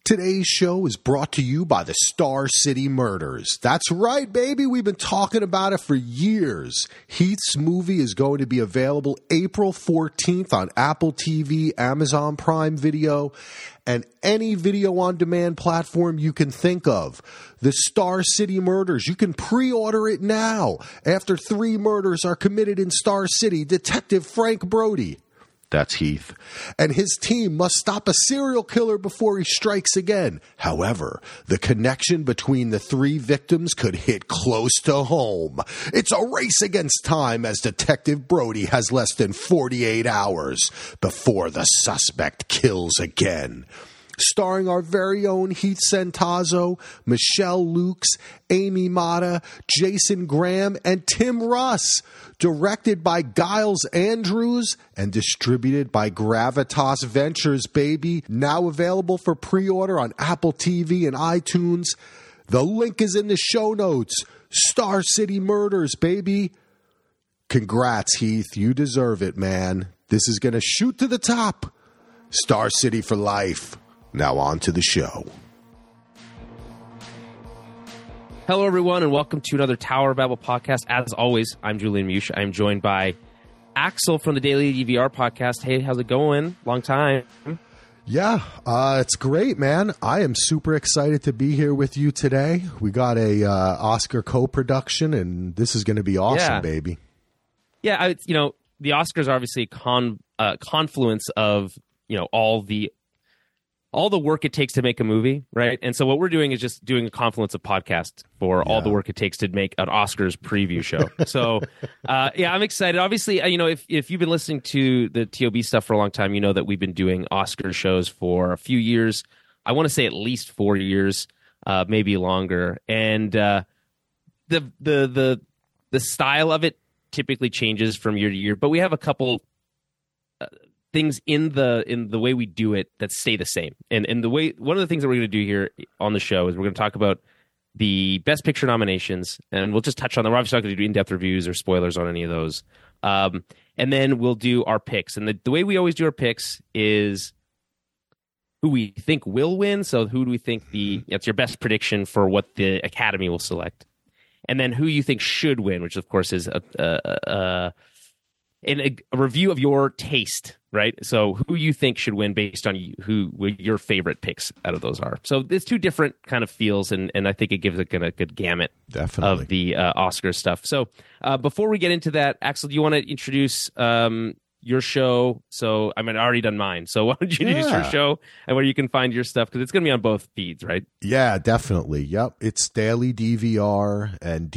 Today's show is brought to you by the Star City Murders. That's right, baby. We've been talking about it for years. Heath's movie is going to be available April 14th on Apple TV, Amazon Prime Video, and any video-on-demand platform you can think of. The Star City Murders, you can pre-order it now. After 3 murders are committed in Star City, Detective Frank Brody, that's Heath, and his team must stop a serial killer before he strikes again. However, the connection between the 3 victims could hit close to home. It's a race against time as Detective Brody has less than 48 hours before the suspect kills again. Starring our very own Heath Santazzo, Michelle Lukes, Amy Mata, Jason Graham, and Tim Russ. Directed by Giles Andrews and distributed by Gravitas Ventures, baby. Now available for pre-order on Apple TV and iTunes. The link is in the show notes. Star City Murders, baby. Congrats, Heath. You deserve it, man. This is going to shoot to the top. Star City for life. Now on to the show. Hello, everyone, and welcome to another Tower Babble podcast. As always, I'm Julian Mush. I'm joined by Axel from the Daily DVR podcast. Hey, how's it going? Long time. Yeah, it's great, man. I am super excited to be here with you today. We got a Oscar co-production, and this is going to be awesome, baby. Yeah, the Oscars are obviously a confluence of, all the work it takes to make a movie, right? And so what we're doing is just doing a confluence of podcasts for all the work it takes to make an Oscars preview show. So, I'm excited. Obviously, if you've been listening to the TOB stuff for a long time, you know that we've been doing Oscar shows for a few years. I want to say at least 4 years, maybe longer. And the style of it typically changes from year to year, but we have a couple things in the way we do it that stay the same. And one of the things that we're going to do here on the show is we're going to talk about the Best Picture nominations, and we'll just touch on them. We're obviously not going to do in-depth reviews or spoilers on any of those. And then we'll do our picks. And the way we always do our picks is who we think will win. So who do we think it's your best prediction for what the Academy will select. And then who you think should win, which of course is a review of your taste, right? So who you think should win based on who your favorite picks out of those are. So there's 2 different kind of feels, and I think it gives a good gamut of the Oscar stuff. So before we get into that, Axel, do you want to introduce your show? So I already done mine. So why don't you introduce your show and where you can find your stuff? Because it's going to be on both feeds, right? Yeah, definitely. Yep. It's Daily DVR and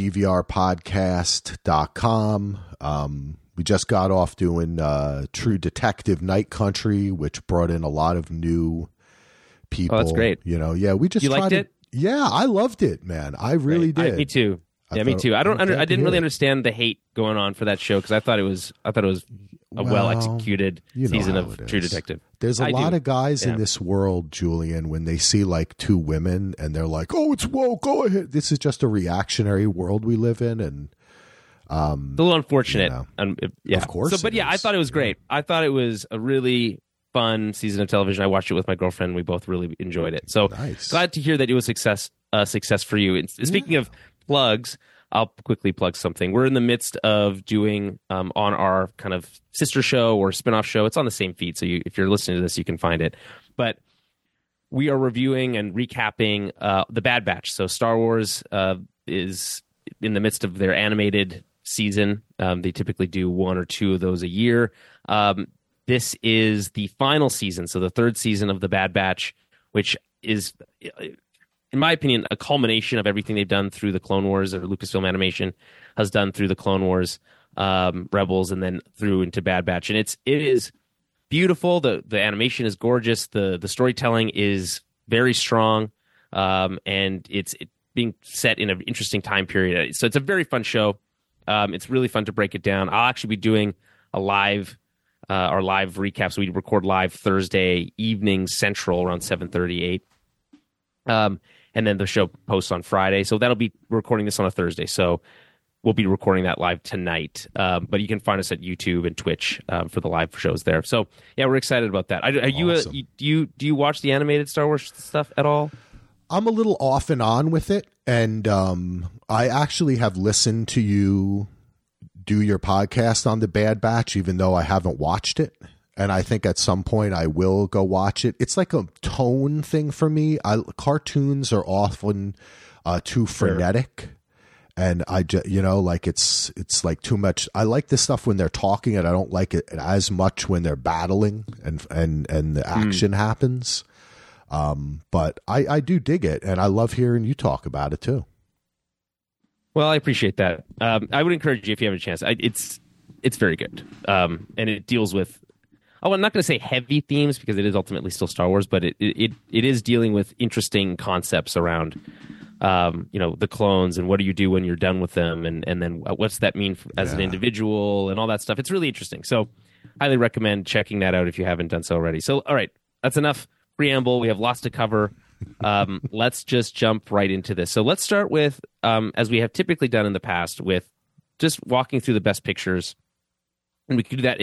DVRpodcast.com. We just got off doing True Detective Night Country, which brought in a lot of new people. Oh, that's great. We just liked it? Yeah, I loved it, man. I really did. Me too. Me too. I didn't really understand the hate going on for that show because I thought it was a well executed season of True Detective. There's a lot of guys in this world, Julian, when they see like 2 women and they're like, "Oh, it's woke. Go ahead." This is just a reactionary world we live in, and it's a little unfortunate. Of course. I thought it was great. I thought it was a really fun season of television. I watched it with my girlfriend. We both really enjoyed it. So glad to hear that it was success for you. And speaking of plugs, I'll quickly plug something. We're in the midst of doing on our kind of sister show or spinoff show. It's on the same feed, so if you're listening to this, you can find it. But we are reviewing and recapping The Bad Batch. So Star Wars is in the midst of their animated season. They typically do 1 or 2 of those a year. This is the final season, so the 3rd season of The Bad Batch, which is, in my opinion, a culmination of everything they've done through the Clone Wars, or Lucasfilm Animation has done through the Clone Wars, Rebels, and then through into Bad Batch. And it is beautiful. The animation is gorgeous. The storytelling is very strong, and it's being set in an interesting time period. So it's a very fun show. It's really fun to break it down. I'll actually be doing our live recap. So we record live Thursday evening Central around 7:38. And then the show posts on Friday. So that'll be recording this on a Thursday. So we'll be recording that live tonight. But you can find us at YouTube and Twitch for the live shows there. So yeah, we're excited about that. Are you Awesome. do you watch the animated Star Wars stuff at all? I'm a little off and on with it, and I actually have listened to you do your podcast on the Bad Batch, even though I haven't watched it. And I think at some point I will go watch it. It's like a tone thing for me. Cartoons are often too frenetic, and I just, like it's like too much. I like this stuff when they're talking, and I don't like it as much when they're battling and the action happens. But I do dig it, and I love hearing you talk about it too. Well, I appreciate that. I would encourage you if you have a chance. It's very good, and it deals with. Oh, I'm not going to say heavy themes because it is ultimately still Star Wars, but it is dealing with interesting concepts around, the clones and what do you do when you're done with them, and then what's that mean as an individual and all that stuff. It's really interesting. So, highly recommend checking that out if you haven't done so already. So, all right, that's enough preamble. We have lots to cover. Let's just jump right into this. So let's start with, as we have typically done in the past, with just walking through the best pictures, and we can do that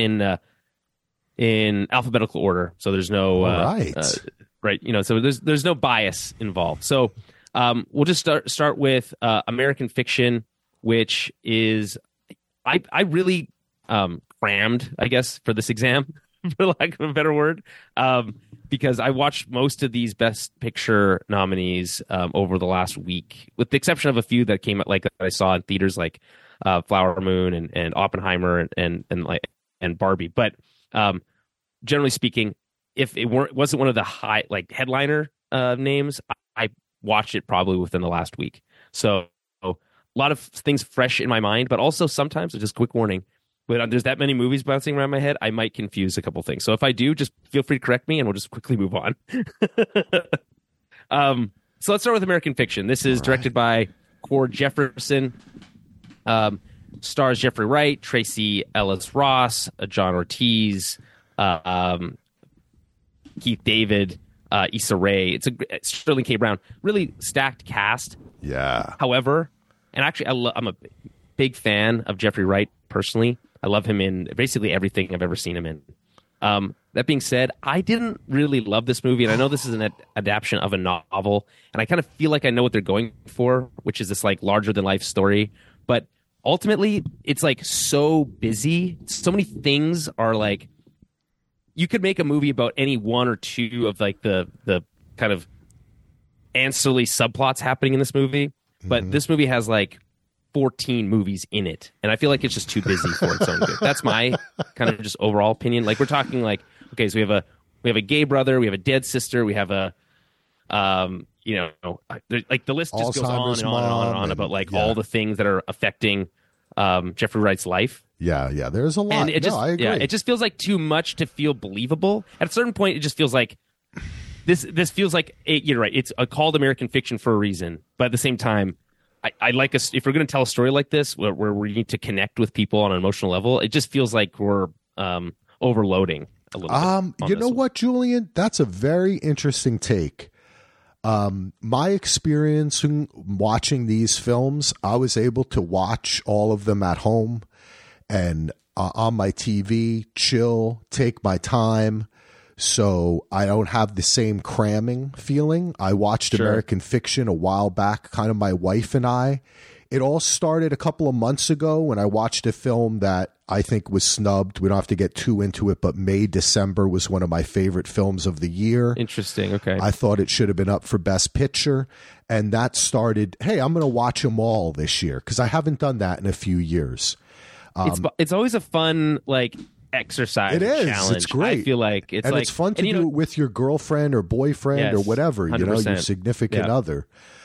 in alphabetical order. So there's no right. So there's no bias involved. So we'll just start with American Fiction, which is I really crammed, I guess, for this exam, for lack of a better word. Because I watched most of these Best Picture nominees over the last week, with the exception of a few that came out, like that I saw in theaters, like Flower Moon and Oppenheimer and Barbie. But generally speaking, if it wasn't one of the high headliner names, I watched it probably within the last week. So a lot of things fresh in my mind, but also sometimes, just quick warning, but there's that many movies bouncing around my head, I might confuse a couple things. So if I do, just feel free to correct me, and we'll just quickly move on. So let's start with American Fiction. This is directed by Cord Jefferson. Stars Jeffrey Wright, Tracy Ellis Ross, John Ortiz, Keith David, Issa Rae. It's Sterling K. Brown. Really stacked cast. Yeah. However, and actually, I'm a big fan of Jeffrey Wright personally. I love him in basically everything I've ever seen him in. That being said, I didn't really love this movie, and I know this is an adaptation of a novel, and I kind of feel like I know what they're going for, which is this larger than life story. But ultimately, it's so busy. So many things are you could make a movie about any one or two of the kind of ancillary subplots happening in this movie, but this movie has 14 movies in it, and I feel like it's just too busy for its own good. That's my kind of just overall opinion. We're talking okay, so we have a gay brother, we have a dead sister, we have a the list just goes on and on and on and on about all the things that are affecting Jeffrey Wright's life. Yeah, there's a lot. And it I agree. It just feels like too much to feel believable. At a certain point, it just feels like this feels like you're right. It's called American Fiction for a reason, but at the same time, I like us if we're going to tell a story like this where we need to connect with people on an emotional level. It just feels like we're overloading a little bit. You know what, Julian? That's a very interesting take. My experience in watching these films, I was able to watch all of them at home and on my TV, chill, take my time. So I don't have the same cramming feeling. I watched American Fiction a while back, kind of my wife and I. It all started a couple of months ago when I watched a film that I think was snubbed. We don't have to get too into it, but May December was one of my favorite films of the year. Interesting. Okay. I thought it should have been up for Best Picture. And that started, hey, I'm going to watch them all this year because I haven't done that in a few years. It's always a fun, exercise. It is. Challenge. It's great. I feel like it's it's fun to do it with your girlfriend or boyfriend or whatever, 100%. Your significant other.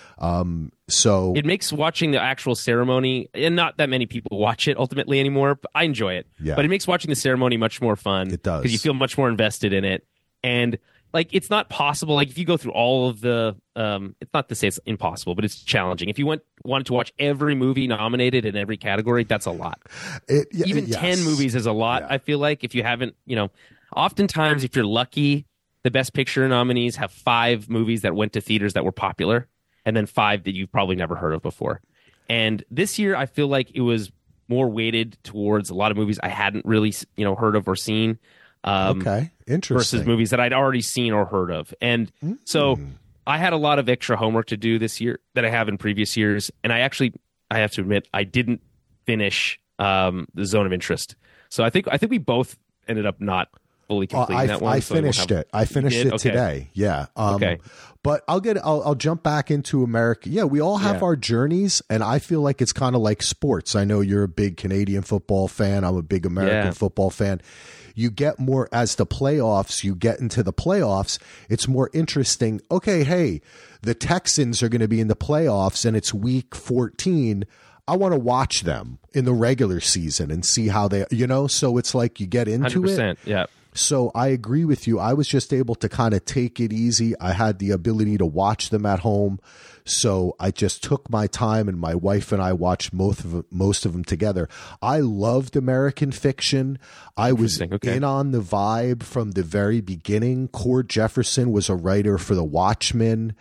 So it makes watching the actual ceremony, and not that many people watch it ultimately anymore, but I enjoy it. Yeah. But it makes watching the ceremony much more fun. It does. Because you feel much more invested in it. And it's not possible. If you go through all of the, it's not to say it's impossible, but it's challenging. If you wanted to watch every movie nominated in every category, that's a lot. Even 10 movies is a lot. Yeah. I feel like if you haven't, oftentimes if you're lucky, the Best Picture nominees have 5 movies that went to theaters that were popular, and then 5 that you've probably never heard of before. And this year, I feel like it was more weighted towards a lot of movies I hadn't really, heard of or seen. Okay, interesting. Versus movies that I'd already seen or heard of. And so I had a lot of extra homework to do this year that I have in previous years. And I have to admit, I didn't finish The Zone of Interest. So I think we both ended up not fully completing that one. I finished it. I finished it today. Yeah. Okay. But I'll jump back into America. Yeah, we all have our journeys, and I feel like it's kind of like sports. I know you're a big Canadian football fan. I'm a big American football fan. You get more as the playoffs, you get into the playoffs, it's more interesting. Okay, hey, the Texans are going to be in the playoffs and it's week 14. I want to watch them in the regular season and see how they, so it's like you get into 100%, it. Yeah. So I agree with you. I was just able to kind of take it easy. I had the ability to watch them at home. So I just took my time, and my wife and I watched most of them together. I loved American Fiction. I was in on the vibe from the very beginning. Cord Jefferson was a writer for The Watchmen.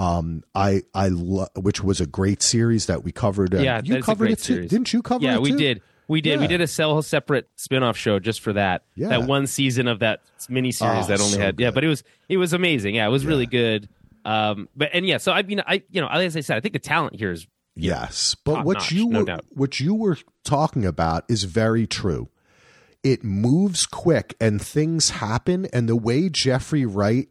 Which was a great series that we covered. You covered it too, didn't you? Cover it too? Yeah, we did. We did. Yeah. We did a separate spinoff show just for that. Yeah. That one season of that miniseries that only had. Good. Yeah, but it was amazing. Yeah, it was really good. So I mean, as I said, I think the talent here is but what you were talking about is very true. It moves quick and things happen, and the way Jeffrey Wright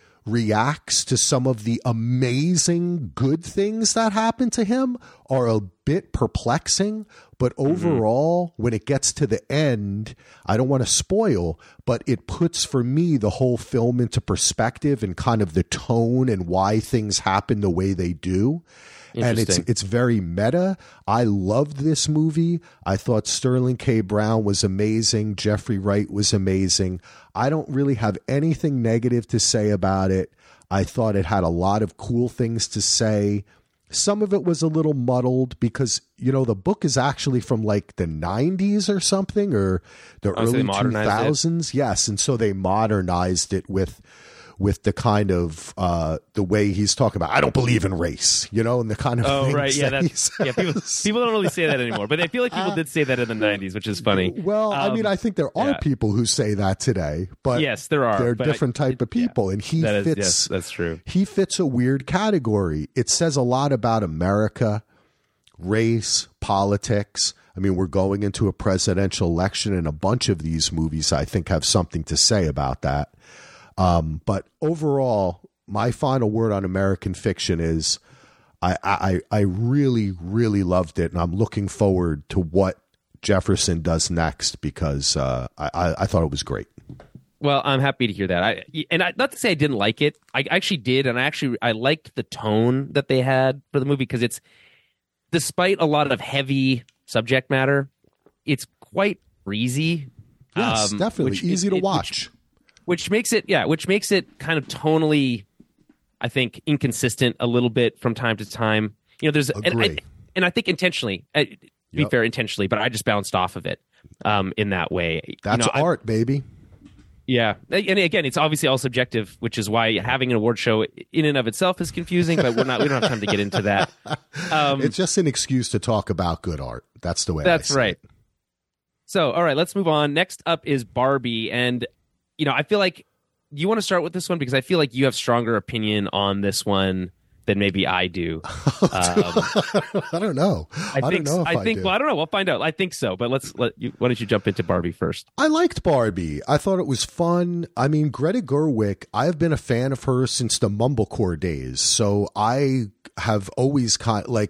reacts to some of the amazing good things that happen to him are a bit perplexing, but overall, when it gets to the end, I don't want to spoil, but it puts for me the whole film into perspective and kind of the tone and why things happen the way they do. And it's very meta. I loved this movie. I thought Sterling K. Brown was amazing. Jeffrey Wright was amazing. I don't really have anything negative to say about it. I thought it had a lot of cool things to say. Some of it was a little muddled because, the book is actually from like the 90s or something, or the early 2000s. Yes. And so they modernized it with the kind of the way he's talking about, I don't believe in race, and the kind of things right, yeah, people don't really say that anymore, but I feel like people did say that in the 90s, which is funny. Well, I mean, I think there are people who say that today, but yes, there are. They're different type of people, and he fits. Yes, that's true. He fits a weird category. It says a lot about America, race, politics. I mean, we're going into a presidential election, and a bunch of these movies, I think, have something to say about that. But overall, my final word on American Fiction is I really, really loved it, and I'm looking forward to what Jefferson does next because I thought it was great. Well, I'm happy to hear that. Not to say I didn't like it. I actually did, and I liked the tone that they had for the movie because it's, despite a lot of heavy subject matter, it's quite breezy. Yes, definitely easy to watch. Which makes it kind of tonally, I think, inconsistent a little bit from time to time. There's and I think intentionally, be fair, intentionally, but I just bounced off of it in that way. That's art, baby. Yeah, and again, it's obviously all subjective, which is why having an award show in and of itself is confusing. But we don't have time to get into that. It's just an excuse to talk about good art. That's the way. That's right. So, all right, let's move on. Next up is Barbie, and I feel like you want to start with this one because I feel like you have stronger opinion on this one than maybe I do. I don't know. I don't know. Well, I don't know. We'll find out. I think so. But why don't you jump into Barbie first? I liked Barbie. I thought it was fun. I mean, Greta Gerwig, I've been a fan of her since the Mumblecore days. So I have always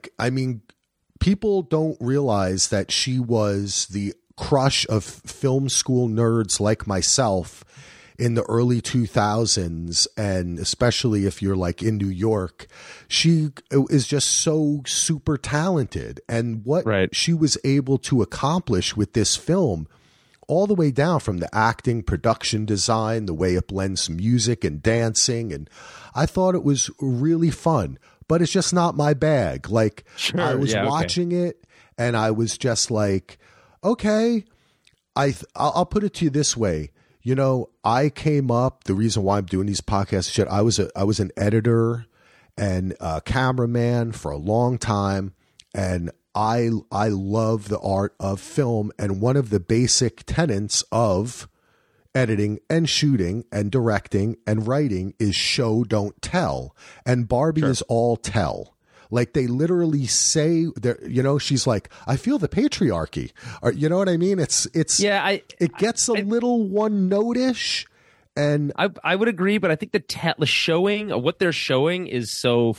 people don't realize that she was the crush of film school nerds like myself in the early 2000s, and especially if you're like in New York. She is just so super talented, and what she was able to accomplish with this film, all the way down from the acting, production design, the way it blends music and dancing, and I thought it was really fun, but it's just not my bag. Like, I was watching it and I was just like, okay, I'll put it to you this way. I came up, the reason why I'm doing these podcasts, I was an editor and a cameraman for a long time. And I love the art of film, and one of the basic tenets of editing and shooting and directing and writing is show, don't tell. And Barbie is all tell. Like, they literally say, she's like, I feel the patriarchy. Or, you know what I mean? It gets a little one note-ish. And I would agree, but I think the showing of what they're showing is so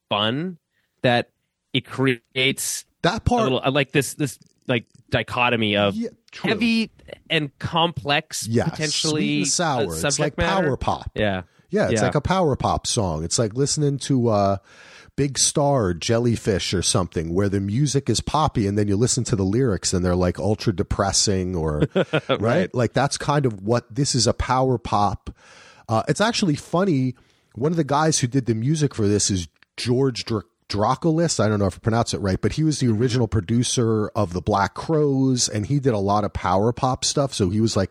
fun that it creates that part, like this like dichotomy of heavy and complex, potentially sweet and sour. It's like matter. Power pop. It's like a power pop song. It's like listening to Big Star, Jellyfish or something, where the music is poppy and then you listen to the lyrics and they're like ultra depressing or right? Like, that's kind of what this is, a power pop. It's actually funny. One of the guys who did the music for this is George Dracolis. I don't know if I pronounce it right, but he was the original producer of the Black Crowes, and he did a lot of power pop stuff. So he was like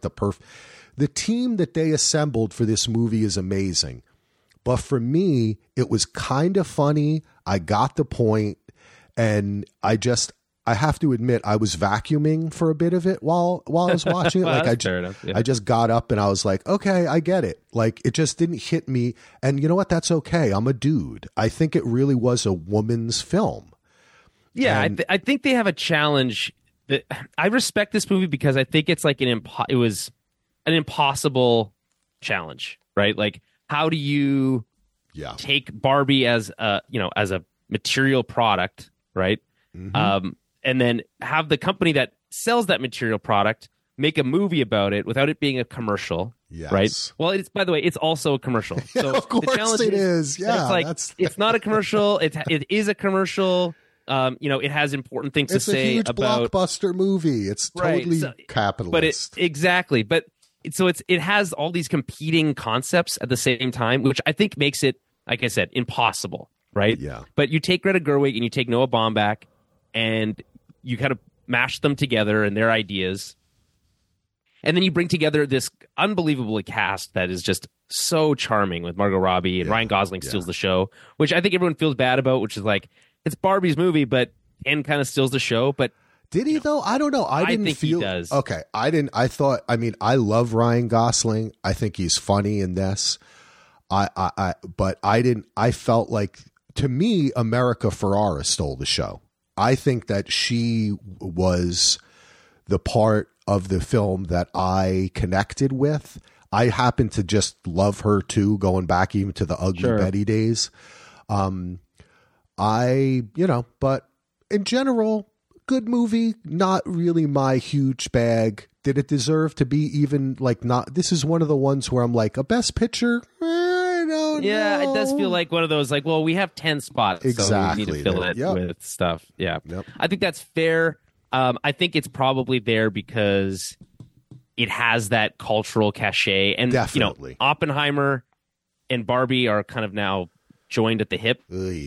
the team that they assembled for this movie is amazing. But for me, it was kind of funny. I got the point, and I have to admit, I was vacuuming for a bit of it while I was watching it. Like, I just got up and I was like, okay, I get it. Like, it just didn't hit me. And you know what? That's okay. I'm a dude. I think it really was a woman's film. Yeah, I think they have a challenge. I respect this movie because I think it's like it was an impossible challenge, right? Like, how do you take Barbie as a material product, right? Mm-hmm. And then have the company that sells that material product make a movie about it without it being a commercial, right? Well, by the way, it's also a commercial. So of course the challenge is. Yeah, it's not a commercial. It is a commercial. It has important things to say about. It's a huge blockbuster movie. It's totally capitalist. But it has all these competing concepts at the same time, which I think makes it, like I said, impossible, right? Yeah. But you take Greta Gerwig and you take Noah Baumbach, and you kind of mash them together and their ideas, and then you bring together this unbelievably cast that is just so charming with Margot Robbie, and Ryan Gosling steals the show, which I think everyone feels bad about, which is like, it's Barbie's movie, and kind of steals the show, but. Did he though? I don't know. I didn't think feel. He does. Okay, I didn't. I thought. I mean, I love Ryan Gosling. I think he's funny in this. But I didn't. I felt like, to me, America Ferrera stole the show. I think that she was the part of the film that I connected with. I happen to just love her too, going back even to the Ugly Betty days. But in general, good movie, not really my huge bag. Did it deserve to be even like not? This is one of the ones where I'm like, a best picture? I don't know. It does feel like one of those, like, well, we have 10 spots, exactly. So we need to fill it with stuff. Yeah. Yep. I think that's fair. I think it's probably there because it has that cultural cachet. And, definitely. Oppenheimer and Barbie are kind of now joined at the hip.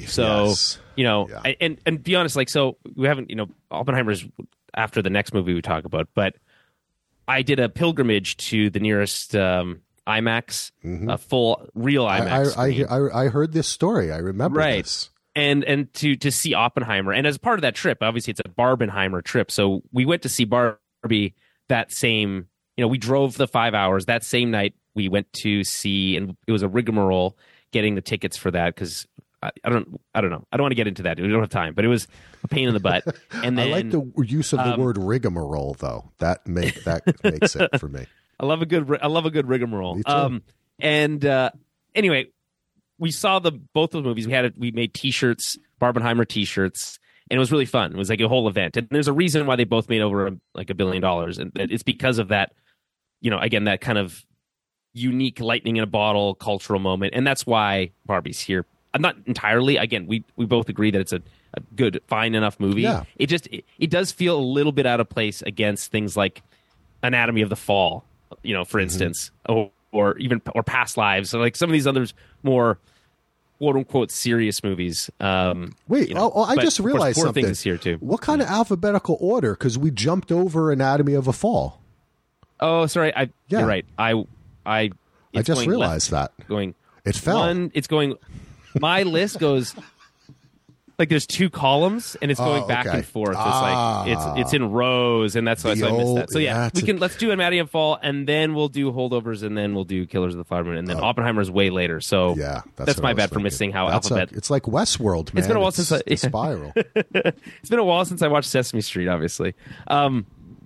And be honest, like, so we haven't, Oppenheimer's after the next movie we talk about, but I did a pilgrimage to the nearest IMAX, a full real IMAX. I heard this story. I remember this. And to see Oppenheimer, and as part of that trip, obviously it's a Barbenheimer trip. So we went to see Barbie that same. We drove the 5 hours that same night. We went to see, and it was a rigmarole getting the tickets for that because I don't know. I don't want to get into that. We don't have time, but it was a pain in the butt. And then, I like the use of the word rigmarole, though. That makes it for me. I love a good rigmarole. Me too. Anyway, we saw both of the movies. We made T-shirts, Barbenheimer T-shirts, and it was really fun. It was like a whole event, and there's a reason why they both made over $1 billion, and it's because of that. Again, that kind of unique lightning in a bottle cultural moment, and that's why Barbie's here. I'm not entirely. Again, we both agree that it's a good, fine enough movie. Yeah. It does feel a little bit out of place against things like Anatomy of the Fall, for instance, or Past Lives, so like some of these others more quote unquote serious movies. I just realized Poor something. Things is here too. What kind of alphabetical order? Because we jumped over Anatomy of a Fall. Oh, sorry. You're right. I just realized that going. It fell. It's going. My list goes like there's two columns and it's going back and forth. It's like it's in rows, and that's why I missed that. So let's do Anatomy of a Fall, and then we'll do Holdovers, and then we'll do Killers of the Flower Moon, and then Oppenheimer's way later. So that's my bad for missing how Alphabet. It's like Westworld, man. It's been a while since the Spiral. It's been a while since I watched Sesame Street, obviously. Okay,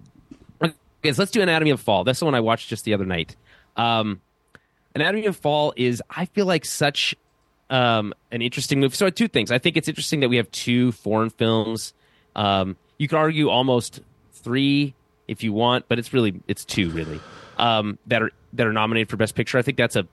so let's do Anatomy of a Fall. That's the one I watched just the other night. Anatomy of a Fall is, I feel like, such an interesting movie. So two things. I think it's interesting that we have two foreign films. You could argue almost three if you want, but it's two really that are nominated for Best Picture. I think that's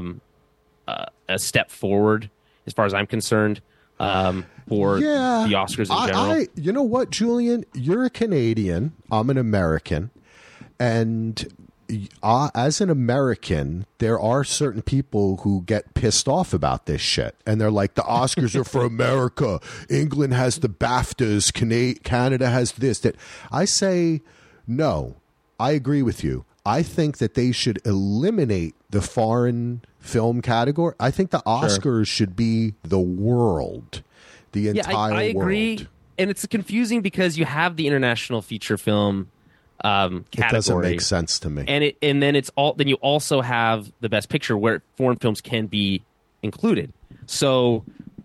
a step forward as far as I'm concerned for the Oscars in general. You know what, Julian? You're a Canadian. I'm an American, and as an American, there are certain people who get pissed off about this shit. And they're like, the Oscars are for America. England has the BAFTAs. Canada has this. That I say, no, I agree with you. I think that they should eliminate the foreign film category. I think the Oscars should be the world, the entire world. I agree. And it's confusing because you have the international feature film category. It doesn't make sense to me. And then you also have the Best Picture where foreign films can be included. So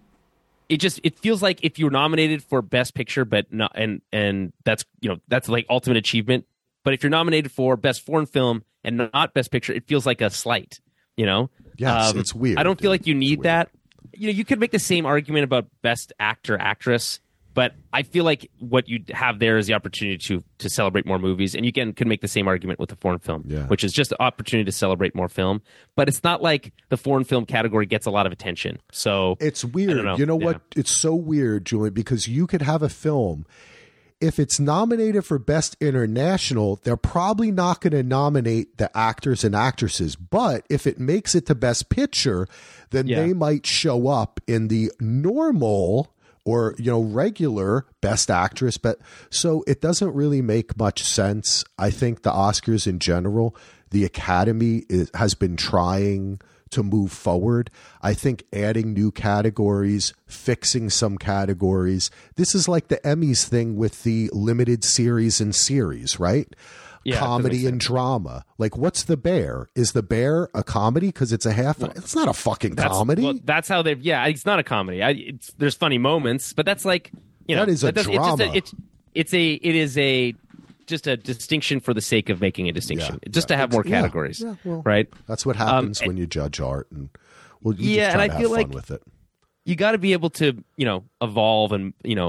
it feels like if you're nominated for Best Picture, but not, and that's like ultimate achievement. But if you're nominated for Best Foreign Film and not Best Picture, it feels like a slight. Yes, it's weird. I don't feel like you need that. You could make the same argument about Best Actor, Actress. But I feel like what you have there is the opportunity to celebrate more movies. And you could make the same argument with the foreign film, which is just the opportunity to celebrate more film. But it's not like the foreign film category gets a lot of attention. So it's weird. You know what? It's so weird, Julian, because you could have a film. If it's nominated for Best International, they're probably not going to nominate the actors and actresses. But if it makes it to Best Picture, then they might show up in the normal or regular Best Actress, but so it doesn't really make much sense. I think the Oscars in general, the Academy has been trying to move forward. I think adding new categories, fixing some categories. This is like the Emmys thing with the limited series and series, right? Yeah, comedy and drama. Like, what's The Bear? Is The Bear a comedy because it's a half? It's not a fucking comedy. Well, that's how they've. Yeah, it's not a comedy. There's funny moments, but that's like that is a drama. It is just a distinction for the sake of making a distinction, just to have more categories, right? That's what happens when you judge art, and you just try to have fun with it. You got to be able to evolve and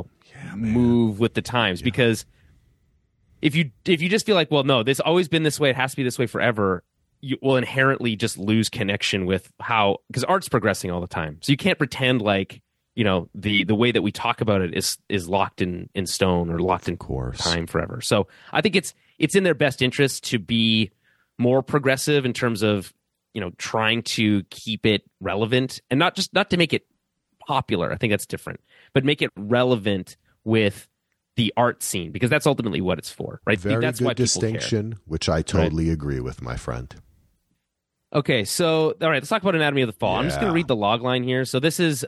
move with the times because. If you just feel like, well, no, this always been this way, it has to be this way forever, you will inherently just lose connection with because art's progressing all the time. So you can't pretend like, the way that we talk about it is locked in stone or locked in time forever. So I think it's in their best interest to be more progressive in terms of, trying to keep it relevant and not to make it popular. I think that's different, but make it relevant with the art scene, because that's ultimately what it's for, right? That's good why distinction, care. Which I totally agree with, my friend. Okay, so all right, let's talk about Anatomy of the Fall. I'm just going to read the log line here. So this is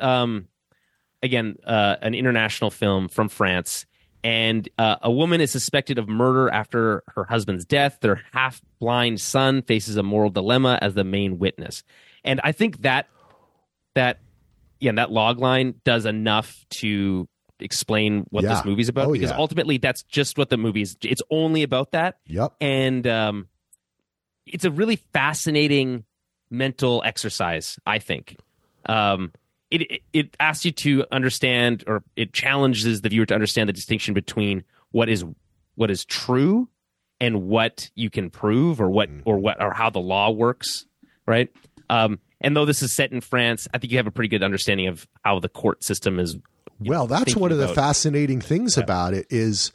again an international film from France, and a woman is suspected of murder after her husband's death. Their half-blind son faces a moral dilemma as the main witness, and I think that log line does enough to explain what this movie's about, because ultimately that's just what the movie is. It's only about that. Yep. And it's a really fascinating mental exercise, I think. It asks you to understand, or it challenges the viewer to understand the distinction between what is true and what you can prove, or how the law works, right? And though this is set in France, I think you have a pretty good understanding of how the court system is. Well, that's one of the fascinating things about it is,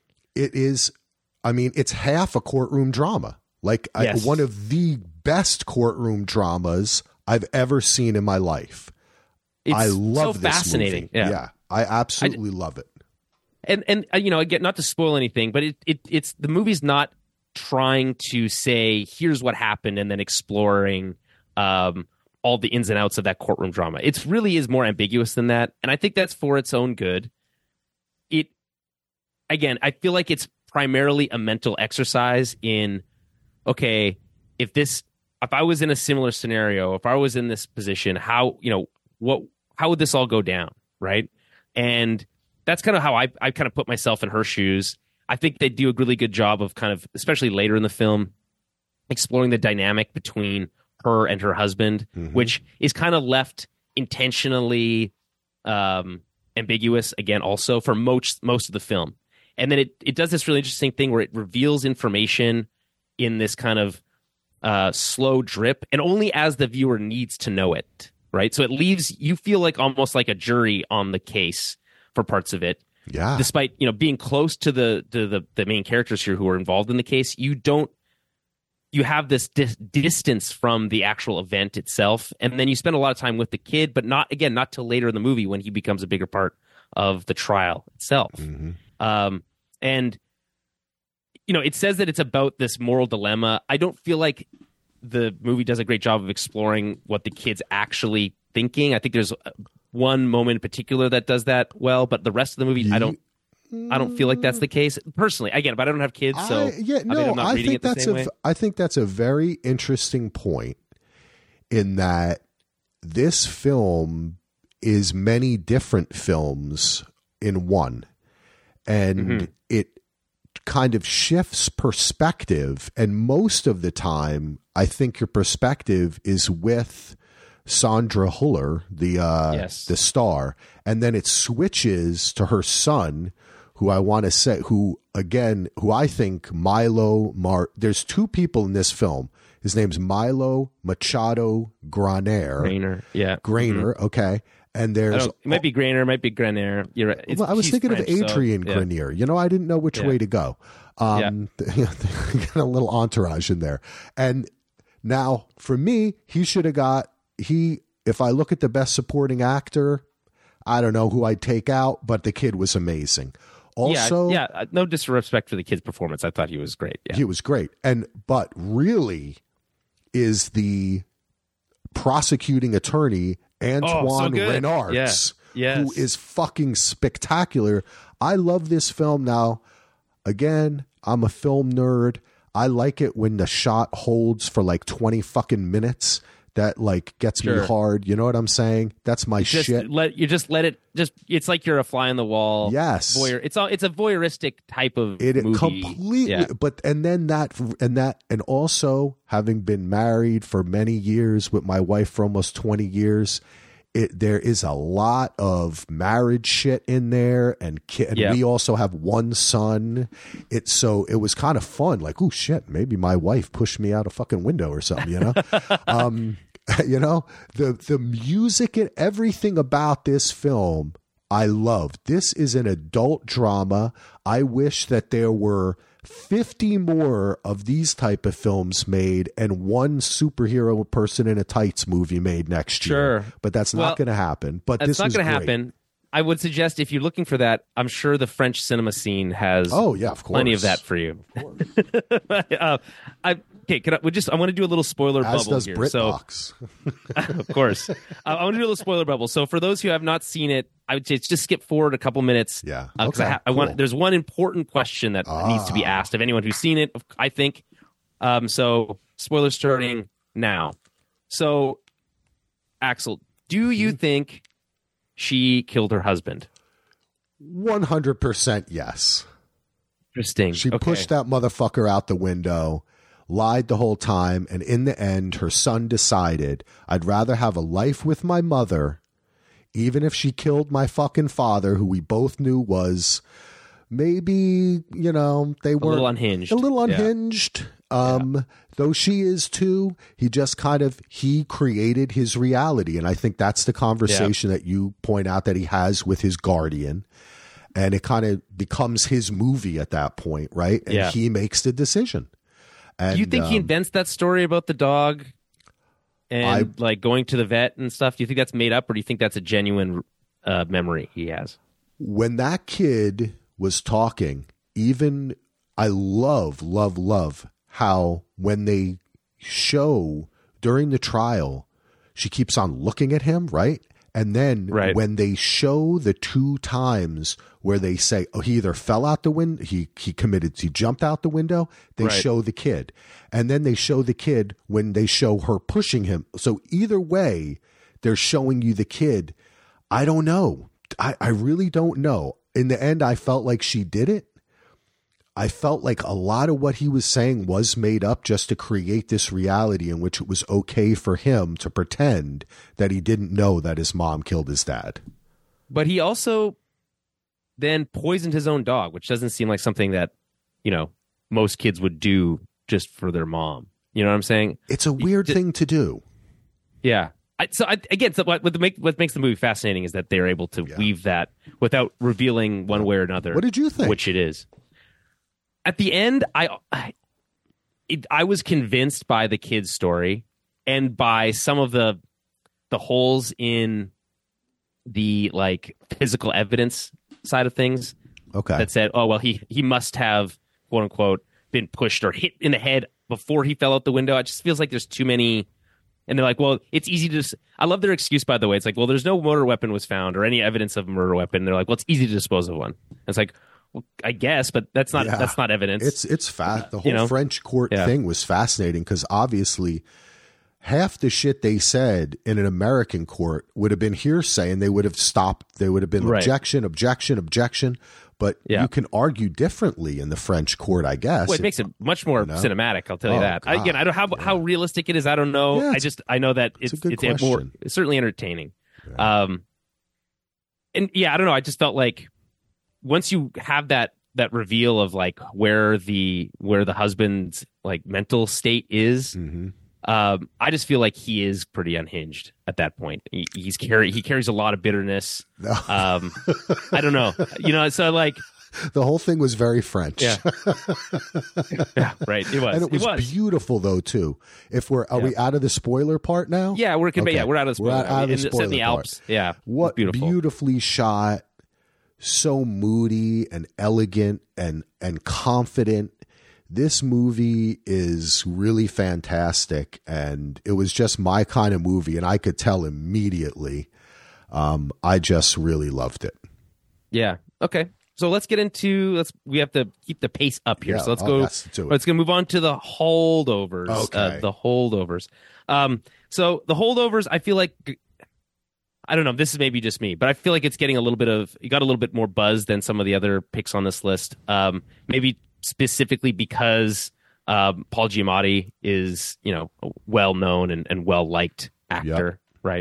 it's half a courtroom drama. Like one of the best courtroom dramas I've ever seen in my life. I love so this fascinating. movie. Yeah, I absolutely love it. And again, not to spoil anything, but it's the movie's not trying to say here's what happened and then exploring all the ins and outs of that courtroom drama. It really is more ambiguous than that, and I think that's for its own good. Again, I feel like it's primarily a mental exercise in, okay, if I was in a similar scenario, if I was in this position, how would this all go down, right? And that's kind of how I kind of put myself in her shoes. I think they do a really good job of kind of, especially later in the film, exploring the dynamic between her and her husband, which is kind of left intentionally ambiguous, again, also for most of the film. And then it does this really interesting thing where it reveals information in this kind of slow drip, and only as the viewer needs to know it, right? So it leaves you feel like almost like a jury on the case for parts of it. Yeah. Despite being close to the main characters here who are involved in the case, you have this distance from the actual event itself, and then you spend a lot of time with the kid, but not till later in the movie when he becomes a bigger part of the trial itself. And it says that it's about this moral dilemma. I don't feel like the movie does a great job of exploring what the kid's actually thinking. I think there's one moment in particular that does that well, but the rest of the movie, I don't feel like that's the case personally. Again, but I don't have kids, so I'm not reading it the same way. I think that's a very interesting point, in that this film is many different films in one, and it kind of shifts perspective. And most of the time, I think your perspective is with Sandra Huller, the star, and then it switches to her son, who I think there's two people in this film. His name's Milo Machado Graner. Okay. And there's it might be Graner, might be Graner. You're right. I was thinking French, of Adrian Grenier. I didn't know which way to go. Got a little entourage in there. And now for me, he should have got if I look at the best supporting actor, I don't know who I'd take out, but the kid was amazing. Also, no disrespect for the kid's performance. I thought he was great. Yeah. He was great. But really is the prosecuting attorney Antoine Renards, who is fucking spectacular. I love this film. Now, again, I'm a film nerd. I like it when the shot holds for like 20 fucking minutes. That like gets me hard. You know what I'm saying? That's my shit. It's like you're a fly on the wall. Yes. It's a voyeuristic type of movie. Completely. Yeah. But and also having been married for many years with my wife for almost 20 years, there is a lot of marriage shit in there, and we also have one son. It was kind of fun. Like, oh shit, maybe my wife pushed me out a fucking window or something. The music and everything about this film I love. This is an adult drama. I wish that there were 50 more of these type of films made and one superhero person in a tights movie made next year. But that's not going to happen. But this is not going to happen. I would suggest if you're looking for that, I'm sure the French cinema scene has plenty of that for you. Okay, I want to do a little spoiler bubble here. BritBox. Of course. I want to do a little spoiler bubble. So for those who have not seen it, I would say just skip forward a couple minutes. Yeah. There's one important question that needs to be asked of anyone who's seen it, I think. So spoilers starting now. So, Axel, do you think she killed her husband? 100% yes. Interesting. She pushed that motherfucker out the window, lied the whole time, and in the end, her son decided, I'd rather have a life with my mother, even if she killed my fucking father, who we both knew was maybe, they were a little unhinged. Though she is too, he created his reality. And I think that's the conversation that you point out that he has with his guardian. And it kind of becomes his movie at that point, right? And he makes the decision. And, do you think he invents that story about the dog and going to the vet and stuff? Do you think that's made up, or do you think that's a genuine memory he has? When that kid was talking, I love how when they show during the trial, she keeps on looking at him, right? And then when they show the 2 times where they say, oh, he either fell out the window, he jumped out the window, they show the kid. And then they show the kid when they show her pushing him. So either way, they're showing you the kid. I don't know. I really don't know. In the end, I felt like she did it. I felt like a lot of what he was saying was made up just to create this reality in which it was okay for him to pretend that he didn't know that his mom killed his dad. But he also then poisoned his own dog, which doesn't seem like something that, most kids would do just for their mom. You know what I'm saying? It's a weird thing to do. Yeah. What makes the movie fascinating is that they're able to weave that without revealing one way or another. What did you think? Which it is. At the end, I was convinced by the kid's story and by some of the holes in the physical evidence side of things. Okay. That said, oh well, he must have, quote unquote, been pushed or hit in the head before he fell out the window. It just feels like there's too many. And they're like, well, it's easy to. I love their excuse, by the way. It's like, well, there's no murder weapon was found or any evidence of a murder weapon. They're like, well, it's easy to dispose of one. And it's like, well, I guess, but that's not evidence. It's fat. The whole French court thing was fascinating because obviously half the shit they said in an American court would have been hearsay and they would have stopped. They would have been objection. But you can argue differently in the French court, I guess. Well, it makes it much more cinematic. I'll tell you that. Again, I don't how realistic it is. I don't know. Yeah, I know that it's certainly entertaining. Yeah. And I don't know. I just felt like once you have that reveal of where the husband's mental state is, I just feel like he is pretty unhinged at that point. He carries a lot of bitterness. I don't know. So the whole thing was very French. Yeah. Yeah, right. It was. And it was beautiful though too. If are we out of the spoiler part now? Yeah, we're out of the spoiler. We're out of the spoiler in the Alps. Part. Yeah. What beautifully shot, so moody and elegant and confident. This movie is really fantastic, and it was just my kind of movie, and I could tell immediately. I just really loved it. Yeah. Okay. So let's get into. We have to keep the pace up here. Yeah. So let's go. Let's go move on to the holdovers. Okay. The holdovers. So the holdovers, I feel like. I don't know. This is maybe just me, but I feel like it's getting it got a little bit more buzz than some of the other picks on this list. Maybe specifically because Paul Giamatti is, a well-known and well-liked actor, right?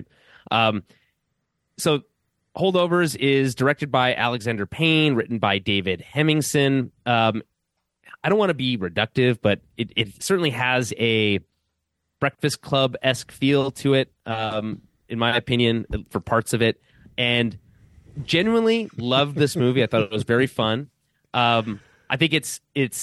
So Holdovers is directed by Alexander Payne, written by David Hemmingson. I don't want to be reductive, but it certainly has a Breakfast Club-esque feel to it. In my opinion, for parts of it, and genuinely loved this movie. I thought it was very fun. I think it's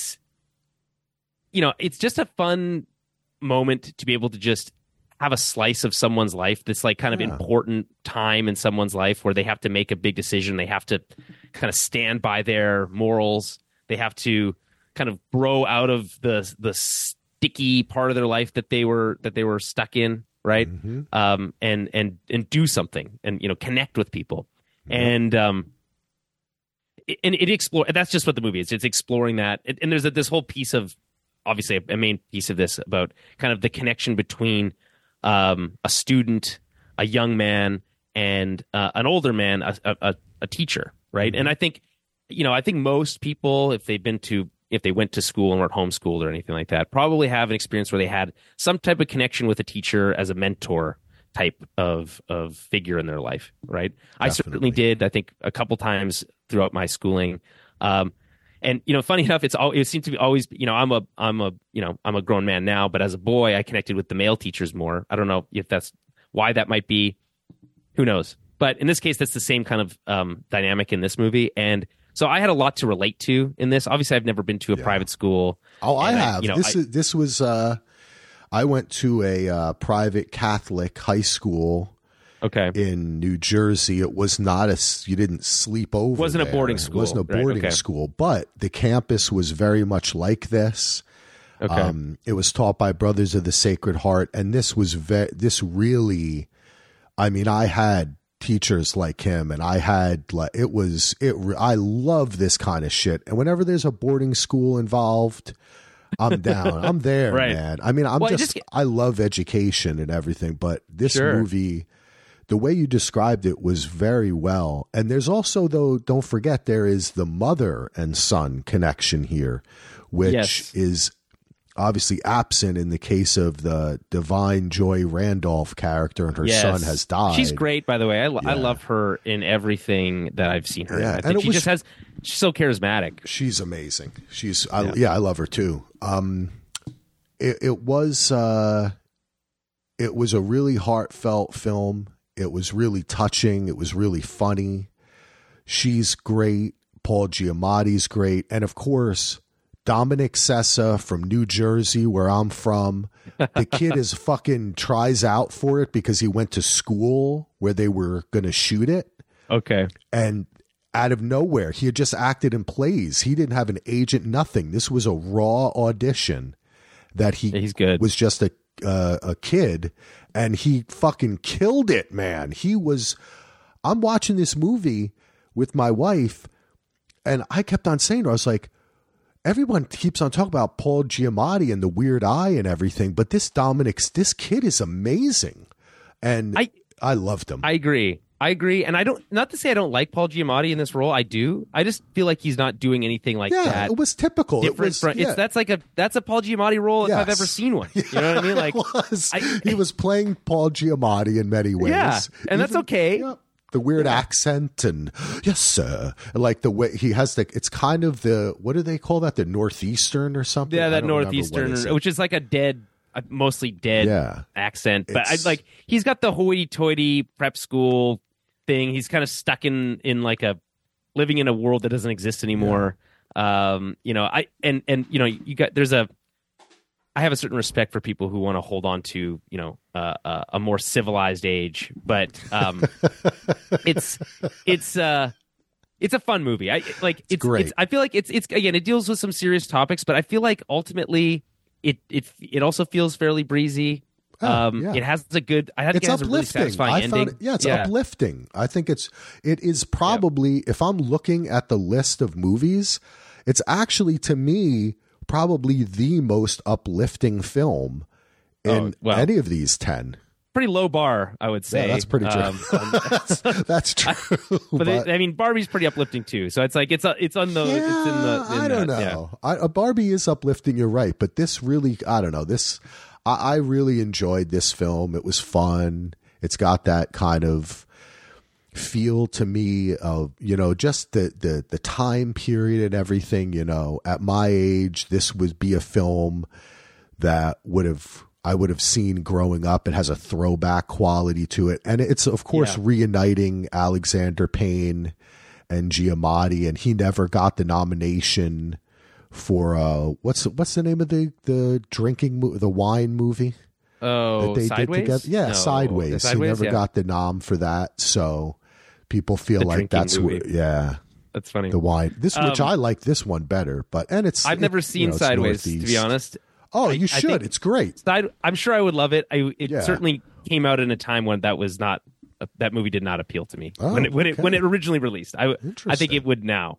just a fun moment to be able to just have a slice of someone's life. This kind of important time in someone's life where they have to make a big decision. They have to kind of stand by their morals. They have to kind of grow out of the sticky part of their life that they were stuck in. Right. Mm-hmm. And do something and, connect with people. Mm-hmm. And it explore. That's just what the movie is. It's exploring that. And there's this whole piece of, obviously a main piece of this about kind of the connection between a student, a young man, and an older man, a teacher. Right. Mm-hmm. And I think, I think most people, if they went to school and weren't homeschooled or anything like that, probably have an experience where they had some type of connection with a teacher as a mentor type of figure in their life, right? Definitely. I certainly did. I think a couple times throughout my schooling, and funny enough, it seemed to be always. I'm a grown man now, but as a boy, I connected with the male teachers more. I don't know if that's why that might be. Who knows? But in this case, that's the same kind of dynamic in this movie, and. So I had a lot to relate to in this. Obviously, I've never been to a private school. Oh, I have. This was. I went to a private Catholic high school. Okay. In New Jersey, it was not you didn't sleep over. It wasn't a boarding school. It wasn't a boarding school, but the campus was very much like this. Okay. It was taught by Brothers of the Sacred Heart, and this was this really I mean, I had teachers like him, and I had like I love this kind of shit. And whenever there's a boarding school involved, I'm down. I'm there, right. man. I mean, I love education and everything, but this movie, the way you described it was very well. And there's also, though, don't forget, there is the mother and son connection here, which is obviously absent in the case of the Divine Joy Randolph character, and her son has died. She's great, by the way. I love her in everything that I've seen her in. I think she's so charismatic. She's amazing. I love her too. It was a really heartfelt film. It was really touching. It was really funny. She's great. Paul Giamatti's great. And of course, Dominic Sessa from New Jersey, where I'm from. The kid is fucking tries out for it because he went to school where they were going to shoot it. Okay. And out of nowhere, he had just acted in plays. He didn't have an agent, nothing. This was a raw audition that he's good. Was just a kid, and he fucking killed it, man. I'm watching this movie with my wife, and I kept on saying to her, I was like, everyone keeps on talking about Paul Giamatti and the weird eye and everything, but this kid is amazing. And I loved him. I agree. And not to say I don't like Paul Giamatti in this role. I do. I just feel like he's not doing anything like that. Yeah, it was typical. That's a Paul Giamatti role if I've ever seen one. You know what I mean? Like he was playing Paul Giamatti in many ways. Yeah, and that's okay. Yeah, the weird accent and yes, sir. Like the way he has it's kind of what do they call that? The Northeastern or something? Yeah, that Northeastern, which is like a mostly dead accent. But he's got the hoity-toity prep school thing. He's kind of stuck in like living in a world that doesn't exist anymore. I have a certain respect for people who want to hold on to, a more civilized age, but it's a fun movie. It's great. I feel like it's again, it deals with some serious topics, but I feel like ultimately it also feels fairly breezy. It has a good. I think it has a really satisfying ending. It's uplifting. I think it is probably if I'm looking at the list of movies, it's actually to me probably the most uplifting film in any of these 10. Pretty low bar, I would say. Yeah, that's pretty true. That's true. But I mean, Barbie's pretty uplifting too. So it's like it's on the. Yeah, I don't know. Yeah. Barbie is uplifting. You're right, but this really, I don't know. I really enjoyed this film. It was fun. It's got that kind of feel to me of, just the time period and everything, at my age, this would be a film that I would have seen growing up. It has a throwback quality to it. And it's, of course, reuniting Alexander Payne and Giamatti, and he never got the nomination for what's the name of the drinking the wine movie that they Sideways? Did together? Yeah, no, Sideways. He never got the nom for that, so people feel like that's that's funny. The wine which I like this one better, but I've never seen Sideways, to be honest. Oh, you should. It's great. I'm sure I would love it. It certainly came out in a time when that was not that movie did not appeal to me when it originally released. I think it would now.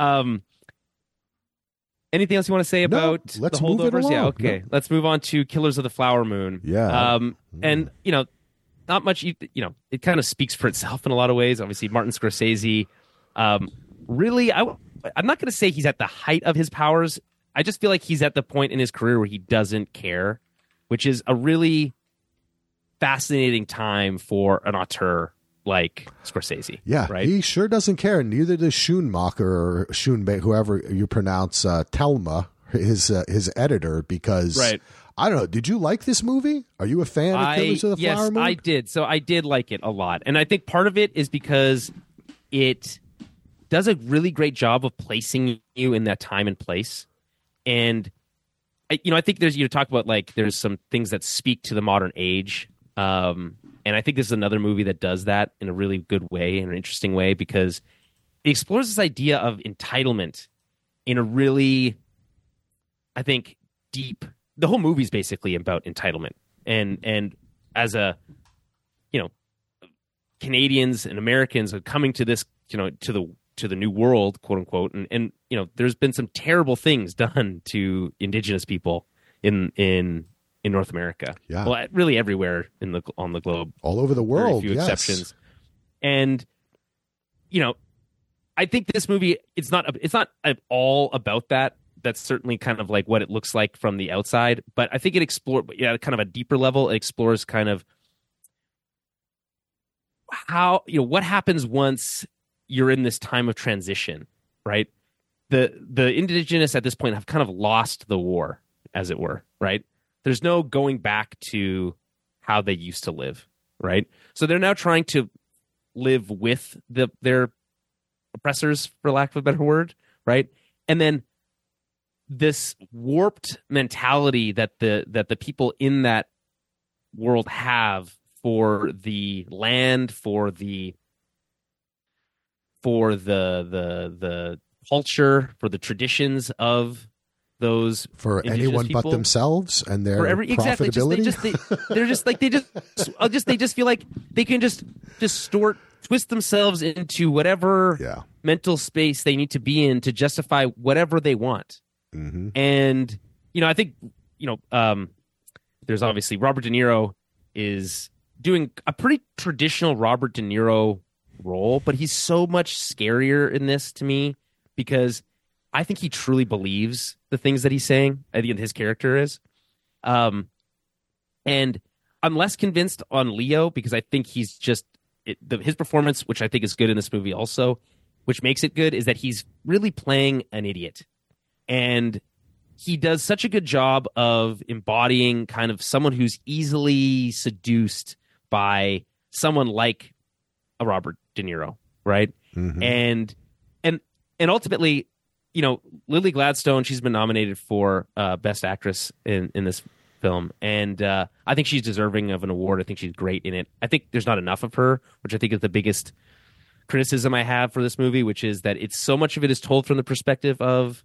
Anything else you want to say about the holdovers? Yeah, okay. No. Let's move on to Killers of the Flower Moon. Yeah. And, not much, it kind of speaks for itself in a lot of ways. Obviously, Martin Scorsese, really, I'm not going to say he's at the height of his powers. I just feel like he's at the point in his career where he doesn't care, which is a really fascinating time for an auteur like Scorsese. Yeah, right? He sure doesn't care. Neither does Schumacher or whoever you pronounce Telma, his editor, because I don't know. Did you like this movie? Are you a fan of Killers of the Flower Moon? Yes, I did. So I did like it a lot. And I think part of it is because it does a really great job of placing you in that time and place. And, I think you talk about there's some things that speak to the modern age. And I think this is another movie that does that in a really good way, in an interesting way, because it explores this idea of entitlement in a really, I think, deep. The whole movie is basically about entitlement, and as a, Canadians and Americans are coming to this, to the new world, quote unquote, and there's been some terrible things done to Indigenous people in North America. Yeah. Well, really everywhere on the globe, all over the world. Very few yes. exceptions. And I think this movie, it's not at all about that. That's certainly kind of like what it looks like from the outside, but I think it explores, kind of a deeper level. It explores kind of how, what happens once you're in this time of transition, right? The Indigenous at this point have kind of lost the war, as it were, right? There's no going back to how they used to live, right? So they're now trying to live with their oppressors, for lack of a better word, right? And then this warped mentality that the people in that world have for the land, for the culture, for the traditions of those, for anyone people, but themselves and their exactly. profitability. They just feel like they can just twist themselves into whatever mental space they need to be in to justify whatever they want. Mm-hmm. And I think there's obviously Robert De Niro is doing a pretty traditional Robert De Niro role, but he's so much scarier in this to me because I think he truly believes the things that he's saying. I think his character is. And I'm less convinced on Leo because I think he's just his performance, which I think is good in this movie also, which makes it good, is that he's really playing an idiot. And he does such a good job of embodying kind of someone who's easily seduced by someone like a Robert De Niro, right? Mm-hmm. And ultimately, Lily Gladstone, she's been nominated for Best Actress in this film, and I think she's deserving of an award. I think she's great in it. I think there's not enough of her, which I think is the biggest criticism I have for this movie, which is that it's so much of it is told from the perspective of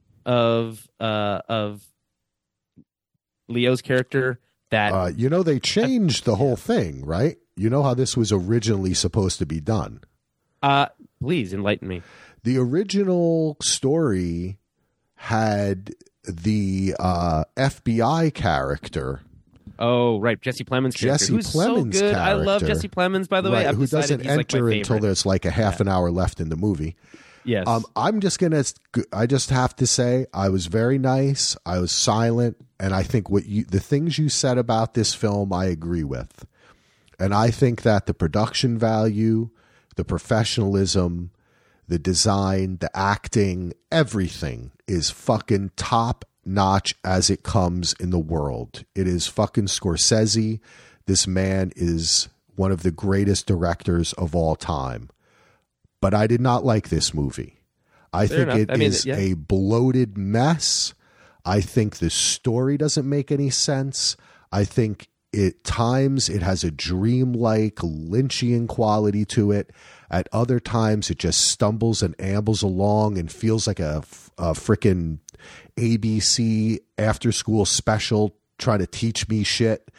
Leo's character that they changed the whole thing, right? You know how this was originally supposed to be done. Please enlighten me. The original story had the FBI character. Oh, right. Jesse Plemons' character. Who's so good. I love Jesse Plemons, by the way. Who doesn't enter until there's like a half an hour left in the movie. Yes. I just have to say, I was very nice. I was silent. And I think the things you said about this film, I agree with. And I think that the production value, the professionalism, the design, the acting, everything is fucking top notch as it comes in the world. It is fucking Scorsese. This man is one of the greatest directors of all time. But I did not like this movie. I think it is a bloated mess. I think the story doesn't make any sense. I think at times it has a dreamlike Lynchian quality to it. At other times it just stumbles and ambles along and feels like a freaking ABC after school special trying to teach me shit.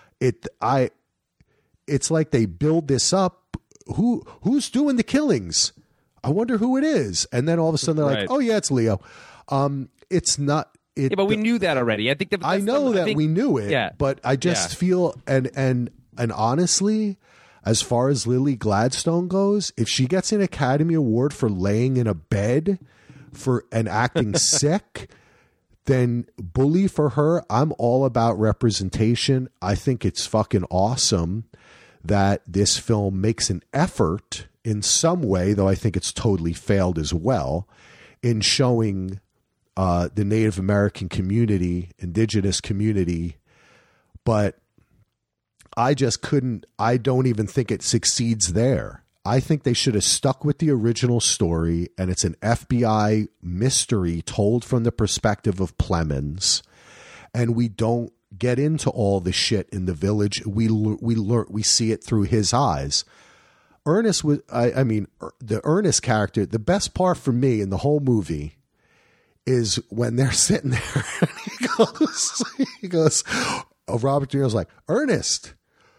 It's like they build this up. Who's doing the killings? I wonder who it is. And then all of a sudden they're like, oh yeah, it's Leo. It's not. But we knew that already. I think we knew it. Yeah. But I just feel and honestly, as far as Lily Gladstone goes, if she gets an Academy Award for laying in a bed and acting sick, then bully for her. I'm all about representation. I think it's fucking awesome that this film makes an effort in some way, though I think it's totally failed as well, in showing the Native American community, indigenous community. But I don't even think it succeeds there. I think they should have stuck with the original story, and it's an FBI mystery told from the perspective of Plemons, and we don't get into all the shit in the village. We see it through his eyes. Ernest was, the Ernest character, the best part for me in the whole movie is when they're sitting there and he goes, Robert De Niro's like, Ernest,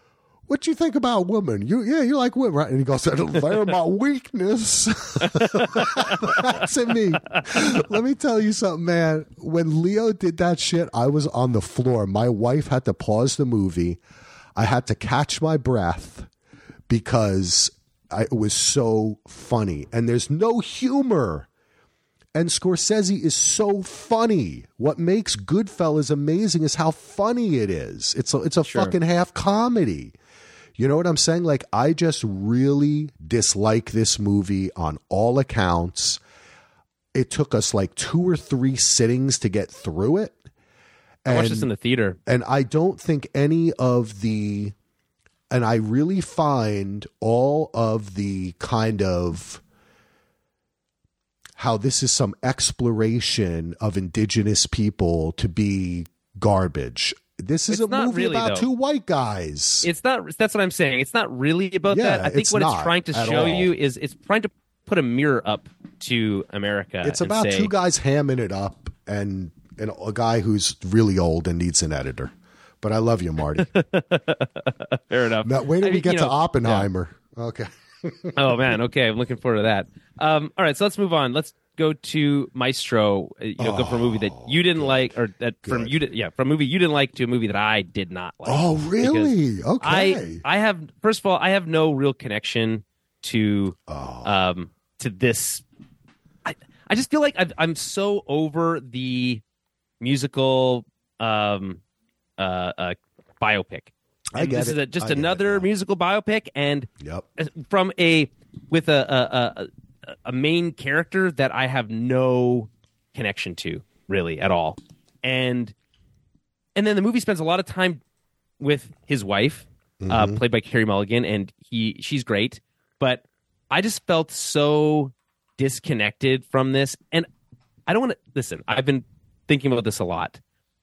what you think about women? You like women, right? And he goes, they're my weakness. That's in me. Let me tell you something, man. When Leo did that shit, I was on the floor. My wife had to pause the movie. I had to catch my breath because it was so funny. And there's no humor. And Scorsese is so funny. What makes Goodfellas amazing is how funny it is. It's a fucking half comedy. You know what I'm saying? Like, I just really dislike this movie on all accounts. It took us like 2 or 3 sittings to get through it. I watched this in the theater. And I don't think any of the... And I really find all of the kind of... how this is some exploration of indigenous people to be garbage. This is a movie really, about 2 white guys. It's not. That's what I'm saying. It's not really about that. I think what it's trying to show you is it's trying to put a mirror up to America. It's about 2 guys hamming it up and a guy who's really old and needs an editor. But I love you, Marty. Fair enough. Now, wait till we get to Oppenheimer. Yeah. Okay. Oh man. Okay. I'm looking forward to that. All right. So let's move on. Let's go to Maestro. Go from a movie that you didn't like, or that from a movie you didn't like to a movie that I did not like. Oh, really? Okay. I have, first of all, I have no real connection to this. I just feel like I'm so over the musical biopic. I get this is just another musical biopic, and from with a main character that I have no connection to really at all, and then the movie spends a lot of time with his wife, played by Carey Mulligan, and she's great, but I just felt so disconnected from this, and I don't want to listen. I've been thinking about this a lot.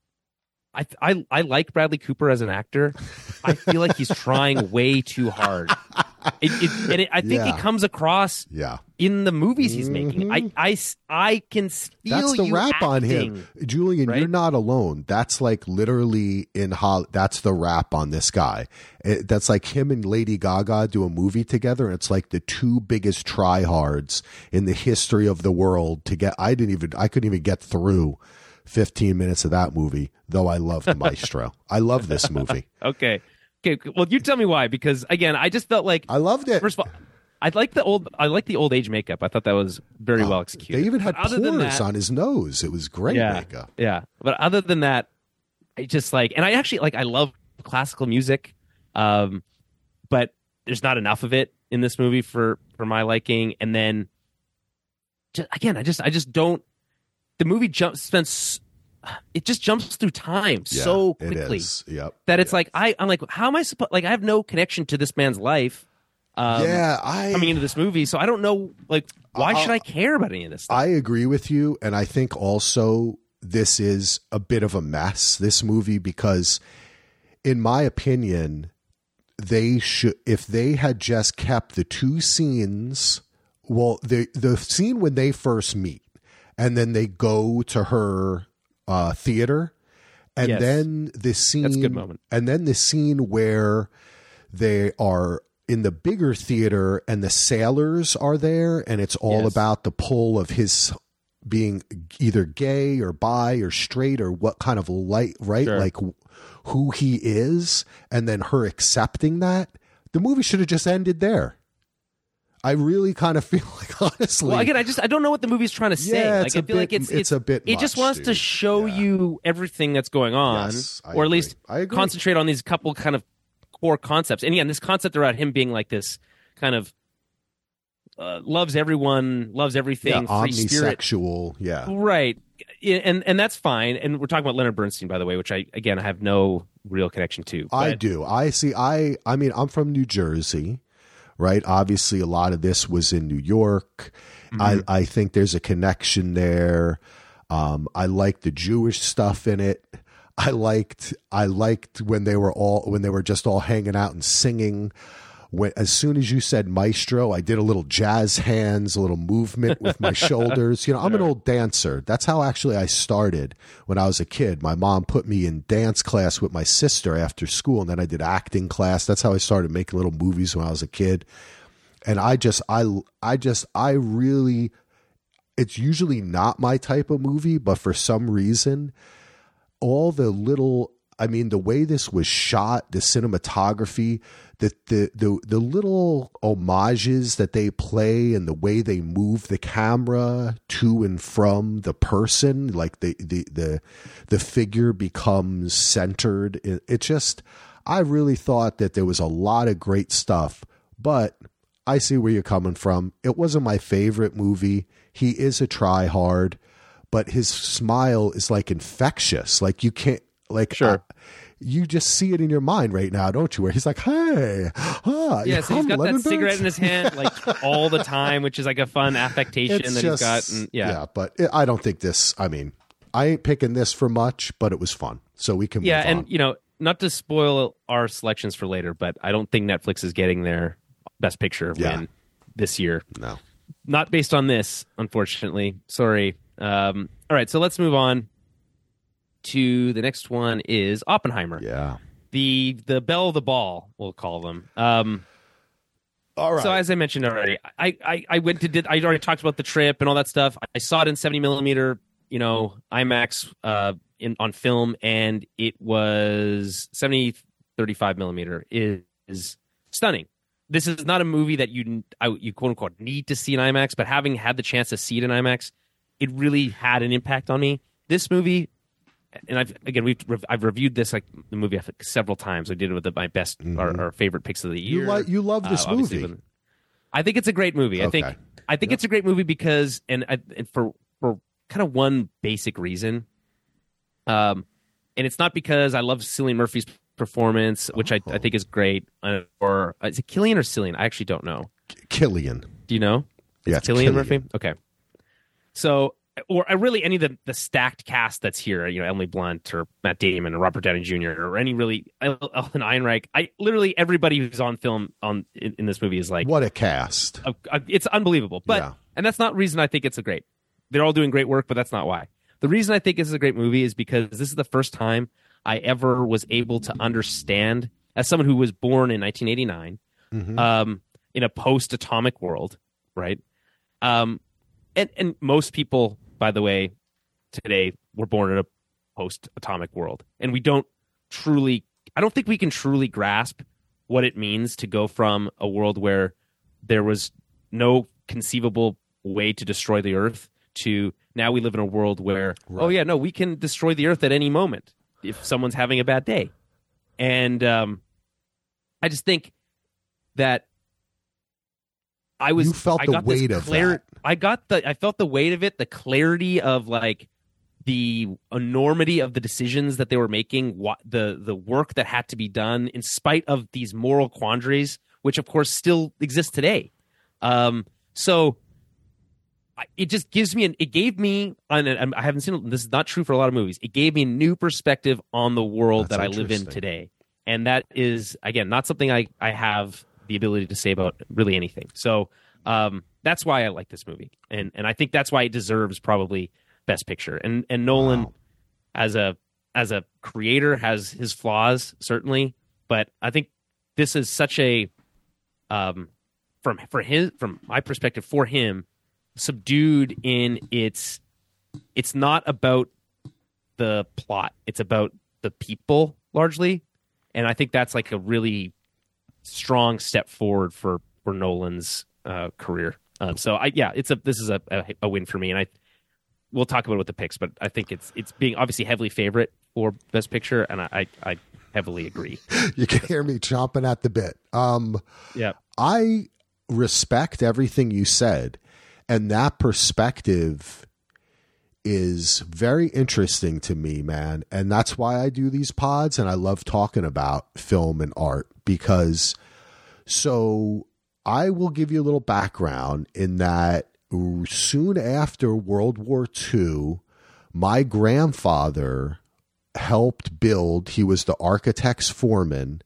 I like Bradley Cooper as an actor. I feel like he's trying way too hard. I think it comes across in the movies he's making. I can feel that's the rap acting, on him, Julian. Right? You're not alone. That's like literally that's the rap on this guy. That's like him and Lady Gaga do a movie together, and it's like the 2 biggest tryhards in the history of the world to get. I couldn't even get through 15 minutes of that movie, though I loved Maestro. I love this movie. Okay. Well, you tell me why, because again, I just felt like I loved it. First of all, I like the old age makeup. I thought that was very well executed. They even had pores on his nose. It was great makeup. Yeah. But other than that, I just and I actually I love classical music. But there's not enough of it in this movie for my liking. And then I just don't. The movie jumps through time so quickly that it's I'm like, how am I supposed? Like, I have no connection to this man's life. Coming into this movie, so I don't know. Like, why should I care about any of this stuff? I agree with you, and I think also this is a bit of a mess. This movie, because, in my opinion, they should, if they had just kept the 2 scenes. Well, the scene when they first meet. And then they go to her theater, and then the scene. That's a good moment. And then the scene where they are in the bigger theater, and the sailors are there, and it's all about the pull of his being either gay or bi or straight or what kind of light, right? Sure. Like who he is, and then her accepting that. The movie should have just ended there. I really kind of feel like, honestly. Well, again, I don't know what the movie's trying to say. I feel like it's a bit. It just wants to show you everything that's going on, or at least concentrate on these couple kind of core concepts. And again, this concept about him being like this kind of loves everyone, loves everything, free omnisexual, spirit, right? And that's fine. And we're talking about Leonard Bernstein, by the way, which I have no real connection to. I do. I see. I mean, I'm from New Jersey. Right. Obviously, a lot of this was in New York. I think there's a connection there. I liked the Jewish stuff in it. I liked when they were just all hanging out and singing as soon as you said maestro, I did a little jazz hands, a little movement with my shoulders. You know, I'm an old dancer. That's how actually I started when I was a kid. My mom put me in dance class with my sister after school, and then I did acting class. That's how I started making little movies when I was a kid. And I really, it's usually not my type of movie, but for some reason, all the little, I mean, the way this was shot, the cinematography, the little homages that they play and the way they move the camera to and from the person, like the figure becomes centered. It just, I really thought that there was a lot of great stuff, but I see where you're coming from. It wasn't my favorite movie. He is a try-hard, but his smile is like infectious. Like you can't, like, sure. You just see it in your mind right now, don't you? Where he's like, "Hey, yeah." So he's got that cigarette in his hand like all the time, which is like a fun affectation he's got. And, yeah, but I don't think this. I mean, I ain't picking this for much, but it was fun, so we can. Yeah, move and on. you know, not to spoil our selections for later, but I don't think Netflix is getting their Best Picture win this year. No, not based on this, unfortunately. Sorry. All right, so let's move on to the next one is Oppenheimer. Yeah. The belle of the ball, we'll call them. All right. So as I mentioned already, I already talked about the trip and all that stuff. I saw it in 70 millimeter, you know, IMAX on film, and it was 35 millimeter is stunning. This is not a movie that you quote unquote need to see in IMAX, but having had the chance to see it in IMAX, it really had an impact on me. This movie, and I've reviewed this like the movie several times. I did it with my best our favorite picks of the year. You love this movie. I think it's a great movie. Okay. I think it's a great movie because and for kind of one basic reason. And it's not because I love Cillian Murphy's performance, which I think is great. Or is it Cillian or Cillian? I actually don't know. Cillian. Do you know? Yeah, Cillian Murphy. Okay. So, or really any of the stacked cast that's here, you know, Emily Blunt or Matt Damon or Robert Downey Jr. or any really Alvin Ehrenreich. Literally everybody who's on film in this movie is like, what a cast! It's unbelievable. But and that's not the reason I think it's a great. They're all doing great work, but that's not why. The reason I think this is a great movie is because this is the first time I ever was able to understand, as someone who was born in 1989, in a post-atomic world, right? And most people, by the way, today were born in a post-atomic world. And I don't think we can truly grasp what it means to go from a world where there was no conceivable way to destroy the Earth to now we live in a world where, we can destroy the Earth at any moment if someone's having a bad day. And I just think that you felt the weight of that. I felt the weight of it, the clarity of like the enormity of the decisions that they were making, the work that had to be done in spite of these moral quandaries, which of course still exist today. So it just gives me it gave me, and I haven't seen it, this is not true for a lot of movies. It gave me a new perspective on the world that I live in today. And that is, again, not something I have the ability to say about really anything. So that's why I like this movie. And I think that's why it deserves probably Best Picture. And Nolan, as a creator, has his flaws, certainly. But I think this is such a, from my perspective, for him, subdued in it's not about the plot. It's about the people, largely. And I think that's like a really strong step forward for Nolan's career. This is a win for me, and we'll talk about it with the picks, but I think it's being obviously heavily favorite for Best Picture, and I heavily agree. You can hear me chomping at the bit. I respect everything you said, and that perspective is very interesting to me, man. And that's why I do these pods, and I love talking about film and art, because so I will give you a little background in that soon after World War II, my grandfather helped build, he was the architect's foreman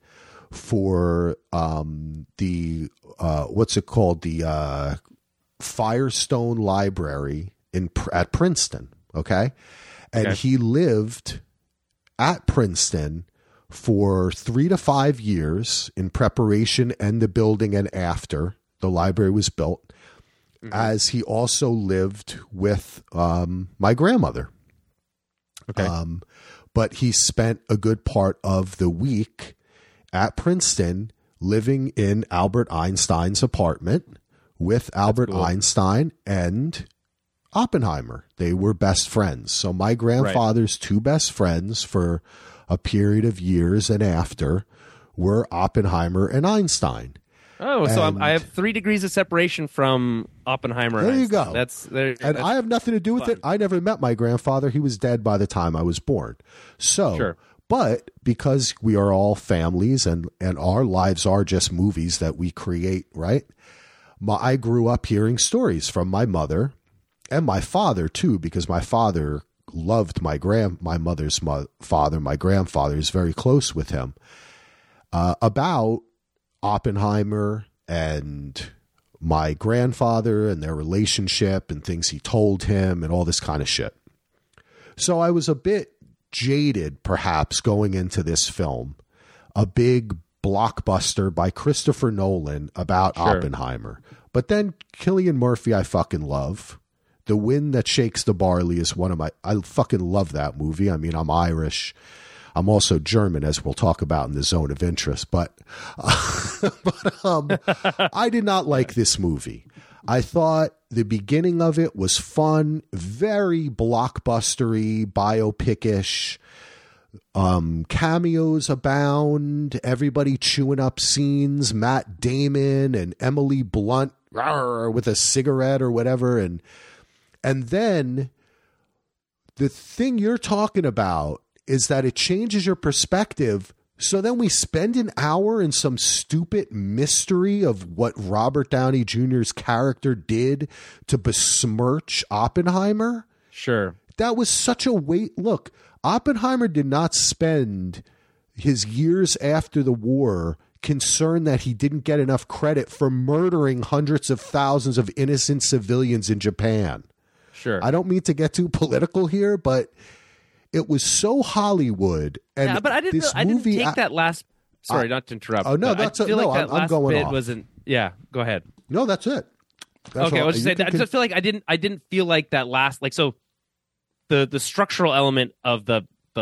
for the what's it called, the Firestone Library at Princeton. Okay, and he lived at Princeton for 3 to 5 years in preparation and the building and after the library was built, as he also lived with my grandmother. Okay. But he spent a good part of the week at Princeton living in Albert Einstein's apartment with Albert Einstein and Oppenheimer. They were best friends. So my grandfather's two best friends for a period of years and after were Oppenheimer and Einstein. Oh, so I have 3 degrees of separation from Oppenheimer. There and you go. That's I have nothing to do with it. I never met my grandfather. He was dead by the time I was born. So, but because we are all families and our lives are just movies that we create, right? I grew up hearing stories from my mother and my father too, because my father loved my mother's father. My grandfather is very close with him, about Oppenheimer and my grandfather and their relationship and things he told him and all this kind of shit. So I was a bit jaded, perhaps, going into this film, a big blockbuster by Christopher Nolan about Oppenheimer. But then Cillian Murphy, I fucking love. The Wind That Shakes the Barley is I fucking love that movie. I mean, I'm Irish. I'm also German, as we'll talk about in the Zone of Interest. But I did not like this movie. I thought the beginning of it was fun, very blockbustery, biopic-ish. Cameos abound, everybody chewing up scenes, Matt Damon and Emily Blunt with a cigarette or whatever. And then the thing you're talking about is that it changes your perspective. So then we spend an hour in some stupid mystery of what Robert Downey Jr.'s character did to besmirch Oppenheimer. Sure. That was such a Look, Oppenheimer did not spend his years after the war concerned that he didn't get enough credit for murdering hundreds of thousands of innocent civilians in Japan. Sure. I don't mean to get too political here, but it was so Hollywood. And yeah, but I didn't take that last. Sorry, not to interrupt. Oh no, that's I'm going bit off. Wasn't. Yeah, go ahead. No, that's it. Okay, I was just saying. I just feel like I didn't feel like that last. Like, so the structural element of the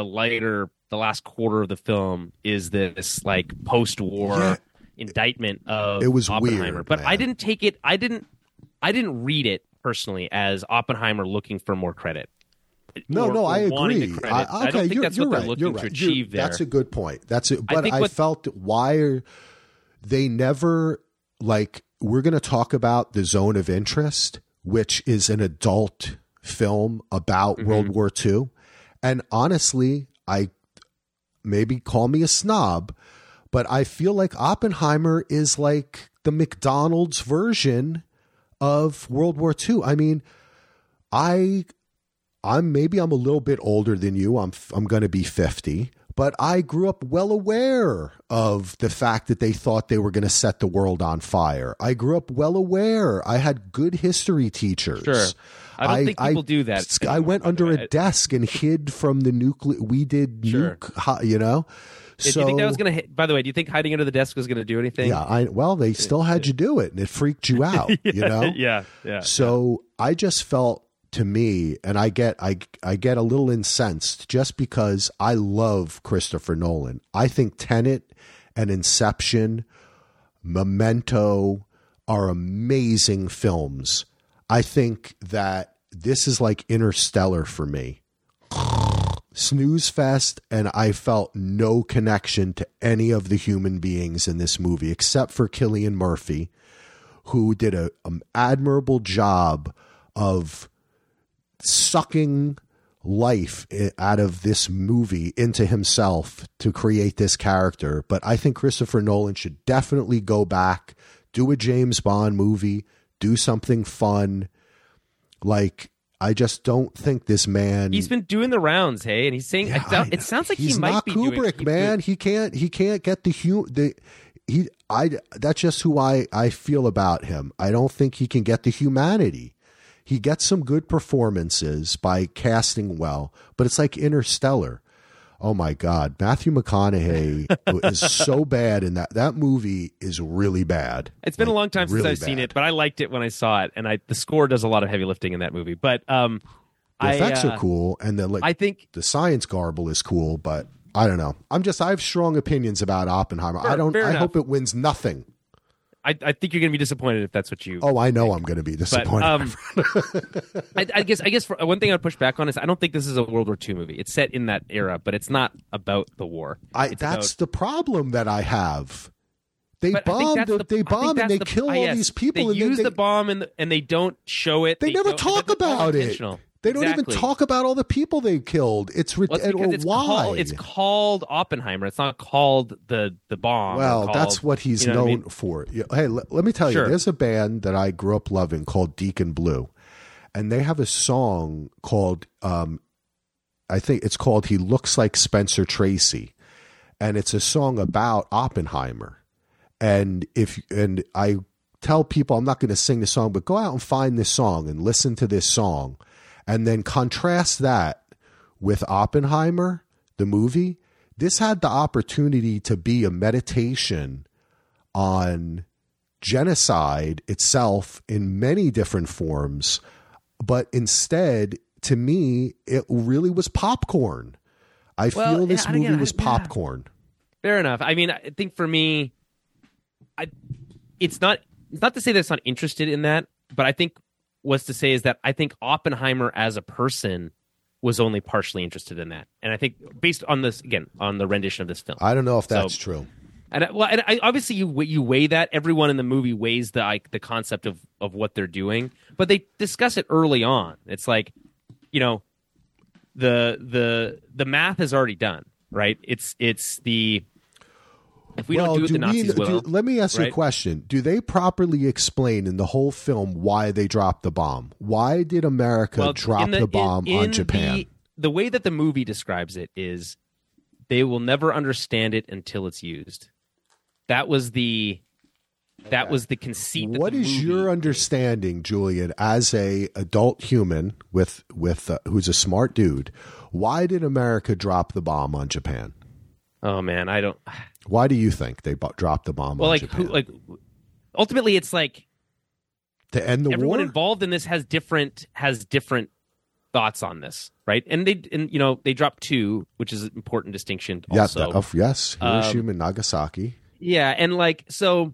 last quarter of the film is this like post-war indictment of it was Oppenheimer. Weird, but man. I didn't take it. I didn't read it personally as Oppenheimer looking for more credit. No, I agree. Okay, I don't think that's what they're looking to achieve there. That's a good point. But I felt why they never, like, we're going to talk about The Zone of Interest, which is an adult film about World War II. And honestly, I maybe call me a snob, but I feel like Oppenheimer is like the McDonald's version of World War II. I mean, I'm a little bit older than you. I'm going to be 50, but I grew up well aware of the fact that they thought they were going to set the world on fire. I grew up well aware. I had good history teachers. Sure. I don't think people do that. I went under a desk and hid from the nuclear. We did nuke, you know. So, do you think that was going to? By the way, do you think hiding under the desk was going to do anything? Yeah. They still had you do it, and it freaked you out. You know. Yeah. So I just felt, to me, and I get a little incensed just because I love Christopher Nolan. I think Tenet and Inception, Memento are amazing films. I think that this is like Interstellar for me. Snooze fest, and I felt no connection to any of the human beings in this movie except for Cillian Murphy, who did an admirable job of sucking life out of this movie into himself to create this character. But I think Christopher Nolan should definitely go back, do a James Bond movie, do something fun. Like, I just don't think this man. He's been doing the rounds, hey, and he's saying it sounds like he might be doing. He's not Kubrick, man. He can't get that's just who I feel about him. I don't think he can get the humanity. He gets some good performances by casting well, but it's like Interstellar. Oh my God, Matthew McConaughey is so bad in that movie is really bad. It's been a long time since I've seen it, but I liked it when I saw it, and the score does a lot of heavy lifting in that movie. But the effects are cool, and then I think the science garble is cool, but I don't know. I have strong opinions about Oppenheimer. I hope it wins nothing. I think you're going to be disappointed if that's what you. Oh, I know I'm going to be disappointed. But, I guess for one thing I'd push back on is I don't think this is a World War II movie. It's set in that era, but it's not about the war. That's the problem that I have. They bomb and they kill all these people. They use the bomb and they don't show it. They never talk about it. They don't even talk about all the people they killed. It's ridiculous. Why? It's called Oppenheimer. It's not called the bomb. Well, that's what he's known for. Hey, let me tell you, there's a band that I grew up loving called Deacon Blue, and they have a song called, I think it's called "He Looks Like Spencer Tracy," and it's a song about Oppenheimer. And I tell people I'm not going to sing the song, but go out and find this song and listen to this song. And then contrast that with Oppenheimer, the movie. This had the opportunity to be a meditation on genocide itself in many different forms. But instead, to me, it really was popcorn. I feel this movie was popcorn. Fair enough. I mean, I think for me, it's not to say that it's not interested in that, but I think was to say is that I think Oppenheimer as a person was only partially interested in that. And I think based on this, again, on the rendition of this film. I don't know if that's true. And obviously you weigh that. Everyone in the movie weighs the concept of what they're doing, but they discuss it early on. It's like, the math is already done, right? It's the... If we don't do it, the Nazis will. Let me ask you a question. Do they properly explain in the whole film why they dropped the bomb? Why did America drop the bomb on Japan? The way that the movie describes it is they will never understand it until it's used. That was the conceit. What is your understanding, Julian, as a adult human with who's a smart dude? Why did America drop the bomb on Japan? Oh man, I don't. Why do you think they dropped the bomb on Japan? Ultimately, it's like to end the war. Everyone involved in this has different thoughts on this, right? And they dropped two, which is an important distinction. Also, yes, Hiroshima and Nagasaki. Yeah, and so.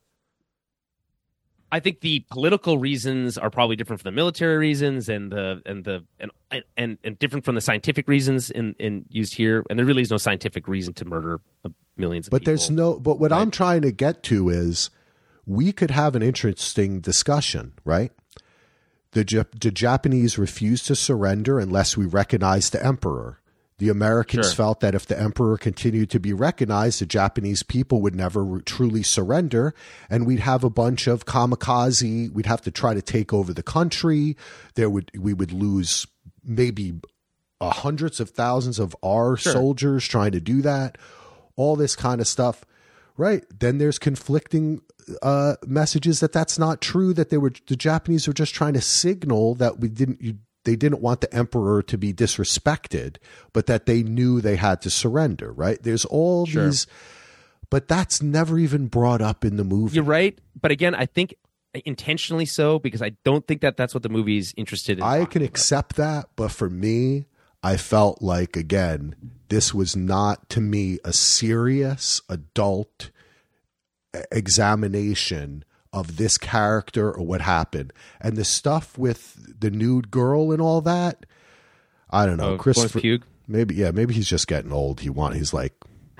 I think the political reasons are probably different from the military reasons and different from the scientific reasons in used here. And there really is no scientific reason to murder millions of people. But what I'm trying to get to is we could have an interesting discussion, right? The Japanese refused to surrender unless we recognize the emperor. The Americans felt that if the emperor continued to be recognized, the Japanese people would never truly surrender, and we'd have a bunch of kamikaze. We'd have to try to take over the country. We would lose maybe hundreds of thousands of our soldiers trying to do that. All this kind of stuff, right? Then there's conflicting messages that that's not true. That the Japanese were just trying to signal that they didn't want the emperor to be disrespected, but that they knew they had to surrender, right? There's all these, but that's never even brought up in the movie. You're right. But again, I think intentionally so, because I don't think that that's what the movie's interested in. I can accept that, but for me, I felt like, again, this was not, to me, a serious adult examination of this character or what happened. And the stuff with the nude girl and all that, I don't know. Christopher Pugh? Maybe he's just getting old. He's like,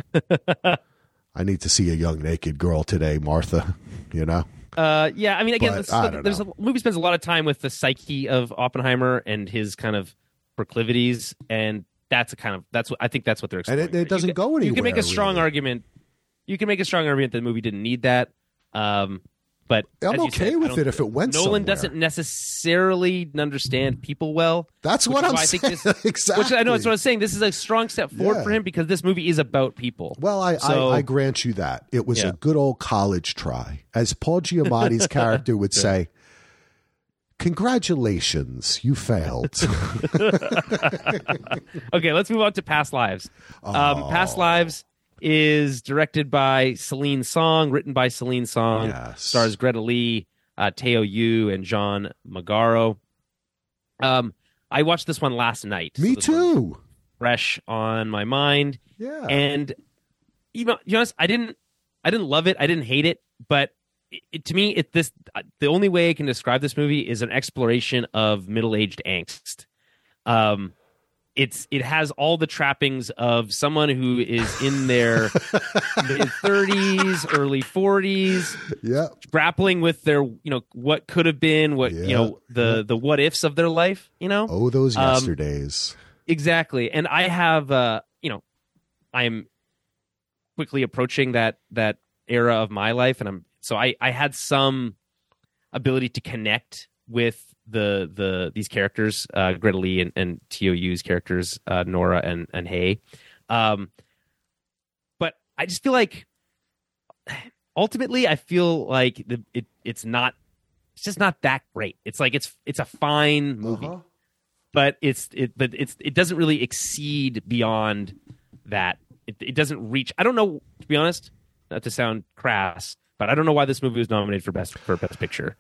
I need to see a young naked girl today, Martha, Yeah, I mean, again, the movie spends a lot of time with the psyche of Oppenheimer and his kind of proclivities, and I think that's what they're exploring. And it doesn't go anywhere. You can make a strong argument. You can make a strong argument that the movie didn't need that. But I'm okay with it if it went somewhere. Nolan doesn't necessarily understand people well. That's what I'm saying. Exactly. Which I know that's what I was saying. This is a strong step forward for him because this movie is about people. Well, I grant you that. It was a good old college try. As Paul Giamatti's character would say, congratulations, you failed. Okay, let's move on to Past Lives. Past Lives is directed by Celine Song, written by Celine Song, stars Greta Lee, Teo Yu, and John Magaro. I watched this one last night. Me too. Fresh on my mind. Yeah. And you know, to be honest, I didn't love it. I didn't hate it, but to me, the only way I can describe this movie is an exploration of middle-aged angst. It has all the trappings of someone who is in their mid-30s, early 40s, grappling with their, what could have been, the what ifs of their life, Oh, those yesterdays. Exactly. And I have, I'm quickly approaching that era of my life, and so I had some ability to connect with these characters, Greta Lee and Teo Yu's characters, Nora and Hay. But I just feel like ultimately I feel like it's just not that great. It's like it's a fine movie, but it doesn't really exceed beyond that. It doesn't reach. I don't know, to be honest, not to sound crass, but I don't know why this movie was nominated for best picture.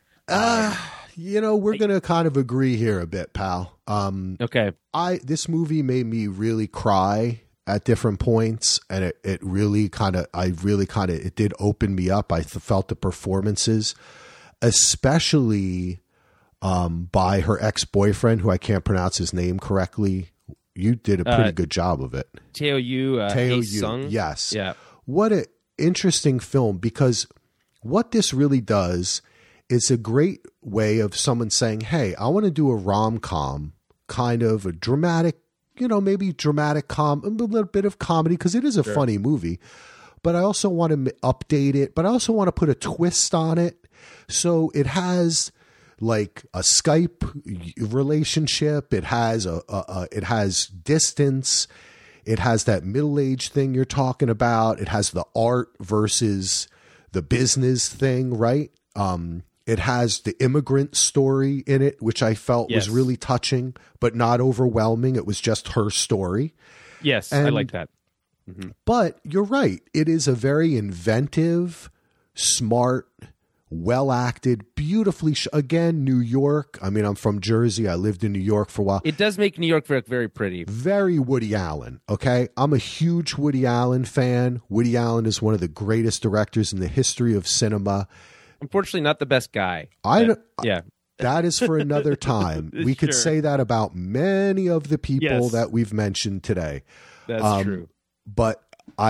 We're going to kind of agree here a bit, pal. Okay. This movie made me really cry at different points, and it really kind of, it did open me up. I felt the performances, especially by her ex-boyfriend, who I can't pronounce his name correctly. You did a pretty good job of it. Teo Yu, Teo Yu, Sung. yes. Yeah. What an interesting film, because what this really does is a great way of someone saying, hey, I want to do a rom-com, kind of a dramatic, maybe dramatic a little bit of comedy, because it is a funny movie, but I also want to update it, but I also want to put a twist on it. So it has like a Skype relationship. It has it has distance. It has that middle-aged thing you're talking about. It has the art versus the business thing, right? It has the immigrant story in it, which I felt was really touching, but not overwhelming. It was just her story. Yes, I like that. Mm-hmm. But you're right. It is a very inventive, smart, well-acted, beautifully again, New York. I mean, I'm from Jersey. I lived in New York for a while. It does make New York look very pretty. Very Woody Allen, okay? I'm a huge Woody Allen fan. Woody Allen is one of the greatest directors in the history of cinema. Unfortunately, not the best guy. That is for another time. We could say that about many of the people that we've mentioned today. That's true. But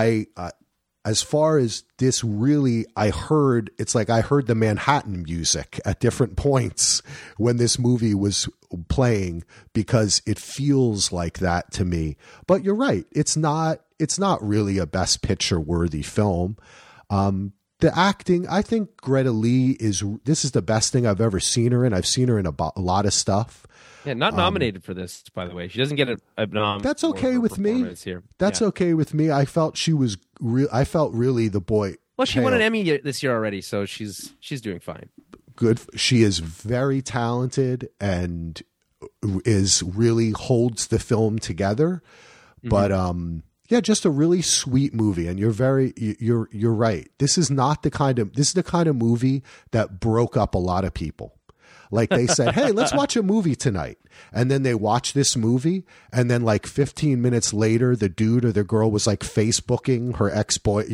as far as this really, I heard the Manhattan music at different points when this movie was playing, because it feels like that to me. But you're right. It's not really a Best Picture worthy film. The acting, I think Greta Lee this is the best thing I've ever seen her in. I've seen her in a lot of stuff. Yeah, not nominated for this, by the way. She doesn't get a nom. That's okay with me. Here. That's okay with me. I felt she was I felt really the boy. Well, she won an Emmy this year already, so she's doing fine. Good. She is very talented and really holds the film together. Mm-hmm. But yeah, just a really sweet movie, and you're right. This is the kind of movie that broke up a lot of people. Like they said, hey, let's watch a movie tonight. And then they watch this movie, and then like 15 minutes later, the dude or the girl was like Facebooking her ex-boy,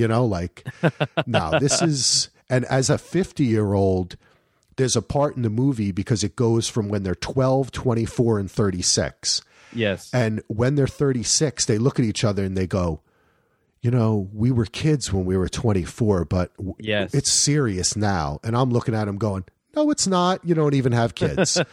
no, this is, and as a 50-year-old, there's a part in the movie because it goes from when they're 12, 24, and 36. Yes. And when they're 36, they look at each other and they go, we were kids when we were 24, but it's serious now. And I'm looking at them going, no, it's not. You don't even have kids. You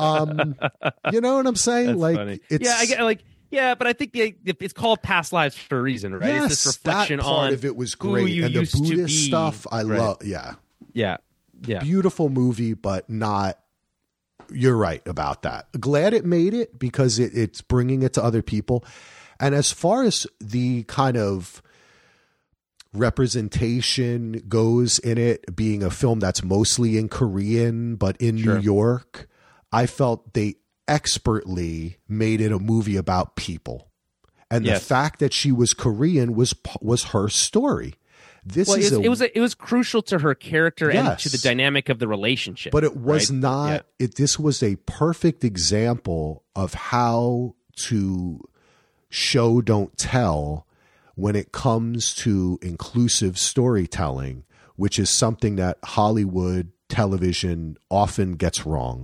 know what I'm saying? That's funny. I get but I think it's called Past Lives for a reason, right? Yes, it's this reflection that part on of it was great. And the Buddhist stuff, I love. Yeah. Yeah. beautiful movie, but not. You're right about that. Glad it made it because it's bringing it to other people. And as far as the kind of representation goes in it, being a film that's mostly in Korean but in New York, I felt they expertly made it a movie about people. And the fact that she was Korean was her story. It was crucial to her character and to the dynamic of the relationship. But it was not. This was a perfect example of how to show, don't tell, when it comes to inclusive storytelling, which is something that Hollywood television often gets wrong.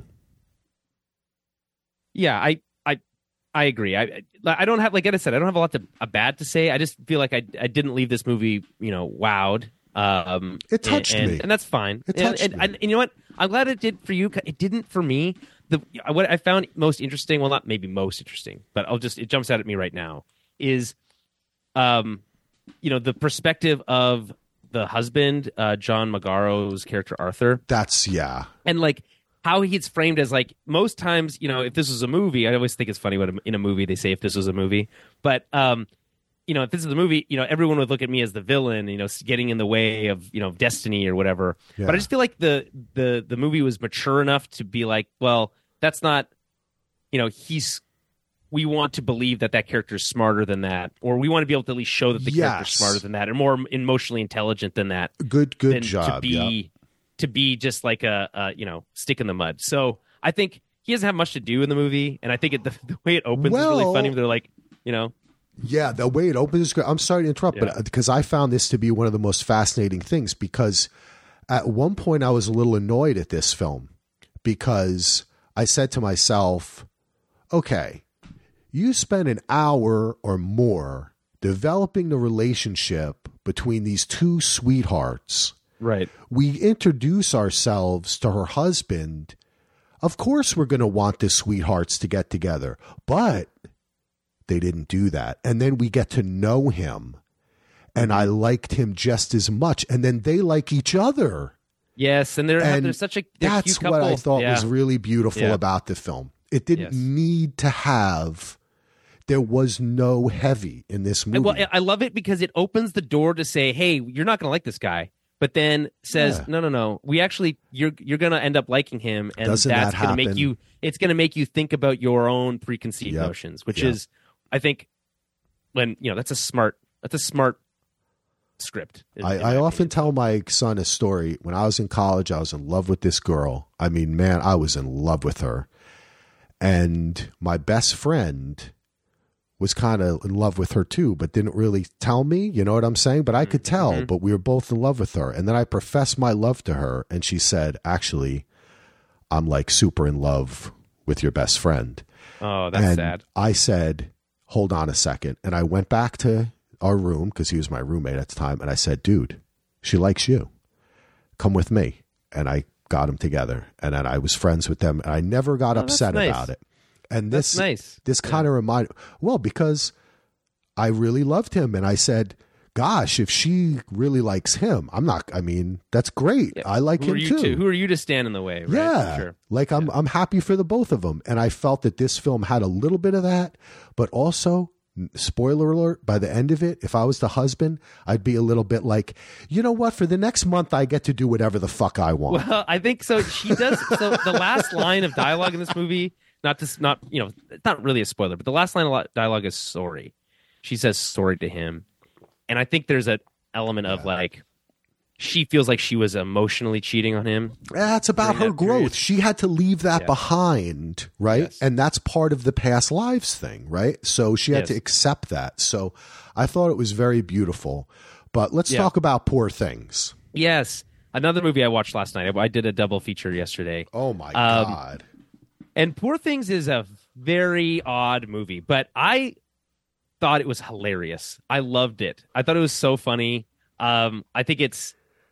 Yeah, I agree. I don't have, like I said, I don't have a lot bad to say. I just feel like I didn't leave this movie, wowed. It touched me, and that's fine. It touched me. And you know what? I'm glad it did for you. It didn't for me. What I found most interesting, well, not maybe most interesting, but it jumps out at me right now, is, the perspective of the husband, John Magaro's character Arthur. And like how he's framed as, like, most times, if this was a movie, I always think it's funny when in a movie they say if this was a movie, but if this is a movie, everyone would look at me as the villain, getting in the way of, destiny or whatever. Yeah. But I just feel like the movie was mature enough to be like, well, that's not, we want to believe that character is smarter than that, or we want to be able to at least show that the character's smarter than that, and more emotionally intelligent than that. Good job. To be just like a stick in the mud. So I think he doesn't have much to do in the movie, and I think the way it opens is really funny. They're like, Yeah, the way it opens is great. I'm sorry to interrupt, but because I found this to be one of the most fascinating things, because at one point I was a little annoyed at this film because I said to myself, okay, you spend an hour or more developing the relationship between these two sweethearts. Right. We introduce ourselves to her husband. Of course, we're going to want the sweethearts to get together, but they didn't do that. And then we get to know him, and I liked him just as much. And then they like each other. Yes, and they're such a that's cute couple. What I thought was really beautiful about the film. It didn't need to have. There was no heavy in this movie. Well, I love it because it opens the door to say, "Hey, you're not going to like this guy," but then says, "No. We actually, you're going to end up liking him, and that's going to make you. It's going to make you think about your own preconceived notions, which is." I think that's a smart script. I often tell my son a story. When I was in college, I was in love with this girl. I mean, man, I was in love with her. And my best friend was kind of in love with her too, but didn't really tell me, you know what I'm saying? But I could tell, but we were both in love with her. And then I professed my love to her, and she said, actually, I'm like super in love with your best friend. Oh, that's sad. I said, hold on a second. And I went back to our room because he was my roommate at the time. And I said, dude, she likes you. Come with me. And I got them together. And then I was friends with them. And I never got upset about it. And this kind of reminded, because I really loved him. And I said, gosh, if she really likes him, that's great. Yeah. I like him too. Who are you to stand in the way? Right? Yeah. Sure. I'm happy for the both of them. And I felt that this film had a little bit of that, but also, spoiler alert, by the end of it, if I was the husband, I'd be a little bit like, you know what? For the next month, I get to do whatever the fuck I want. Well, I think so. She does. So the last line of dialogue in this movie, it's not really a spoiler, but the last line of dialogue is sorry. She says sorry to him. And I think there's an element of like, she feels like she was emotionally cheating on him. That's about her growth. Period. She had to leave that behind, right? Yes. And that's part of the past lives thing, right? So she had to accept that. So I thought it was very beautiful. But let's talk about Poor Things. Yes. Another movie I watched last night. I did a double feature yesterday. Oh, my God. And Poor Things is a very odd movie, but I thought it was hilarious. I loved it. I thought it was so funny. I think it's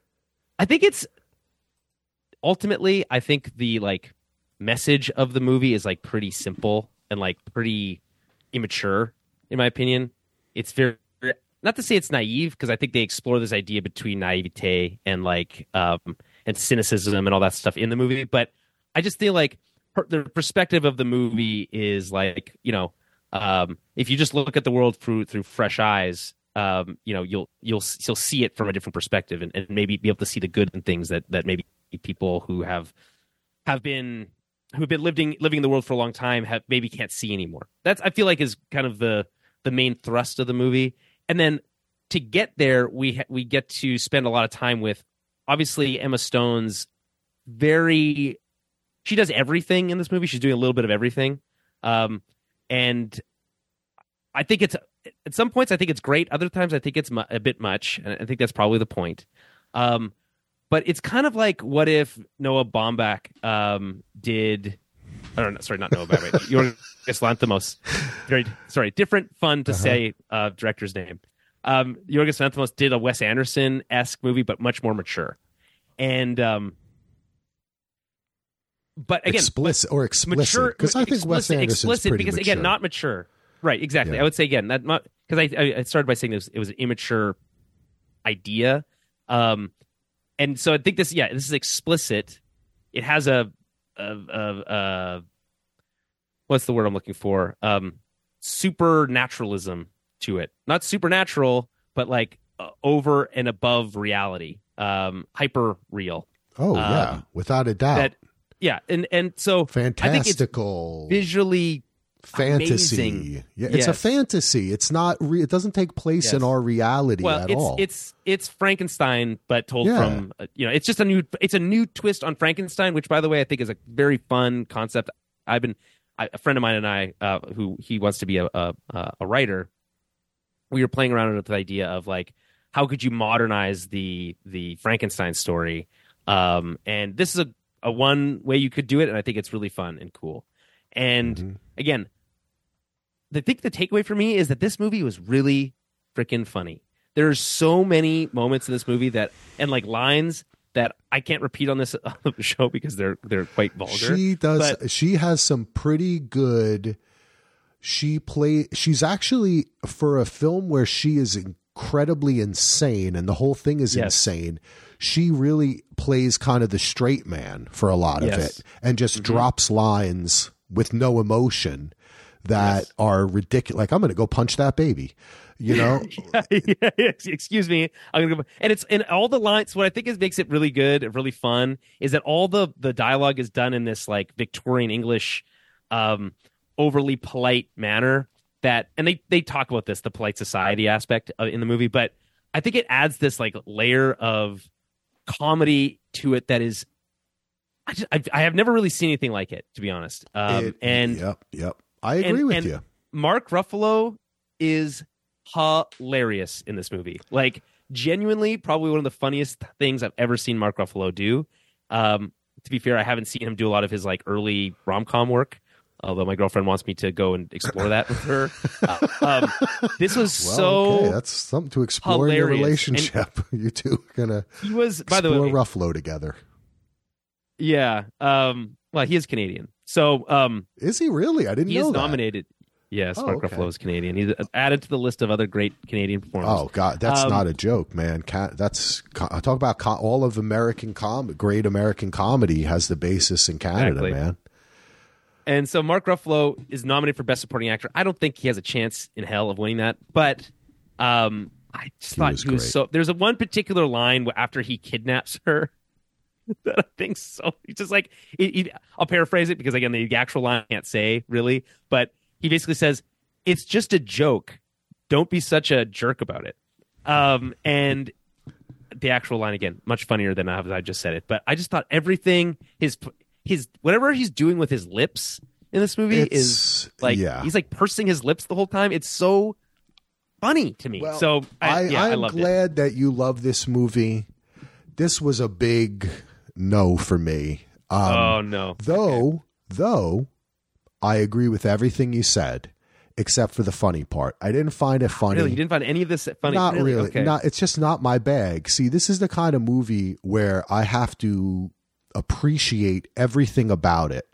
ultimately, I think the message of the movie is pretty simple and pretty immature, in my opinion. It's very, not to say it's naive, because I think they explore this idea between naivete and and cynicism and all that stuff in the movie. But I just feel like the perspective of the movie is like, if you just look at the world through fresh eyes, you'll see it from a different perspective, and maybe be able to see the good in things that maybe people who have been living in the world for a long time maybe can't see anymore. That's, I feel like, is kind of the main thrust of the movie. And then to get there, we get to spend a lot of time with, obviously, Emma Stone's she does everything in this movie. She's doing a little bit of everything. And I think at some points, I think it's great. Other times, I think it's a bit much. And I think that's probably the point. But it's kind of like, what if Noah Baumbach did... sorry, not Noah Baumbach. Yorgos Lanthimos. Different fun to say director's name. Yorgos Lanthimos did a Wes Anderson-esque movie, but much more mature. And... but again, explicit, because I think Wes Anderson's pretty because mature. Again, not mature, right? Exactly. Yeah. I would say again that because I started by saying it was an immature idea, and so I think this is explicit. It has a what's the word I'm looking for? Supernaturalism to it, not supernatural, but like over and above reality, hyper real. Oh yeah, without a doubt. Yeah, and so fantastical, I think it's visually fantasy. Amazing. Yeah, it's a fantasy. It's not. It doesn't take place in our reality at all. It's Frankenstein, but told from It's just a new twist on Frankenstein, which, by the way, I think is a very fun concept. A friend of mine and I, who he wants to be a writer, we were playing around with the idea of like, how could you modernize the Frankenstein story? And this is a one way you could do it, and I think it's really fun and cool. And again, I think the takeaway for me is that this movie was really freaking funny. There's so many moments in this movie and like lines that I can't repeat on this show because they're quite vulgar. She has some pretty good. She's actually, for a film where she is incredibly insane and the whole thing is insane, she really plays kind of the straight man for a lot of it, and just drops lines with no emotion that are ridiculous. Like, I'm going to go punch that baby, Excuse me. I'm gonna go. And it's in all the lines. What I think makes it really good and really fun is that all the dialogue is done in this like Victorian English, overly polite manner. And they talk about this, the polite society aspect in the movie, but I think it adds this like layer of comedy to it that is, I have never really seen anything like it, to be honest. Yep. I agree with you. Mark Ruffalo is hilarious in this movie. Like, genuinely, probably one of the funniest things I've ever seen Mark Ruffalo do. To be fair, I haven't seen him do a lot of his like early rom-com work, although my girlfriend wants me to go and explore that with her. This was okay. That's something to explore hilarious. In your relationship. You two are gonna by the way, Ruffalo together. Yeah. Well, he is Canadian. So is he really? I didn't know that. He is nominated. Yes, Mark Ruffalo is Canadian. He's added to the list of other great Canadian performers. Oh God, that's not a joke, man. I talk about all of American great American comedy has the basis in Canada, man. And so Mark Ruffalo is nominated for Best Supporting Actor. I don't think he has a chance in hell of winning that, but I just thought he was so. There's one particular line after he kidnaps her that I think so. He's just like, I'll paraphrase it because again, the actual line I can't say really, but he basically says, "It's just a joke. Don't be such a jerk about it." And the actual line again, much funnier than I just said it. But I just thought everything his whatever he's doing with his lips in this movie is like he's like pursing his lips the whole time. It's so funny to me. Well, so I'm glad that you love this movie. This was a big no for me. Oh no. Though I agree with everything you said, except for the funny part. I didn't find it funny. Really? You didn't find any of this funny? Not really. Okay. It's just not my bag. See, this is the kind of movie where I have to appreciate everything about it.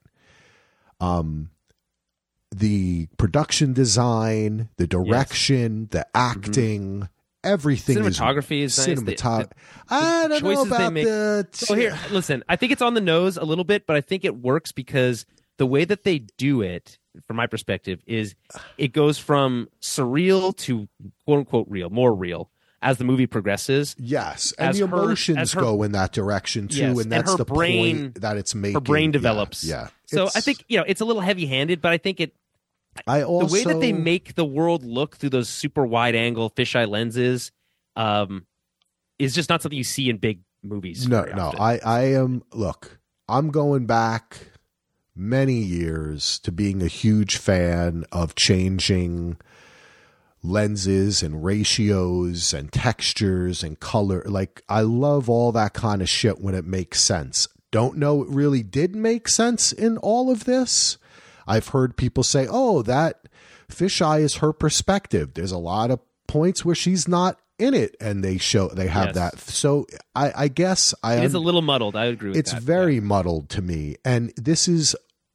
The production design, the direction, the acting, everything cinematography is nice. I don't know about the. So here, listen. I think it's on the nose a little bit, but I think it works because the way that they do it, from my perspective, is it goes from surreal to quote unquote real, more real as the movie progresses. Yes, and the emotions go in that direction too, yes, and that's the point that it's making. Her brain develops. Yeah. So I think it's a little heavy-handed, but I think it. The way that they make the world look through those super wide-angle fisheye lenses is just not something you see in big movies. No. I am. Look, I'm going back many years to being a huge fan of changing lenses and ratios and textures and color. Like, I love all that kind of shit when it makes sense. Don't know it really did make sense in all of this. I've heard people say, oh, that fisheye is her perspective. There's a lot of points where she's not in it, and they have that. So I guess it is a little muddled. I agree with that. It's very muddled to me. And this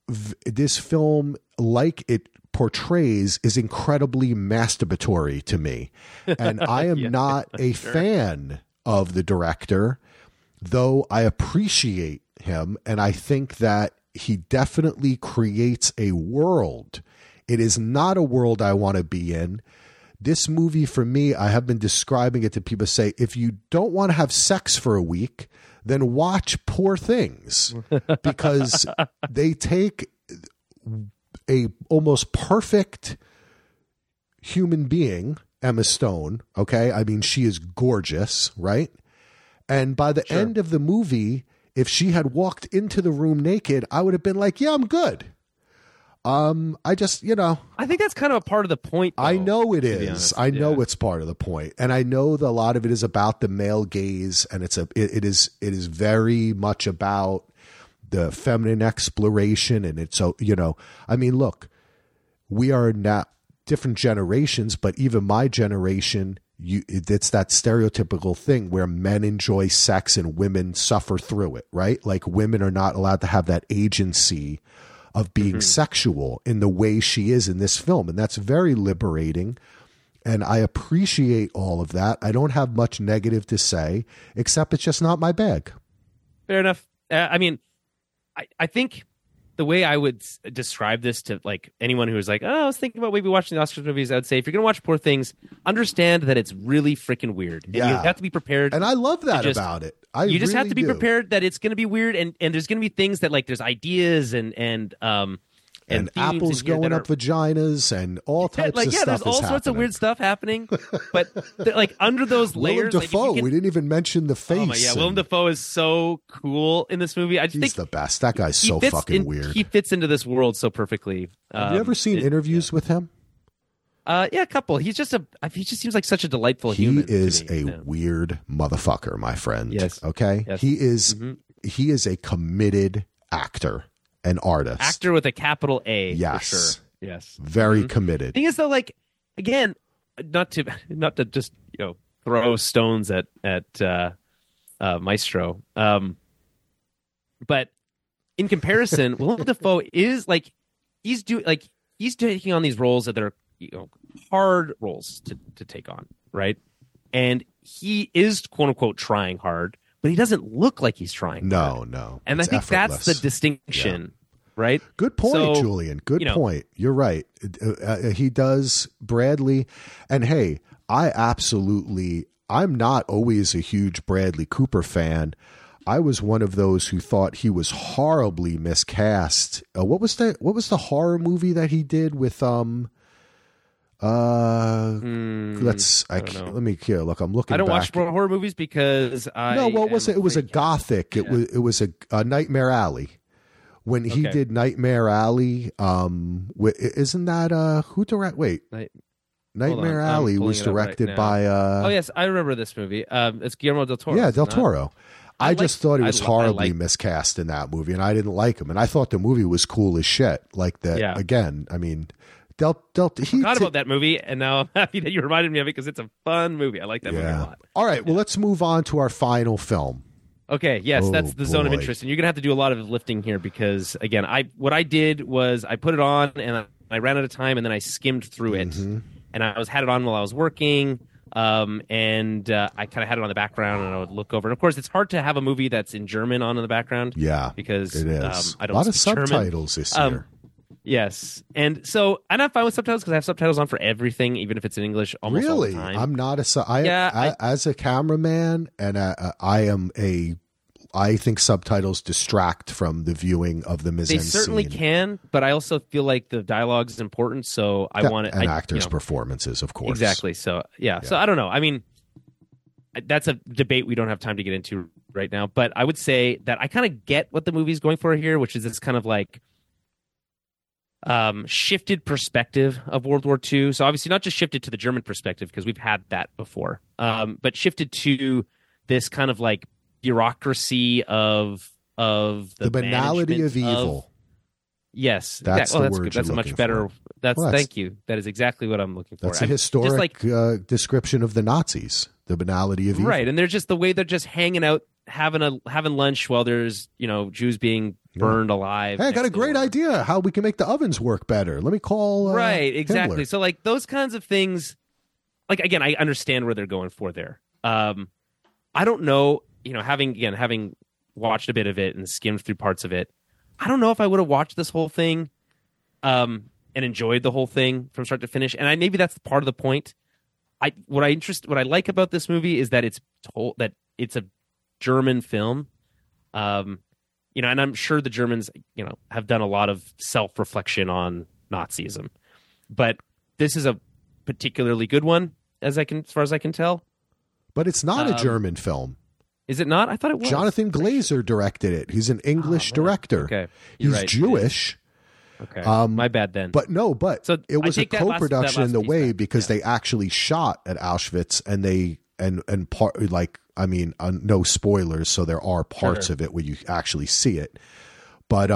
film, like it portrays, is incredibly masturbatory to me. And I am not a fan of the director, though I appreciate him. And I think that he definitely creates a world. It is not a world I want to be in. This movie, for me, I have been describing it to people, say, if you don't want to have sex for a week, then watch Poor Things, because they take a almost perfect human being, Emma Stone. Okay. I mean, she is gorgeous, right? And by the end of the movie, if she had walked into the room naked, I would have been like, yeah, I'm good. I just, I think that's kind of a part of the point, though, I know it is. I know it's part of the point. And I know that a lot of it is about the male gaze, and it is very much about the feminine exploration. And it's so, I mean, look, we are now different generations, but even my generation, it's that stereotypical thing where men enjoy sex and women suffer through it, right? Like, women are not allowed to have that agency of being sexual in the way she is in this film. And that's very liberating. And I appreciate all of that. I don't have much negative to say, except it's just not my bag. Fair enough. I mean, I think the way I would describe this to like anyone who was like, oh, I was thinking about maybe watching the Oscars movies, I would say, if you're going to watch Poor Things, understand that it's really freaking weird. And you have to be prepared. And I love that about it. You just have to be prepared that it's going to be weird, and there's going to be things that, like, there's ideas and apples going up vaginas and all types of stuff. There's all sorts of weird stuff happening, but like under those layers, Willem Dafoe. We didn't even mention the face. Willem Dafoe is so cool in this movie. He's the best. That guy's so fucking weird. He fits into this world so perfectly. Have you ever seen interviews with him? Yeah, a couple. He just seems like such a delightful human. He is a weird motherfucker, my friend. Yes. Okay. Yes. He is a committed actor, an artist. Actor with a capital A. Yes. For sure. Yes. Very committed. Thing is, though, like, again, not to just throw stones at Maestro, but in comparison, Willem Dafoe is like he's taking on these roles that are hard roles to take on, right? And he is quote unquote trying hard, but he doesn't look like he's trying. No. And I think effortless. That's the distinction, right? Good point, Julian. Good point. You're right. He does Bradley, and hey, I'm not always a huge Bradley Cooper fan. I was one of those who thought he was horribly miscast. What was the horror movie that he did with let me here. Look, I'm looking. I don't back. watch horror movies because what was it? It was a gothic. It was a Nightmare Alley. When he did Nightmare Alley, isn't that who direct? Wait, Nightmare Alley was directed by. Oh yes, I remember this movie. It's Guillermo del Toro. Yeah, del Toro. I just thought he was horribly miscast in that movie, and I didn't like him. And I thought the movie was cool as shit. Like that. Yeah. Again, I mean. I forgot about that movie, and now I'm happy that you reminded me of it because it's a fun movie. I like that movie a lot. All right, well, let's move on to our final film. Okay, yes, that's the zone of interest, and you're gonna have to do a lot of lifting here because, again, what I did was I put it on and I ran out of time, and then I skimmed through it, and I had it on while I was working. And I kind of had it on the background, and I would look over. And of course, it's hard to have a movie that's in German on in the background. Yeah, because it is. I don't a lot of speak subtitles this year. Yes, and so I'm not fine with subtitles because I have subtitles on for everything, even if it's in English. Almost all the time. I'm not as a cameraman, and I think subtitles distract from the viewing of the mise en scene. They certainly can, but I also feel like the dialogue is important, so I want it. And actors' performances, of course. Exactly. So, yeah. So, I don't know. I mean, that's a debate we don't have time to get into right now, but I would say that I kind of get what the movie's going for here, which is this kind of like shifted perspective of World War II. So, obviously, not just shifted to the German perspective, because we've had that before, but shifted to this kind of like bureaucracy of the banality of evil. Yes, that's the word good. You're That's a much looking better. For. Thank you. That is exactly what I'm looking for. That's a historic description of the Nazis. The banality of evil. Right, and they're just the way they're just hanging out, having lunch while there's Jews being burned alive. Hey, I got a great idea how we can make the ovens work better. Let me call. Right, exactly. Himmler. So like those kinds of things. Like again, I understand where they're going for there. I don't know. Having watched a bit of it and skimmed through parts of it, I don't know if I would have watched this whole thing and enjoyed the whole thing from start to finish. And maybe that's part of the point. What I like about this movie is that it's a German film. And I'm sure the Germans, have done a lot of self-reflection on Nazism. But this is a particularly good one, as far as I can tell. But it's not a German film. Is it not? I thought it was. Jonathan Glazer directed it. He's an English director. Okay. He's right. Jewish. Okay. My bad then. But so it was a co-production in the way because they actually shot at Auschwitz and no spoilers, so there are parts of it where you actually see it. But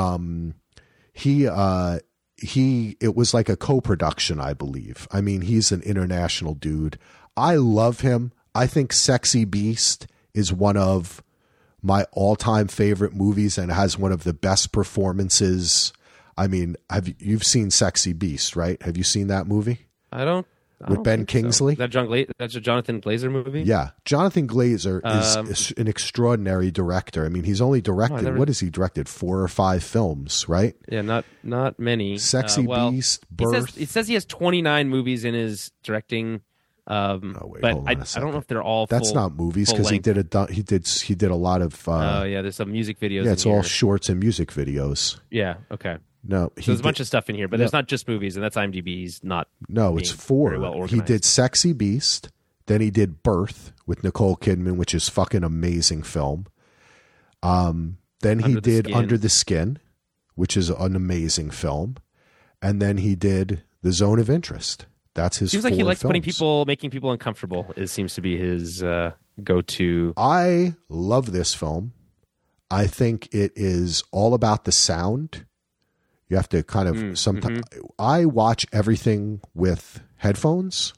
it was like a co-production, I believe. I mean, he's an international dude. I love him. I think Sexy Beast is one of my all-time favorite movies and has one of the best performances. I mean, you've seen Sexy Beast, right? Have you seen that movie? I don't. With Ben Kingsley? So. That's a Jonathan Glazer movie? Yeah. Jonathan Glazer is an extraordinary director. I mean, he's only directed, what has he directed? 4 or 5 films, right? Yeah, not many. Sexy Beast, Birth. It says he has 29 movies in his directing. But I don't know if they're all. That's not movies because he did a lot of. There's some music videos. Yeah, it's all shorts and music videos. Yeah. Okay. No, so there's a bunch of stuff in here, but there's not just movies, and that's IMDb's not. No, it's 4. Well, he did Sexy Beast, then he did Birth with Nicole Kidman, which is fucking amazing film. Then he did Under the Skin, which is an amazing film, and then he did The Zone of Interest. That's his. Seems like he likes making people uncomfortable. It seems to be his go-to. I love this film. I think it is all about the sound. You have to kind of sometimes. I watch everything with headphones.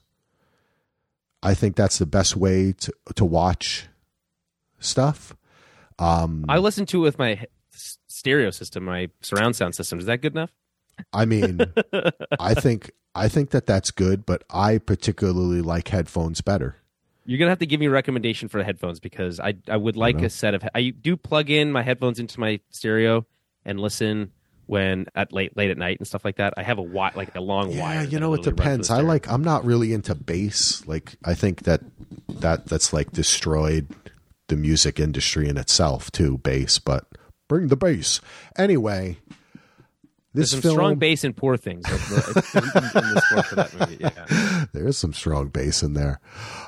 I think that's the best way to watch stuff. I listen to it with my stereo system, my surround sound system. Is that good enough? I mean, I think that's good, but I particularly like headphones better. You're gonna have to give me a recommendation for the headphones because I would like a set of. I do plug in my headphones into my stereo and listen when at late at night and stuff like that. I have a long wire. Yeah, it depends. I'm not really into bass. Like I think that's like destroyed the music industry in itself too. Bass, but bring the bass anyway. There's some strong bass in Poor Things. In the score for that movie. Yeah. There's some strong bass in there.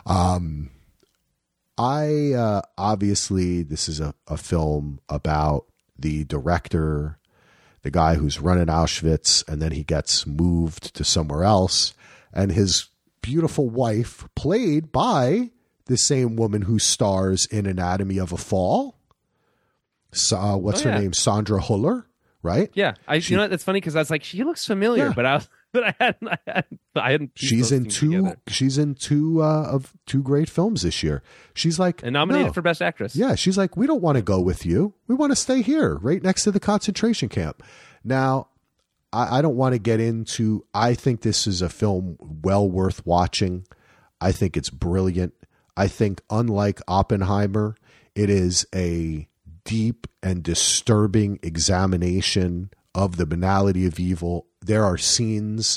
Obviously this is a film about the director, the guy who's running Auschwitz, and then he gets moved to somewhere else, and his beautiful wife, played by the same woman who stars in Anatomy of a Fall. What's her name? Sandra Huller. Right? Yeah, that's funny because I was like, she looks familiar, but I hadn't. She's in two of 2 great films this year. She's like, and nominated for Best Actress. Yeah, she's like, we don't want to go with you. We want to stay here, right next to the concentration camp. Now, I don't want to get into. I think this is a film well worth watching. I think it's brilliant. I think, unlike Oppenheimer, it is a deep and disturbing examination of the banality of evil. There are scenes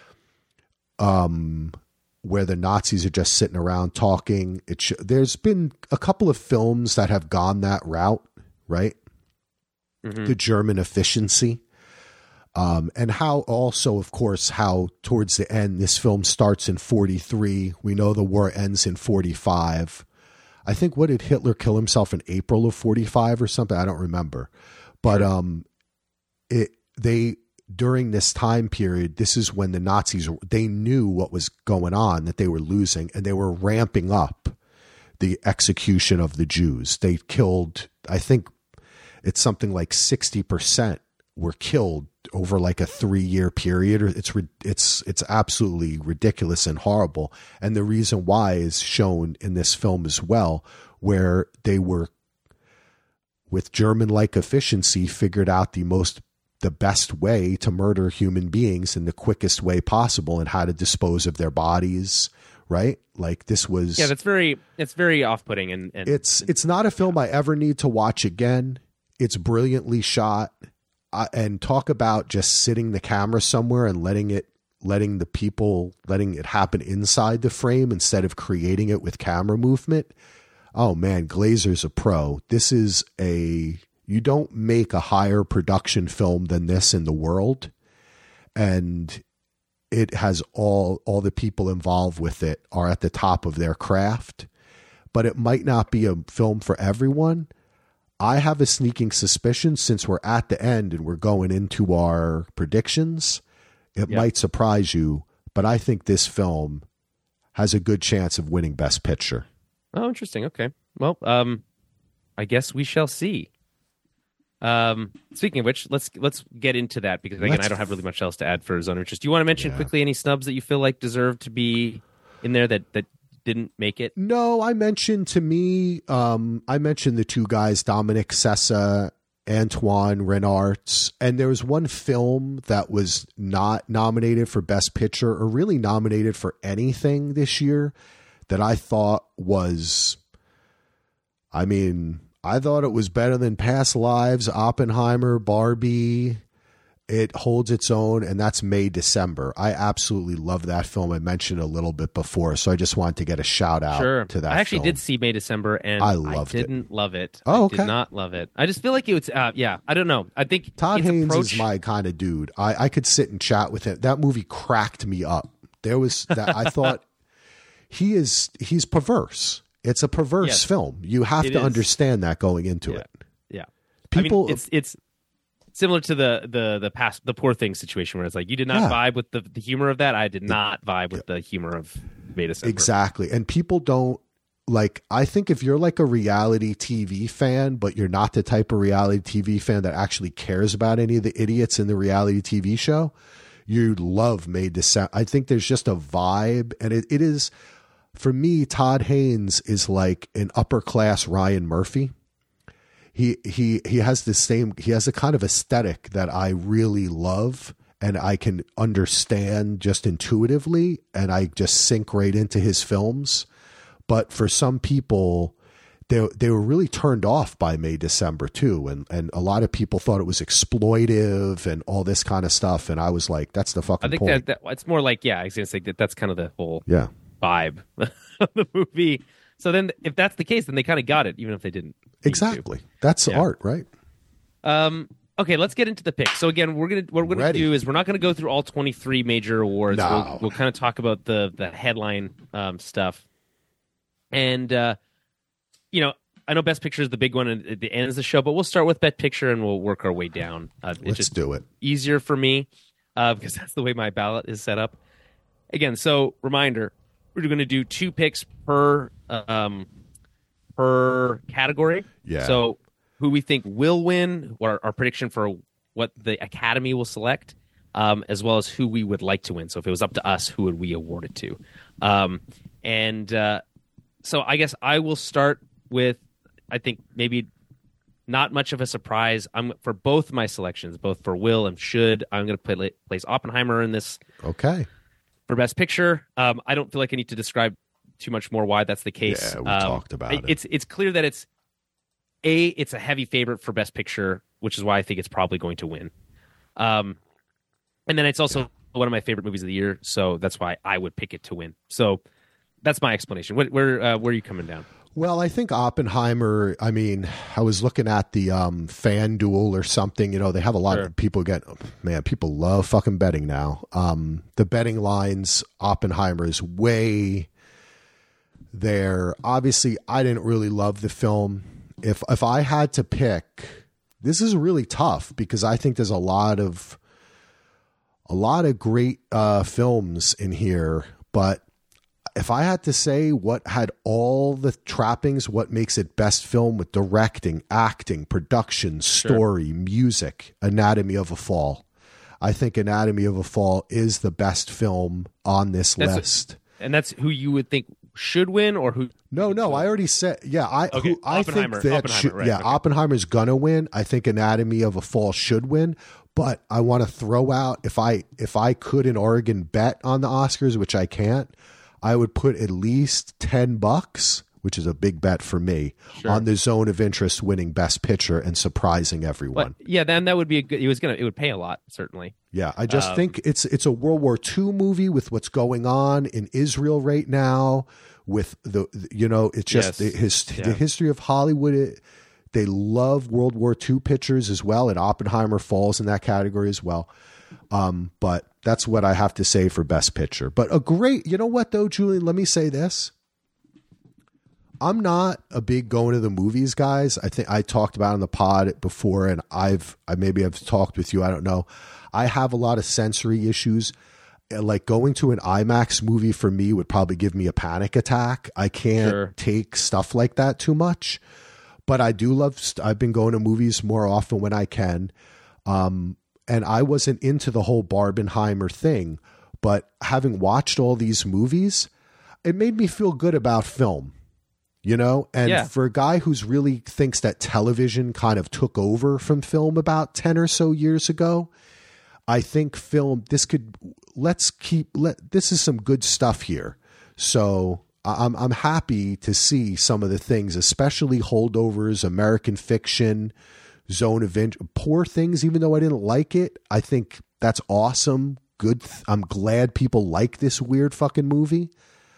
where the Nazis are just sitting around talking. There's been a couple of films that have gone that route, right? The German efficiency. And how also, of course, how towards the end, this film starts in 43. We know the war ends in 45. I think, what did Hitler kill himself in April of 45 or something? I don't remember. But during this time period, this is when the Nazis, they knew what was going on, that they were losing, and they were ramping up the execution of the Jews. They killed, I think it's something like 60% were killed over like a 3-year period. It's absolutely ridiculous and horrible. And the reason why is shown in this film as well, where they were, with German-like efficiency, figured out the best way to murder human beings in the quickest way possible, and how to dispose of their bodies. Right? Like, this was, it's very off-putting, and it's not a film I ever need to watch again. It's brilliantly shot. And talk about just sitting the camera somewhere and letting it happen inside the frame instead of creating it with camera movement. Oh man, Glazer's a pro. This is you don't make a higher production film than this in the world. And it has all the people involved with it are at the top of their craft, but it might not be a film for everyone. I have a sneaking suspicion, since we're at the end and we're going into our predictions, it might surprise you, but I think this film has a good chance of winning Best Picture. Oh, interesting. Okay. Well, I guess we shall see. Speaking of which, let's get into that, because again, I don't have really much else to add for Zone of Interest. Do you want to mention quickly any snubs that you feel like deserve to be in there that didn't make it? No, I mentioned the two guys, Dominic Sessa, Antoine Renarts, and there was one film that was not nominated for Best Picture, or really nominated for anything this year, that I thought was, I thought it was better than Past Lives, Oppenheimer, Barbie. It holds its own, and that's May December. I absolutely love that film. I mentioned a little bit before, so I just wanted to get a shout out to that. I actually did see May December, and I didn't love it. Oh, okay. I did not love it. I just feel like it was, I don't know. I think Todd Haynes is my kind of dude. I could sit and chat with him. That movie cracked me up. There was that. I thought he's perverse. It's a perverse film. You have to understand that going into it. Yeah. People, it's similar to the Poor Things situation, where it's like, you did not vibe with the humor of that. I did not vibe with the humor of May December. Exactly. And people don't, like, I think if you're like a reality TV fan, but you're not the type of reality TV fan that actually cares about any of the idiots in the reality TV show, you love May December. I think there's just a vibe, and it is, for me, Todd Haynes is like an upper class Ryan Murphy. He has a kind of aesthetic that I really love, and I can understand just intuitively, and I just sink right into his films. But for some people, they were really turned off by May December too, and a lot of people thought it was exploitive and all this kind of stuff, and I was like, that's the fucking point. I think that it's more like, I was gonna say that's kind of the whole vibe of the movie. So then, if that's the case, then they kind of got it, even if they didn't. Exactly. That's art, right? Okay, let's get into the picks. So again, what we're gonna do is, we're not gonna go through all 23 major awards. No. We'll kind of talk about the headline stuff. And I know Best Picture is the big one at the end of the show, but we'll start with Best Picture and we'll work our way down. Let's do it. Easier for me because that's the way my ballot is set up. Again, so reminder, we're going to do 2 picks per category. Yeah. So who we think will win, or our prediction for what the Academy will select, as well as who we would like to win. So if it was up to us, who would we award it to? So I guess I will start with, I think maybe not much of a surprise. For both my selections, both for Will and Should, I'm going to place Oppenheimer in this. Okay. For Best Picture. I don't feel like I need to describe too much more why that's the case. Yeah, we talked about it. It's clear that it's a heavy favorite for Best Picture, which is why I think it's probably going to win. And then it's also one of my favorite movies of the year, so that's why I would pick it to win. So that's my explanation. Where are you coming down? Well, I think Oppenheimer, I mean, I was looking at the FanDuel or something. You know, they have a lot of people people love fucking betting now. The betting lines, Oppenheimer is way there. Obviously, I didn't really love the film. If I had to pick, this is really tough because I think there's a lot of great films in here, but if I had to say what had all the trappings, what makes it best film with directing, acting, production, story, music, Anatomy of a Fall. I think Anatomy of a Fall is the best film on this list. And that's who you would think should win, or who? No, I already said. Yeah, I think that right, Oppenheimer's gonna win. I think Anatomy of a Fall should win. But I want to throw out, if I could in Oregon bet on the Oscars, which I can't, I would put at least $10, which is a big bet for me, on the Zone of Interest winning Best Picture and surprising everyone. But, yeah, then that would be a good. It would pay a lot, certainly. Yeah, I just think it's a World War II movie with what's going on in Israel right now. With it's just the history of Hollywood. They love World War II pictures as well, and Oppenheimer falls in that category as well. But that's what I have to say for Best Picture. But you know what though, Julian? Let me say this. I'm not a big going to the movies, guys. I think I talked about it on the pod before, and I've talked with you. I don't know. I have a lot of sensory issues. Like going to an IMAX movie for me would probably give me a panic attack. I can't take stuff like that too much. But I do I've been going to movies more often when I can. And I wasn't into the whole Barbenheimer thing, but having watched all these movies, it made me feel good about film, And for a guy who's really thinks that television kind of took over from film about 10 or so years ago, I think film, this is some good stuff here. So I'm happy to see some of the things, especially Holdovers, American Fiction, Zone of Interest, Poor Things. Even though I didn't like it, I think that's awesome. Good. I'm glad people like this weird fucking movie.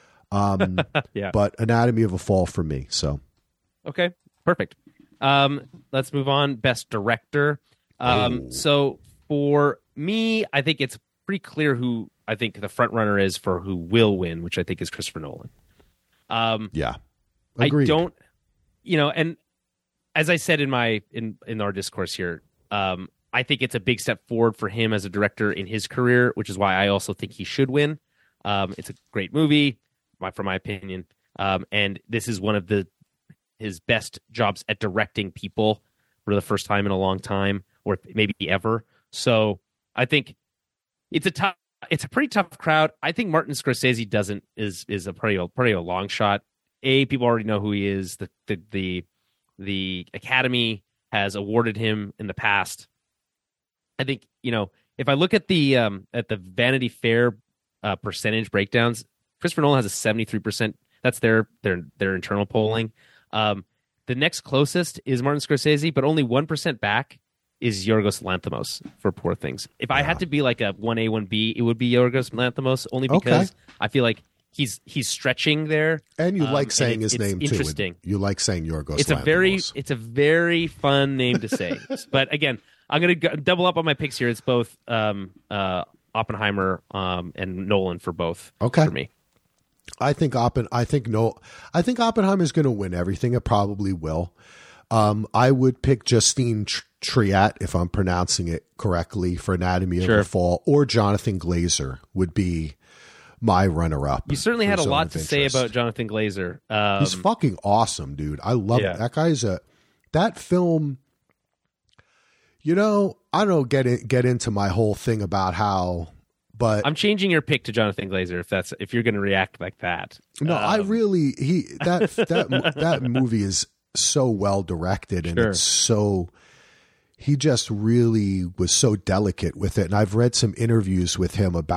But Anatomy of a Fall for me. So, okay, perfect. Let's move on. Best Director. So for me, I think it's pretty clear who I think the front runner is for who will win, which I think is Christopher Nolan. Agreed. I don't, and as I said in our discourse here, I think it's a big step forward for him as a director in his career, which is why I also think he should win. It's a great movie, from my opinion, and this is one of his best jobs at directing people for the first time in a long time, or maybe ever. So I think it's a pretty tough crowd. I think Martin Scorsese is a pretty long shot. People already know who he is. The Academy has awarded him in the past. I think if I look at the Vanity Fair percentage breakdowns, Christopher Nolan has a 73%. That's their internal polling. The next closest is Martin Scorsese, but only 1% back is Yorgos Lanthimos for Poor Things. If I had to be like a 1A, 1B, it would be Yorgos Lanthimos, only because I feel like he's stretching there. And you like saying his name interesting. Too. You like saying Yorgos Lanthimos. It's a very fun name to say. But again, I'm going to double up on my picks here. It's both Oppenheimer and Nolan for both for me. I think Oppenheimer is going to win everything. It probably will. I would pick Justine Triet, if I'm pronouncing it correctly, for Anatomy of a Fall, or Jonathan Glazer would be my runner-up. You certainly had a lot to say about Jonathan Glazer. He's fucking awesome, dude. I love it. That guy's that film. I don't get into my whole thing about how. But I'm changing your pick to Jonathan Glazer if you're going to react like that. No, I really that movie is so well directed, and it's so he just really was so delicate with it. And I've read some interviews with him about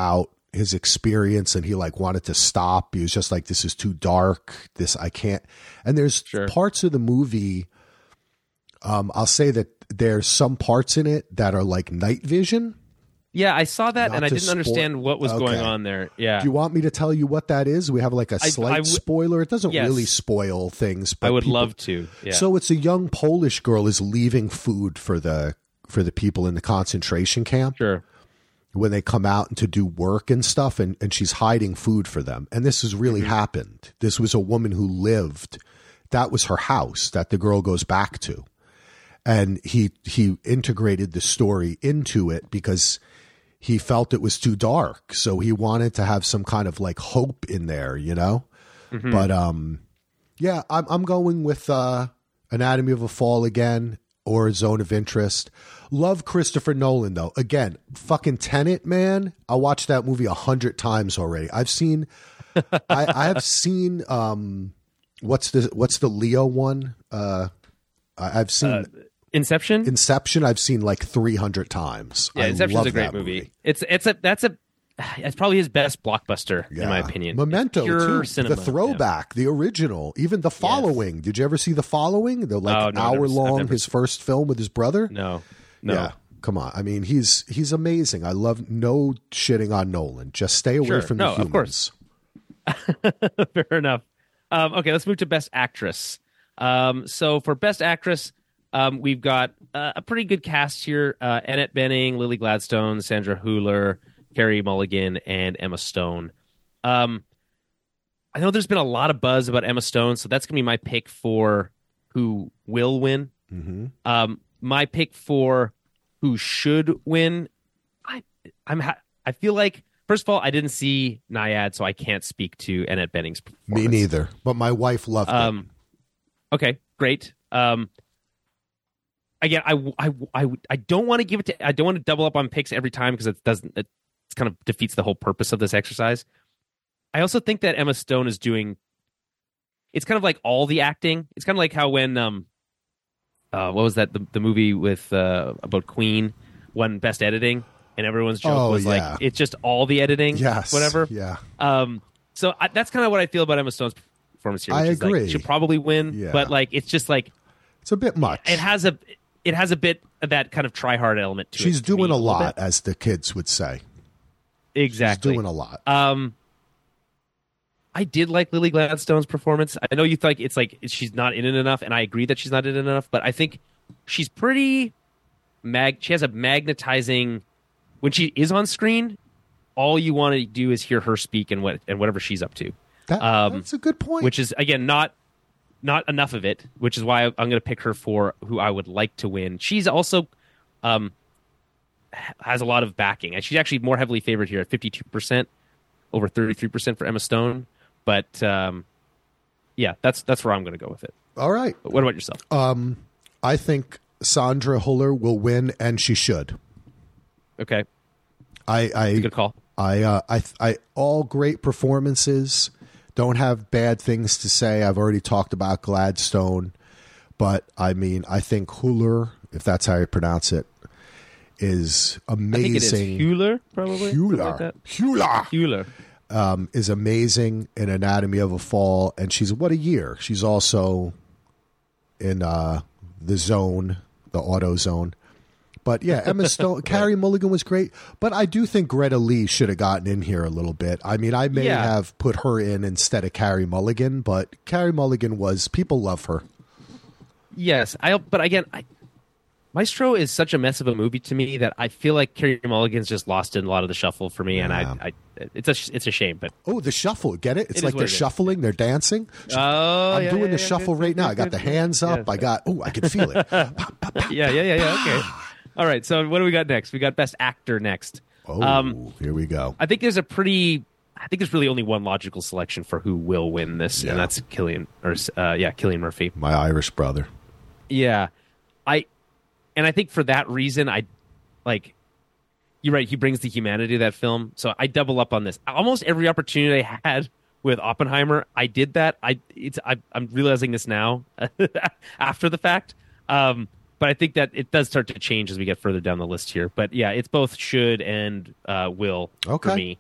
his experience, and he like wanted to stop. He was just like, this is too dark. This, I can't. And there's parts of the movie. I'll say that there's some parts in it that are like night vision. Yeah, I saw that, and I didn't understand what was going on there. Yeah. Do you want me to tell you what that is? We have like a slight spoiler. It doesn't really spoil things, but I would love to. Yeah. So it's a young Polish girl is leaving food for the people in the concentration camp. Sure. When they come out to do work and stuff, and she's hiding food for them. And this has really happened. This was a woman who lived. That was her house that the girl goes back to. And he integrated the story into it because he felt it was too dark. So he wanted to have some kind of like hope in there, you know? Mm-hmm. But yeah, I'm going with Anatomy of a Fall again, or Zone of Interest. Love Christopher Nolan though. Again, fucking Tenet, man. I watched that movie 100 times already. I've seen I have seen what's the Leo one? I've seen Inception. Inception, I've seen like 300 times. Yeah, Inception's a great movie. It's probably his best blockbuster in my opinion. Memento too. Cinema, the throwback, the original, even The Following. Yes. Did you ever see The Following? The hour long his first film with his brother? No. Yeah. Come on. I mean, he's amazing. I love no shitting on Nolan. Just stay away from the humans. Of course. Fair enough. Okay, let's move to Best Actress. So for Best Actress, we've got a pretty good cast here. Annette Bening, Lily Gladstone, Sandra Hüller, Carey Mulligan, and Emma Stone. I know there's been a lot of buzz about Emma Stone, so that's going to be my pick for who will win. Mm-hmm. My pick for who should win, I feel like, first of all, I didn't see Nyad, so I can't speak to Annette Bening's performance. Me neither, but my wife loved it. Okay, great. Again, I don't want to give it to. I don't want to double up on picks every time because it kind of defeats the whole purpose of this exercise. I also think that Emma Stone is doing. It's kind of like all the acting. It's kind of like how when what was that the movie with about Queen won Best Editing, and everyone's joke was like it's just all the editing, whatever. Yeah. So that's kind of what I feel about Emma Stone's performance here. I agree. Like, she should probably win, but like it's just like it's a bit much. It has a bit of that kind of try hard element to it. She's doing a lot, as the kids would say. Exactly. She's doing a lot. I did like Lily Gladstone's performance. I know you think it's like she's not in it enough, and I agree that she's not in it enough, but I think she's pretty she has a magnetizing when she is on screen, all you want to do is hear her speak and whatever she's up to. That's a good point. Which is again not enough of it, which is why I'm going to pick her for who I would like to win. She's also has a lot of backing, and she's actually more heavily favored here at 52%, over 33% for Emma Stone. But yeah, that's where I'm going to go with it. All right. But what about yourself? I think Sandra Hüller will win, and she should. Okay. That's a good call. I all great performances. Don't have bad things to say. I've already talked about Gladstone, but I mean, I think Hüller, if that's how you pronounce it, is amazing. I think it is Hüller, probably. Hüller. Is amazing in Anatomy of a Fall, and she's what a year. She's also in the Zone, the Auto Zone. But yeah, Emma Stone, Carey Mulligan was great, but I do think Greta Lee should have gotten in here a little bit. I mean, I may have put her in instead of Carey Mulligan, but Carey Mulligan people love her. Yes, but again, Maestro is such a mess of a movie to me that I feel like Carey Mulligan's just lost in a lot of the shuffle for me, and it's a shame. But the shuffle, get it? It's like they're shuffling, they're dancing. I'm doing the shuffle right now. I got the hands up. I can feel it. Yeah. Okay. All right. So what do we got next? We got Best Actor next. Here we go. I think there's really only one logical selection for who will win this, and that's Cillian Murphy, my Irish brother. Yeah, And I think for that reason, you're right, he brings the humanity to that film. So I double up on this. Almost every opportunity I had with Oppenheimer, I did that. I'm realizing this now after the fact. But I think that it does start to change as we get further down the list here. But yeah, it's both should and will for me.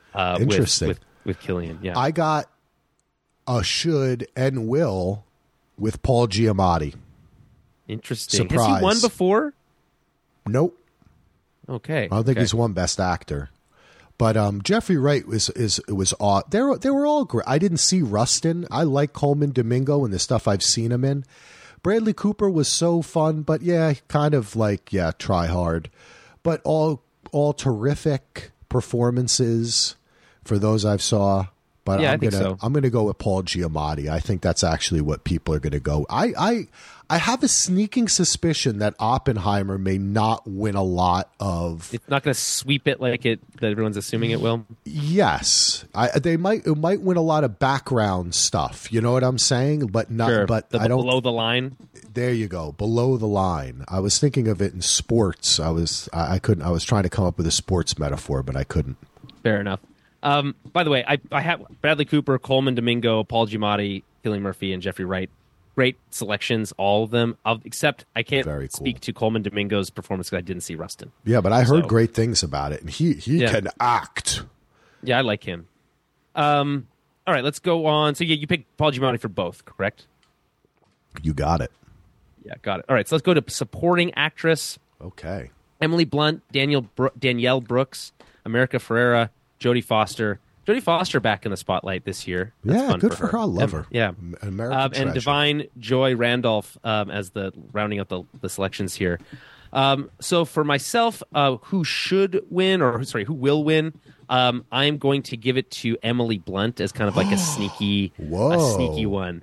Interesting. With Killian. Yeah, I got a should and will with Paul Giamatti. Interesting. Surprise. Has he won before? Nope. Okay. I don't think he's won Best Actor. But Jeffrey Wright was they were all great. I didn't see Rustin. I like Coleman Domingo and the stuff I've seen him in. Bradley Cooper was so fun, but yeah, kind of like try hard. But all terrific performances for those I've saw. But yeah, I'm gonna go with Paul Giamatti. I think that's actually what people are gonna go. I have a sneaking suspicion that Oppenheimer may not win a lot of. It's not going to sweep it that everyone's assuming it will. Yes, it might win a lot of background stuff. You know what I'm saying? But not. Sure. But I don't. Below the line. There you go. Below the line. I was thinking of it in sports. I couldn't. I was trying to come up with a sports metaphor, but I couldn't. Fair enough. By the way, I have Bradley Cooper, Coleman Domingo, Paul Giamatti, Cillian Murphy, and Jeffrey Wright. Great selections, all of them. Except I can't speak to Coleman Domingo's performance because I didn't see Rustin. Yeah, but I heard great things about it, and he can act. Yeah, I like him. All right, let's go on. So you picked Paul Giamatti for both, correct? You got it. Yeah, got it. All right, so let's go to supporting actress. Okay. Emily Blunt, Danielle Brooks, America Ferrera, Jodie Foster. Jodie Foster back in the spotlight this year. That's fun good for her. I love her. Yeah, American and Divine Joy Randolph as the rounding out the selections here. So for myself, who should win who will win? I'm going to give it to Emily Blunt as kind of like a sneaky one.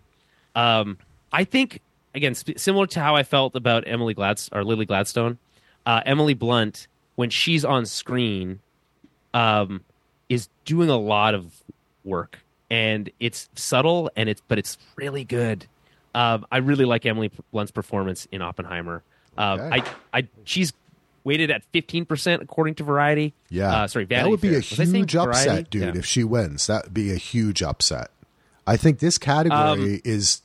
I think again similar to how I felt about Lily Gladstone. Emily Blunt, when she's on screen, is doing a lot of work, and it's subtle but it's really good. I really like Emily Blunt's performance in Oppenheimer. She's weighted at 15% according to Variety. Yeah, Vanity that would be Fair. a huge upset, dude. If she wins, that would be a huge upset. I think this category is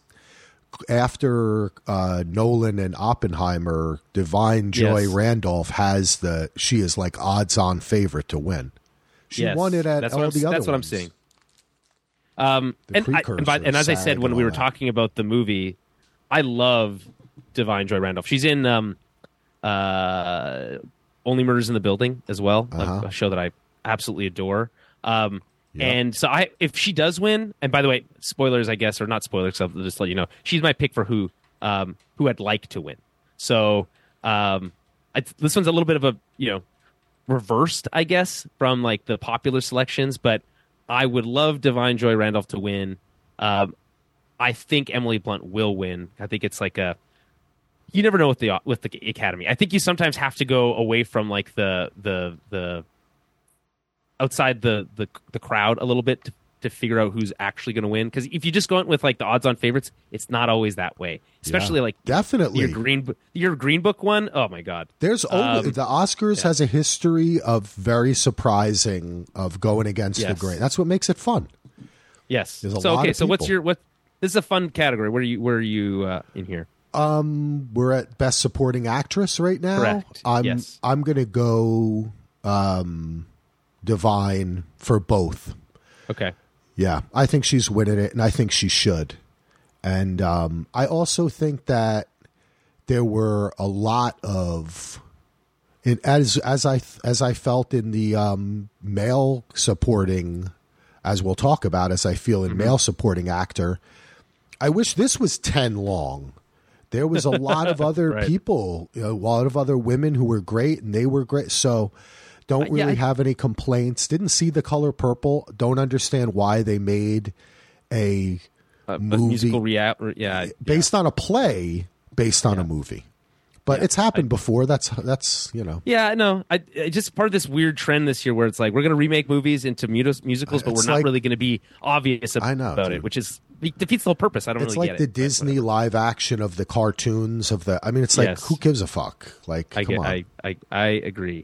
after Nolan and Oppenheimer. Divine Joy Randolph she is like odds-on favorite to win. She won it at all the other ones. That's what I'm saying. And as I said when we were talking about the movie, I love Divine Joy Randolph. She's in Only Murders in the Building as well, a show that I absolutely adore. And so if she does win, and by the way, spoilers, I guess, or not spoilers, I'll just let you know, she's my pick for who I'd like to win. So this one's a little bit of a, reversed, I guess, from like the popular selections, but I would love Divine Joy Randolph to win. I think Emily Blunt will win. I think it's like you never know with the Academy. I think you sometimes have to go away from like the outside the crowd a little bit to figure out who's actually going to win. Because if you just go in with like the odds-on favorites, it's not always that way. Especially like definitely your Green Book one. Oh my God! There's the Oscars has a history of very surprising of going against the grain. That's what makes it fun. Yes. So what's this is a fun category. Where are you in here? We're at Best Supporting Actress right now. Correct. I'm going to go Divine for both. Okay. Yeah, I think she's winning it, and I think she should. And I also think that there were a lot of, as I felt in the male supporting, as we'll talk about, as I feel in male supporting actor. I wish this was 10 long. There was a lot of other people, a lot of other women who were great, and they were great. So don't really have any complaints. Didn't see The Color Purple. Don't understand why they made a movie based on a play, based on a movie. But it's happened before. That's Yeah, no. I just part of this weird trend this year where it's like we're going to remake movies into musicals, but we're not really going to be obvious about it, which is defeats the whole purpose. I don't really get it. It's like the Disney live action of the cartoons of the. I mean, it's like who gives a fuck? Like, come on. I agree.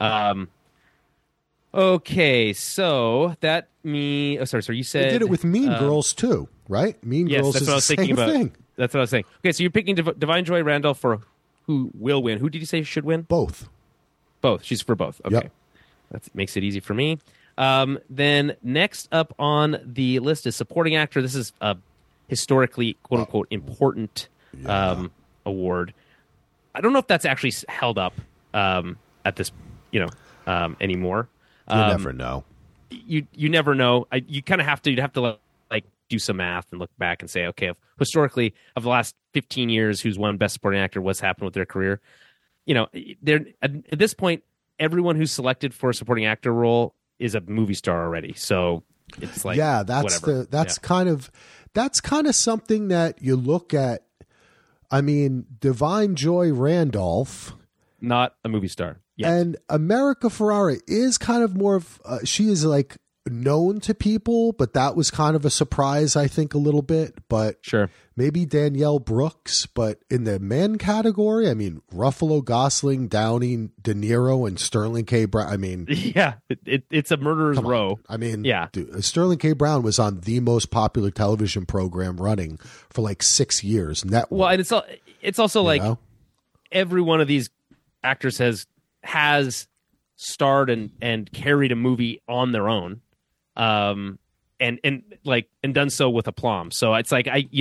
Okay, so that sorry. You said they did it with Mean Girls too, right? Mean Girls is the same thing. That's what I was saying. Okay, so you're picking Divine Joy Randolph for who will win. Who did you say should win? Both. She's for both. Okay. Yep. That makes it easy for me. Then next up on the list is supporting actor. This is a historically quote unquote important award. I don't know if that's actually held up at this anymore. You never know. You never know. You kind of have to. You'd have to like do some math and look back and say, okay, historically of the last 15 years, who's won Best Supporting Actor, what's happened with their career. They're at this point, everyone who's selected for a supporting actor role is a movie star already. So it's like, that's kind of something that you look at. I mean, Divine Joy Randolph, not a movie star yet. And America Ferrera is kind of more of she is like known to people, but that was kind of a surprise, I think, a little bit. But sure, maybe Danielle Brooks. But in the men category, I mean, Ruffalo, Gosling, Downey, De Niro, and Sterling K. Brown. I mean, yeah, it's a murderer's row. I mean, yeah, dude, Sterling K. Brown was on the most popular television program running for like 6 years. Network. Well, and it's also like every one of these actors has starred and carried a movie on their own. And done so with aplomb. So it's like at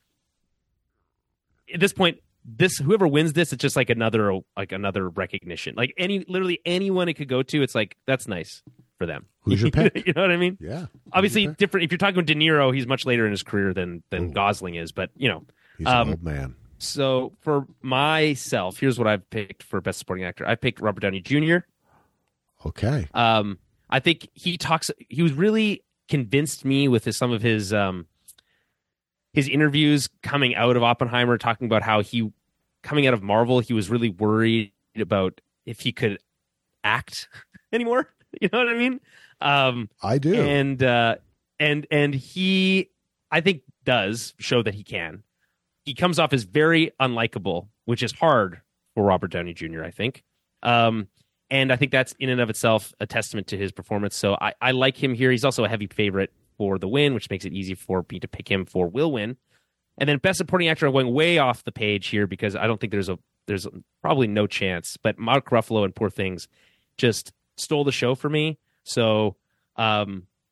this point, whoever wins this, it's just like another recognition. Like literally anyone it could go to, it's like that's nice for them. Who's your pick? You know what I mean? Yeah. Obviously different. If you're talking De Niro, he's much later in his career than Gosling is, but he's an old man. So for myself, here's what I've picked for Best Supporting Actor. I picked Robert Downey Jr. Okay. I think he was really convinced me with some of his interviews coming out of Oppenheimer, talking about how coming out of Marvel, he was really worried about if he could act anymore. You know what I mean? I do. And he, I think, does show that he can. He comes off as very unlikable, which is hard for Robert Downey Jr., I think. And I think that's in and of itself a testament to his performance. So I like him here. He's also a heavy favorite for the win, which makes it easy for me to pick him for will win. And then Best Supporting Actor, I'm going way off the page here because I don't think there's probably no chance. But Mark Ruffalo in Poor Things just stole the show for me. So I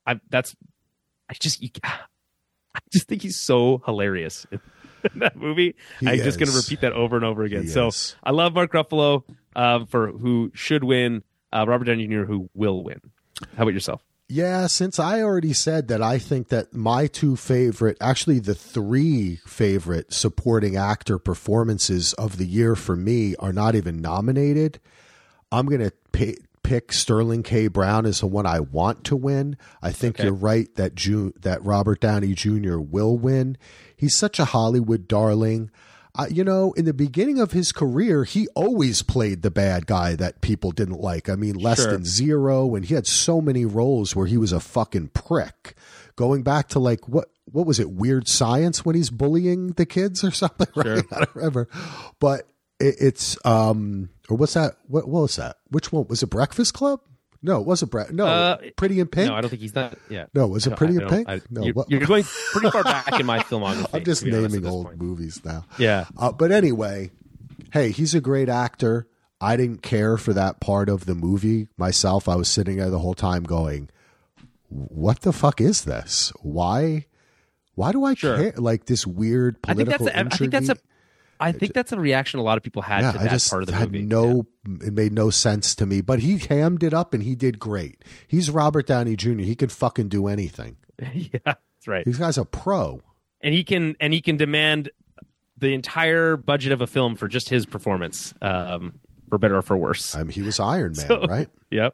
just think he's so hilarious in that movie. I'm just going to repeat that over and over again. So I love Mark Ruffalo for who should win, Robert Downey Jr. who will win. How about yourself? Yeah, since I already said that I think that my two favorite, actually the three favorite supporting actor performances of the year for me are not even nominated, I'm going to pick Sterling K. Brown as the one I want to win. I think you're right that Robert Downey Jr. will win. He's such a Hollywood darling. In the beginning of his career, he always played the bad guy that people didn't like. I mean, Less Than Zero, and he had so many roles where he was a fucking prick. Going back to like what was it, Weird Science, when he's bullying the kids or something, right? Sure. I don't remember. But it's or what's that? What was that? Which one was it? Breakfast Club? No, it wasn't Pretty in Pink. No, I don't think he's that. Yeah. No, was it Pretty in Pink? No, you're going pretty far back in my filmography. I'm just naming old movies now. Yeah. But anyway, hey, he's a great actor. I didn't care for that part of the movie myself. I was sitting there the whole time going, "What the fuck is this? Why do I care?" Like this weird political intrigue. I think that's a reaction a lot of people had to that part of the movie. It made no sense to me, but he hammed it up and he did great. He's Robert Downey Jr. He can fucking do anything. Yeah, that's right. This guy's a pro. And he can demand the entire budget of a film for just his performance, for better or for worse. I mean, he was Iron Man, right? Yep.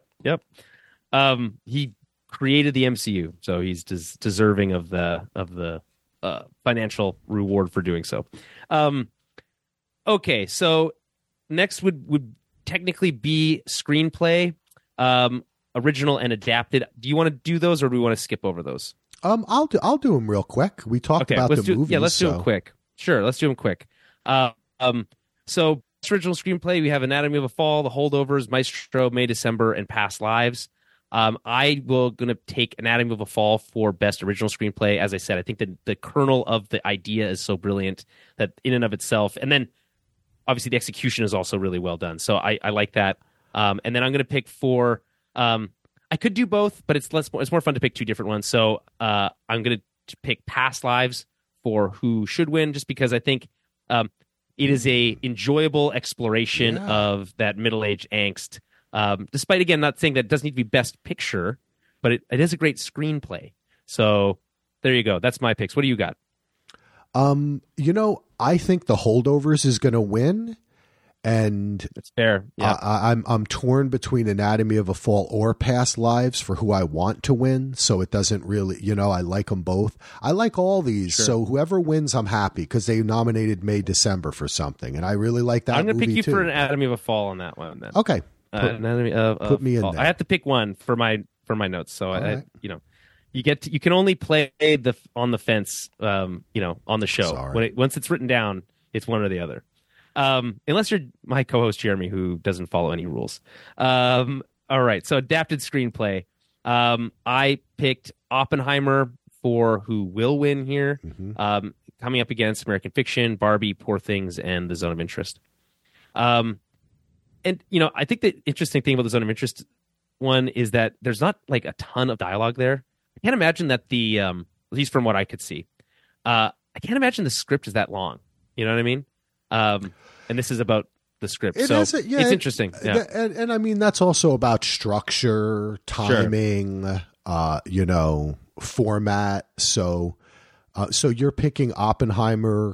He created the MCU, so he's deserving of the financial reward for doing so. Okay, so next would technically be screenplay, original and adapted. Do you want to do those, or do we want to skip over those? I'll do them real quick. We talked about the movies. Yeah, let's do them quick. Sure, let's do them quick. So original screenplay, we have Anatomy of a Fall, The Holdovers, Maestro, May, December, and Past Lives. I will going to take Anatomy of a Fall for best original screenplay. As I said, I think that the kernel of the idea is so brilliant that in and of itself, and then obviously the execution is also really well done. So I like that. And then I'm going to pick for I could do both, but it's more fun to pick two different ones. So I'm going to pick Past Lives for who should win, just because I think it is a enjoyable exploration of that middle-aged angst. Despite, again, not saying that it doesn't need to be Best Picture, but it is a great screenplay. So there you go. That's my picks. What do you got? I think The Holdovers is going to win. And it's fair. Yeah. I'm torn between Anatomy of a Fall or Past Lives for who I want to win. So it doesn't really, I like them both. I like all these. Sure. So whoever wins, I'm happy because they nominated May December for something, and I really like that. I'm going to pick you too. for Anatomy of a Fall on that one. Then okay, Anatomy of put me in Fall. there. I have to pick one for my notes. So right. you can only play on the fence, on the show. Sorry. Once it's written down, it's one or the other. Unless you're my co-host Jeremy, who doesn't follow any rules. All right, so adapted screenplay. I picked Oppenheimer for who will win here. Mm-hmm. Coming up against American Fiction, Barbie, Poor Things, and The Zone of Interest. And I think the interesting thing about The Zone of Interest one is that there's not like a ton of dialogue there. I can't imagine that at least from what I could see, I can't imagine the script is that long. You know what I mean? And this is about the script. It's interesting. Yeah. And I mean, that's also about structure, timing, format. So you're picking Oppenheimer,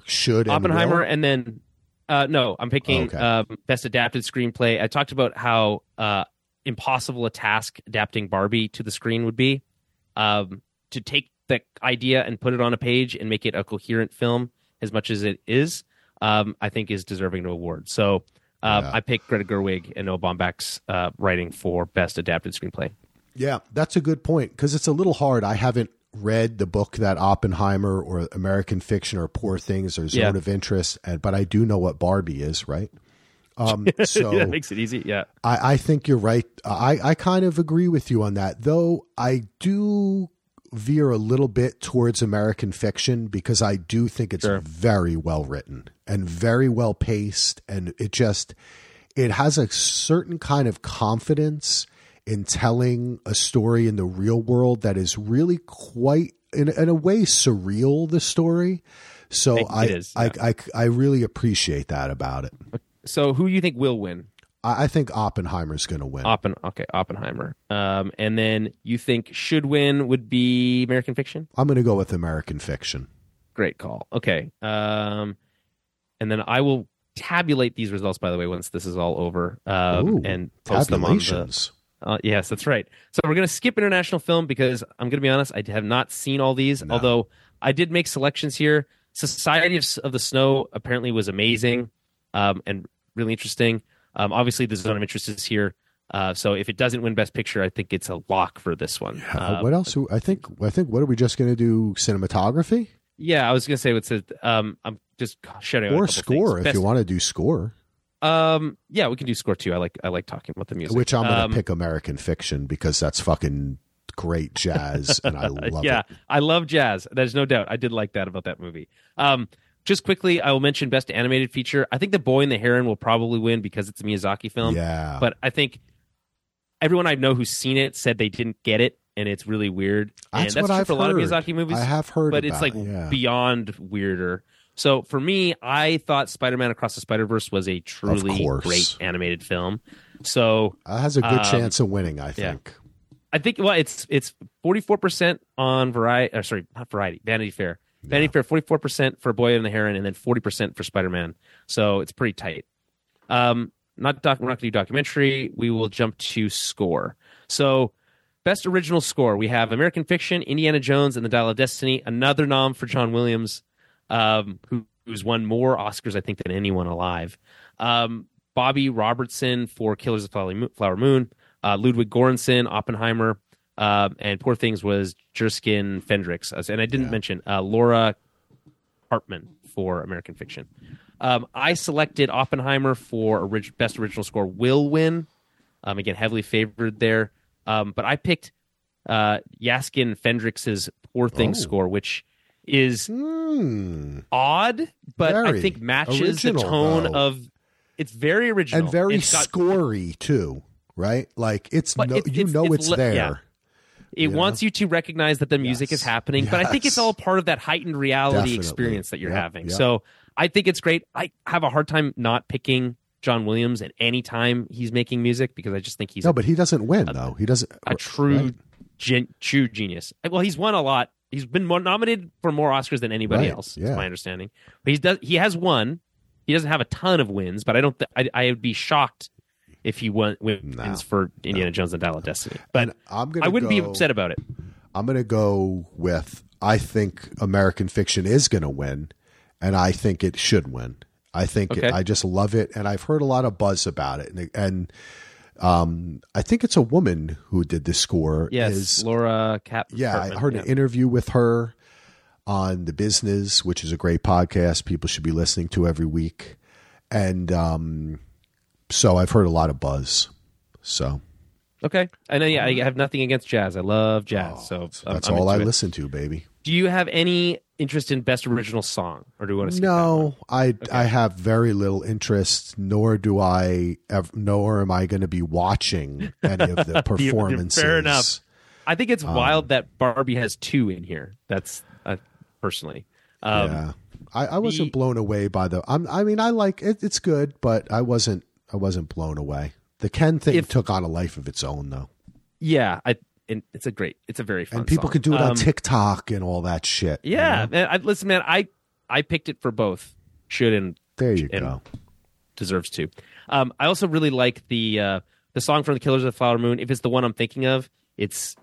and then, no, I'm picking Best Adapted Screenplay. I talked about how impossible a task adapting Barbie to the screen would be. To take the idea and put it on a page and make it a coherent film as much as it is. I think is deserving of an award. So I picked Greta Gerwig and Noah Baumbach's writing for Best Adapted Screenplay. Yeah, that's a good point because it's a little hard. I haven't read the book that Oppenheimer or American Fiction or Poor Things or Zone of Interest, but I do know what Barbie is, right? So that makes it easy. Yeah, I think you're right. I kind of agree with you on that, though. I do veer a little bit towards American Fiction because I do think it's very well written and very well paced, and it has a certain kind of confidence in telling a story in the real world that is really quite in a way surreal, the story. So I really appreciate that about it. So who do you think will win? I think Oppenheimer's going to win. Oppenheimer. And then you think should win would be American Fiction? I'm going to go with American Fiction. Great call. Okay. And then I will tabulate these results, by the way, once this is all over, and post them on the... yes, that's right. So we're going to skip international film because I'm going to be honest, I have not seen all these, although I did make selections here. Society of the Snow apparently was amazing and really interesting. Obviously, the Zone of Interest is here. So if it doesn't win Best Picture, I think it's a lock for this one. What else? I think. What are we just going to do? Cinematography? Yeah, I was going to say what's it. I'm just shouting out or a couple score things. if you want to do score. Yeah, we can do score too. I like talking about the music. Which I'm going to pick American Fiction because that's fucking great jazz, and I love it. Yeah, I love jazz. There's no doubt. I did like that about that movie. Just quickly, I will mention Best Animated Feature. I think The Boy and the Heron will probably win because it's a Miyazaki film. Yeah. But I think everyone I know who's seen it said they didn't get it, and it's really weird. That's true what I've for a lot of heard. Miyazaki movies. I have heard but it's like beyond weirder. So for me, I thought Spider-Man Across the Spider-Verse was a truly great animated film. So it has a good chance of winning, I think. Yeah. I think it's 44% on Variety. Sorry, not Variety. Vanity Fair. Vanity Fair 44% for Boy and the Heron, and then 40% for Spider-Man. So it's pretty tight. We're not going to do documentary. We will jump to score. So Best Original Score. We have American Fiction, Indiana Jones, and the Dial of Destiny. Another nom for John Williams, who's won more Oscars, I think, than anyone alive. Bobby Robertson for Killers of the Flower Moon. Ludwig Göransson, Oppenheimer. And Poor Things was Jerskin Fendrix. And I didn't mention Laura Hartman for American Fiction. I selected Oppenheimer for Best Original Score will win. Again, heavily favored there. But I picked Jaskin Fendrix's Poor Things score, which is odd, but I think matches the tone of... It's very original. And very scory, too. right? Like it's But it's there. Yeah. It wants you to recognize that the music is happening, but I think it's all part of that heightened reality experience that you're having. Yep. So I think it's great. I have a hard time not picking John Williams at any time he's making music because I just think he's but he doesn't win though. He doesn't a true true genius. Well, he's won a lot. He's been nominated for more Oscars than anybody else. Is my understanding. But he has won. He doesn't have a ton of wins, but I don't. I would be shocked if he wins for Indiana Jones and Dial of Destiny. But I wouldn't be upset about it. I'm going to go with, I think American Fiction is going to win, and I think it should win. I think I just love it, and I've heard a lot of buzz about it. And I think it's a woman who did the score. Yes, Laura Cartman. Yeah, I heard an interview with her on The Business, which is a great podcast people should be listening to every week. And so I've heard a lot of buzz. So okay, I know. Yeah, I have nothing against jazz. I love jazz. So that's all I listen to, baby. Do you have any interest in best original song, or do you want to skip No, I have very little interest. Nor am I going to be watching any of the performances. Fair enough. I think it's wild that Barbie has 2 in here. That's personally. I wasn't blown away by I like it. It's good, but I wasn't blown away. The Ken thing took on a life of its own, though. Yeah, it's a very fun. And people song. could do it on TikTok and all that shit. Yeah, man. Listen, man. I picked it for both. Should and there you go. Deserves to. I also really like the song from the Killers of the Flower Moon. If it's the one I'm thinking of, it's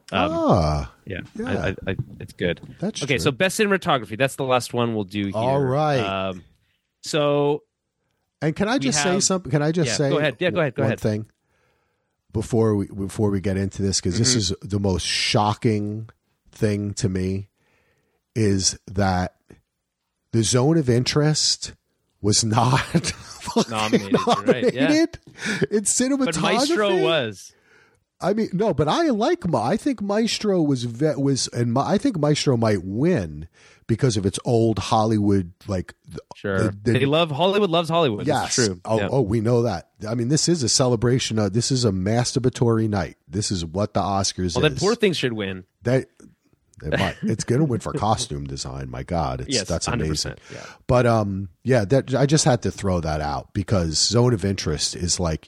it's good. That's okay. True. So best cinematography. That's the last one we'll do here. All right. And can I just say something? Can I just say? Go ahead. Yeah, go ahead. One thing before we get into this, because this is the most shocking thing to me, is that The Zone of Interest was not nominated. Right, yeah. in cinematography. But Maestro was. I mean, no, but I think Maestro I think Maestro might win because of its old Hollywood, like sure. Hollywood loves Hollywood. Yes. That's true. Oh, we know that. I mean, this is a celebration this is a masturbatory night. This is what the Oscars is. Well, then Poor Things should win. It's going to win for costume design. My God, that's amazing. Yeah. But I just had to throw that out because Zone of Interest is like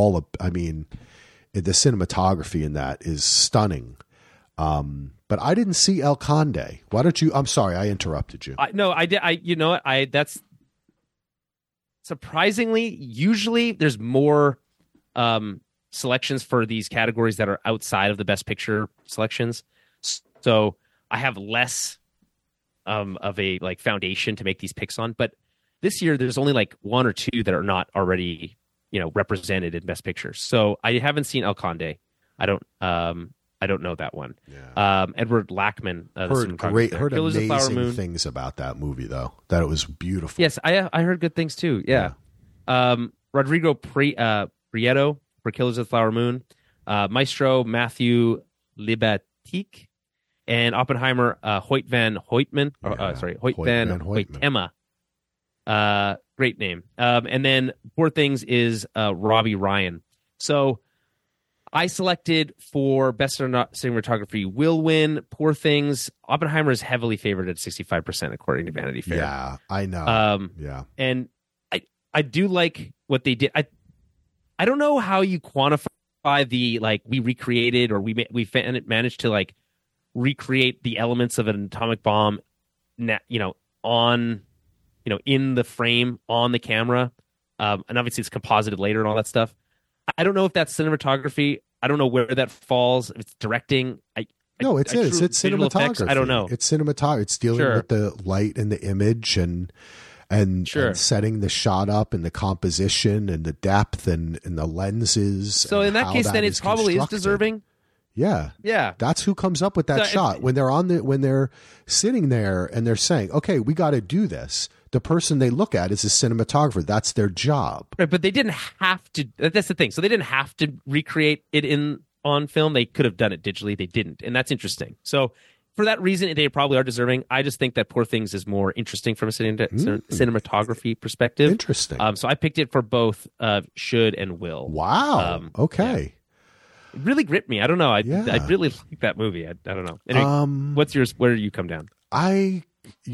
the cinematography in that is stunning. But I didn't see El Conde. Why don't you? I'm sorry, I interrupted you. No, I did. You know what? That's surprisingly. Usually, there's more selections for these categories that are outside of the Best Picture selections. So I have less of a foundation to make these picks on. But this year, there's only 1 or 2 that are not already represented in Best Picture. So I haven't seen El Conde. I don't know that one. Yeah. Edward Lackman. Heard amazing things about that movie, though. That it was beautiful. Yes, I heard good things too. Yeah. Rodrigo Prieto for Killers of the Flower Moon. Maestro Matthew Libatique. And Oppenheimer Hoyt van Hoytema. Great name. And then Poor Things is Robbie Ryan. So I selected for Best Cinematography will win. Poor Things. Oppenheimer is heavily favored at 65% according to Vanity Fair. Yeah, I know. And I do like what they did. I don't know how you quantify the we recreated or we managed to recreate the elements of an atomic bomb, on in the frame on the camera, and obviously it's composited later and all that stuff. I don't know if that's cinematography. I don't know where that falls. If it's directing, it's cinematography. Effects, I don't know. It's cinematography. It's dealing with the light and the image and setting the shot up and the composition and the depth and the lenses. So in that case, then it probably is deserving. Yeah. That's who comes up with that shot when they're sitting there and they're saying, "Okay, we got to do this." The person they look at is a cinematographer. That's their job. Right, but they didn't have to. That's the thing. So they didn't have to recreate it on film. They could have done it digitally. They didn't, and that's interesting. So for that reason, they probably are deserving. I just think that Poor Things is more interesting from a cinematography perspective. Interesting. So I picked it for both should and will. Wow. Okay. really gripped me. I don't know. I really like that movie. I don't know. Anyway, what's yours? Where do you come down? I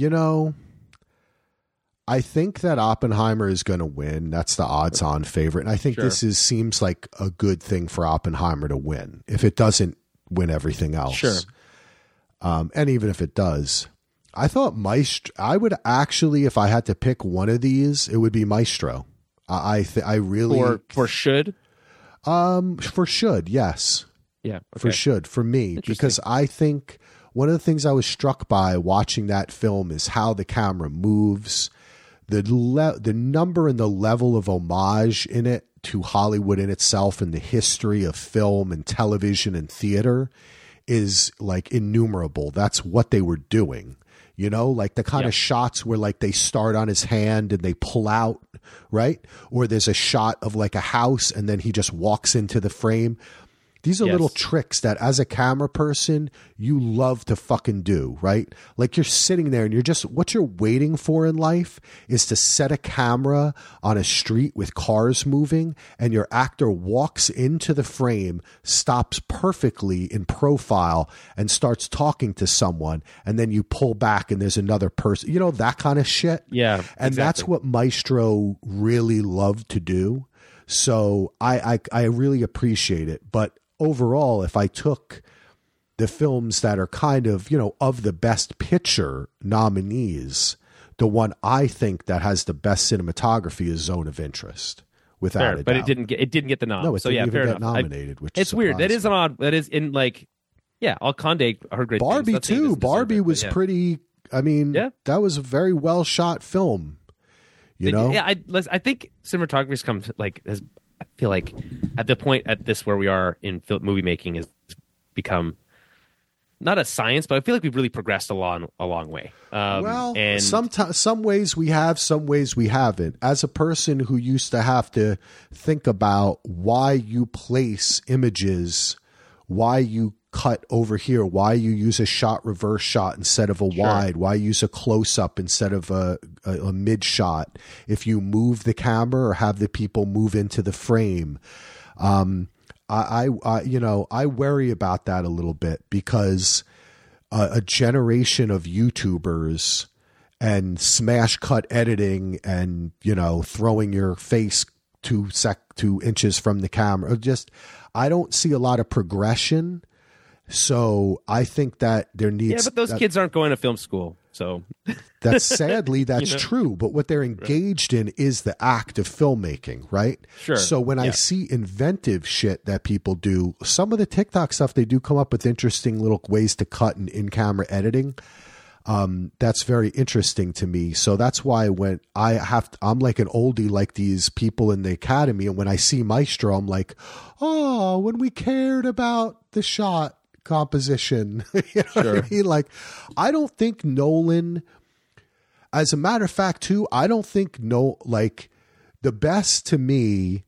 think that Oppenheimer is going to win. That's the odds-on favorite, and I think this seems like a good thing for Oppenheimer to win. If it doesn't win everything else, and even if it does, I thought Maestro. I would actually, if I had to pick one of these, it would be Maestro. I really for should. For should, yes. Yeah. Okay. For should, for me, because I think one of the things I was struck by watching that film is how the camera moves, the number and the level of homage in it to Hollywood in itself and the history of film and television and theater is like innumerable. That's what they were doing. Like the kind of shots where like they start on his hand and they pull out, right? Or there's a shot of like a house and then he just walks into the frame. These are little tricks that as a camera person, you love to fucking do, right? Like you're sitting there and what you're waiting for in life is to set a camera on a street with cars moving and your actor walks into the frame, stops perfectly in profile and starts talking to someone. And then you pull back and there's another person, that kind of shit. Yeah. And that's what Maestro really loved to do. So I really appreciate it. But overall, if I took the films that are kind of, of the best picture nominees, the one I think that has the best cinematography is Zone of Interest, without a doubt. But it didn't get the nom. No, it didn't even get nominated, which it's weird. That is an odd. That is in like, Alconde heard great Barbie things. too. Barbie was pretty. I mean, that was a very well shot film. I think cinematography has come to, like has. I feel like at the point at this where we are in movie making has become not a science, but I feel like we've really progressed a long way. And some ways we have, some ways we haven't. As a person who used to have to think about why you place images, why you cut over here, why you use a shot reverse shot instead of a wide, why you use a close up instead of a mid shot, if you move the camera or have the people move into the frame. I worry about that a little bit because a generation of YouTubers and smash cut editing and throwing your face 2 inches from the camera, I don't see a lot of progression. So I think that there needs. Yeah, but those kids aren't going to film school, so that's sadly true. But what they're engaged in is the act of filmmaking, right? Sure. So when I see inventive shit that people do, some of the TikTok stuff, they do come up with interesting little ways to cut and in-camera editing. That's very interesting to me. So that's why when I'm like an oldie, like these people in the academy, and when I see Maestro, I'm like, oh, when we cared about the shot composition, what I mean? Like, I don't think Nolan, as a matter of fact, too, I don't think the best to me,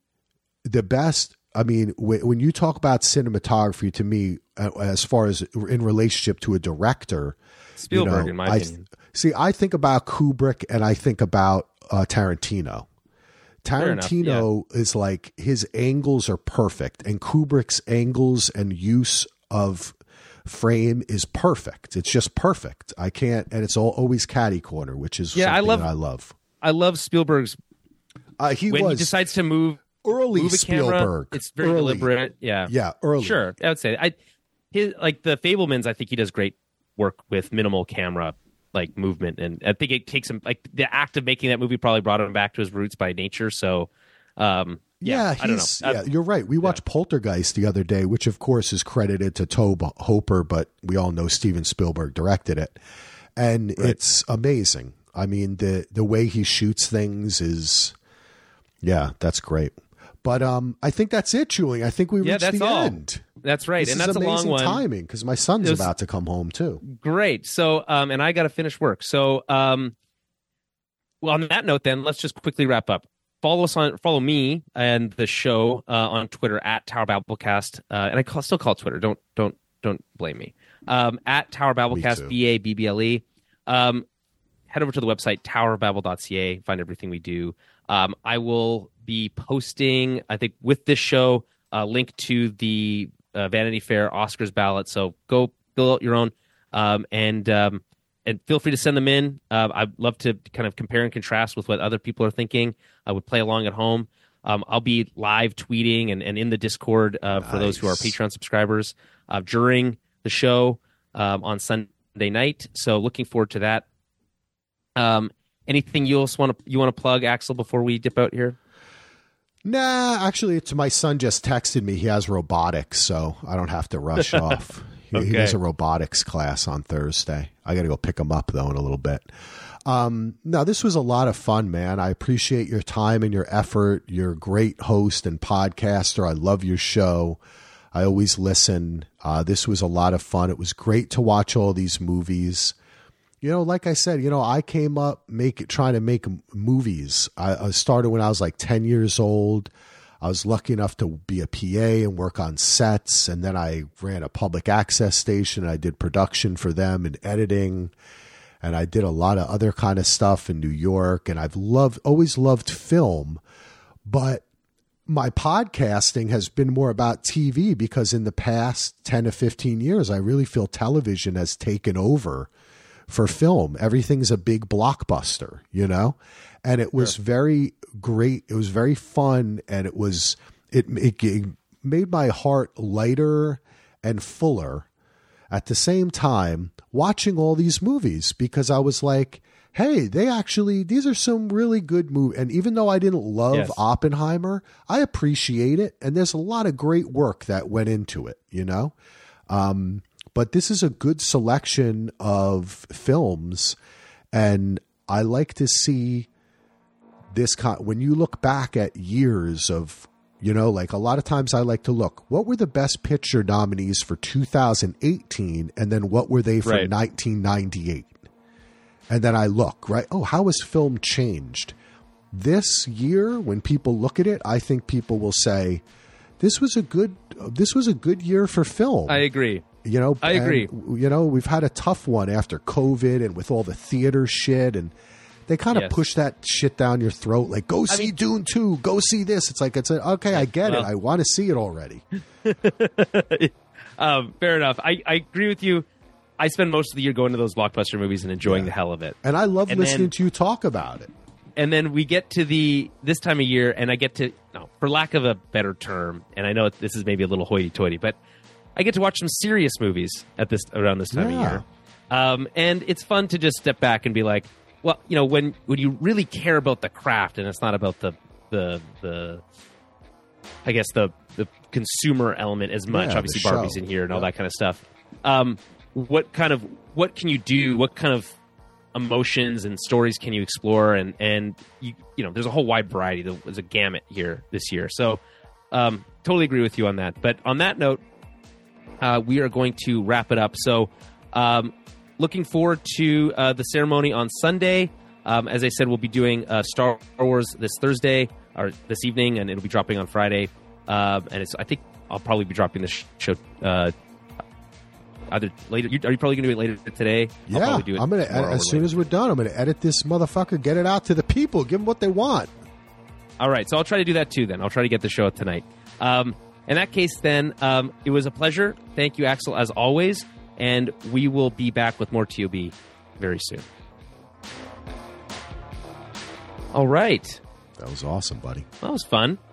I mean, when you talk about cinematography, to me, as far as in relationship to a director, Spielberg, in my opinion. I think about Kubrick and I think about Tarantino. Tarantino is like, his angles are perfect, and Kubrick's angles and use of frame is perfect. It's just perfect. I can't, and it's always catty corner, which is something I love. I love Spielberg's. He decides to move early. Move a Spielberg, camera, it's very deliberate. Yeah, early. Sure, I would say like the Fabelmans. I think he does great work with minimal camera like movement, and I think it takes him, like, the act of making that movie probably brought him back to his roots by nature. So I don't know. You're right. We watched Poltergeist the other day, which of course is credited to Tobe Hooper, but we all know Steven Spielberg directed it, and it's amazing. I mean, the way he shoots things is, that's great. But I think that's it, Julian. I think we reached the end. That's right. This and that's is a long one. Timing, because my son's about to come home too. Great. So, and I got to finish work. So, well, on that note, then let's just quickly wrap up. Follow me and the show on Twitter at Tower Babblecast, and I still call it Twitter. Don't blame me. At Tower Babblecast, BABBLE. Head over to the website towerbabble.ca. Find everything we do. I will be posting, I think, with this show, a link to the Vanity Fair, Oscars ballot. So go fill out your own, and feel free to send them in. I'd love to kind of compare and contrast with what other people are thinking. I would play along at home. I'll be live tweeting and in the Discord for those who are Patreon subscribers during the show on Sunday night. So looking forward to that. Anything you want to plug, Axel, before we dip out here? Nah, actually, it's my son just texted me. He has robotics, so I don't have to rush off. He has a robotics class on Thursday. I got to go pick him up, though, in a little bit. No, this was a lot of fun, man. I appreciate your time and your effort. You're a great host and podcaster. I love your show. I always listen. This was a lot of fun. It was great to watch all these movies. Like I said, I came up trying to make movies. I started when I was like 10 years old. I was lucky enough to be a PA and work on sets. And then I ran a public access station. I did production for them and editing. And I did a lot of other kind of stuff in New York. And I've always loved film. But my podcasting has been more about TV because in the past 10 to 15 years, I really feel television has taken over for film. Everything's a big blockbuster, and it was very great. It was very fun. And it made my heart lighter and fuller at the same time watching all these movies, because I was like, hey, these are some really good movies. And even though I didn't love Oppenheimer, I appreciate it. And there's a lot of great work that went into it, but this is a good selection of films. And I like to see this when you look back at years of, like a lot of times I like to look, what were the best picture nominees for 2018? And then what were they for 1998? And then I look, right? Oh, how has film changed? This year, when people look at it, I think people will say, this was a good year for film. I agree. I agree. We've had a tough one after COVID and with all the theater shit, and they kind of push that shit down your throat. Like, go see Dune 2, go see this. It's like, okay, I get it. I want to see it already. Fair enough. I agree with you. I spend most of the year going to those blockbuster movies and enjoying the hell of it. And I love listening to you talk about it. And then we get to this time of year, and I get to, for lack of a better term, and I know this is maybe a little hoity-toity, but I get to watch some serious movies around this time of year. And it's fun to just step back and be like, well, when you really care about the craft, and it's not about the I guess the consumer element as much. Obviously Barbie's in here and all that kind of stuff. What can you do? What kind of emotions and stories can you explore? And there's a whole wide variety. There's a gamut here this year. So totally agree with you on that. But on that note, we are going to wrap it up. So looking forward to the ceremony on Sunday. As I said, we'll be doing Star Wars this Thursday or this evening, and it'll be dropping on Friday. I think I'll probably be dropping this show either later. Are you probably going to do it later today? Yeah, I'll do it I'm going to as soon as we're done. I'm going to edit this motherfucker, get it out to the people, give them what they want. All right, so I'll try to do that too. Then I'll try to get the show out tonight. In that case, then, it was a pleasure. Thank you, Axel, as always. And we will be back with more TOB very soon. All right. That was awesome, buddy. That was fun.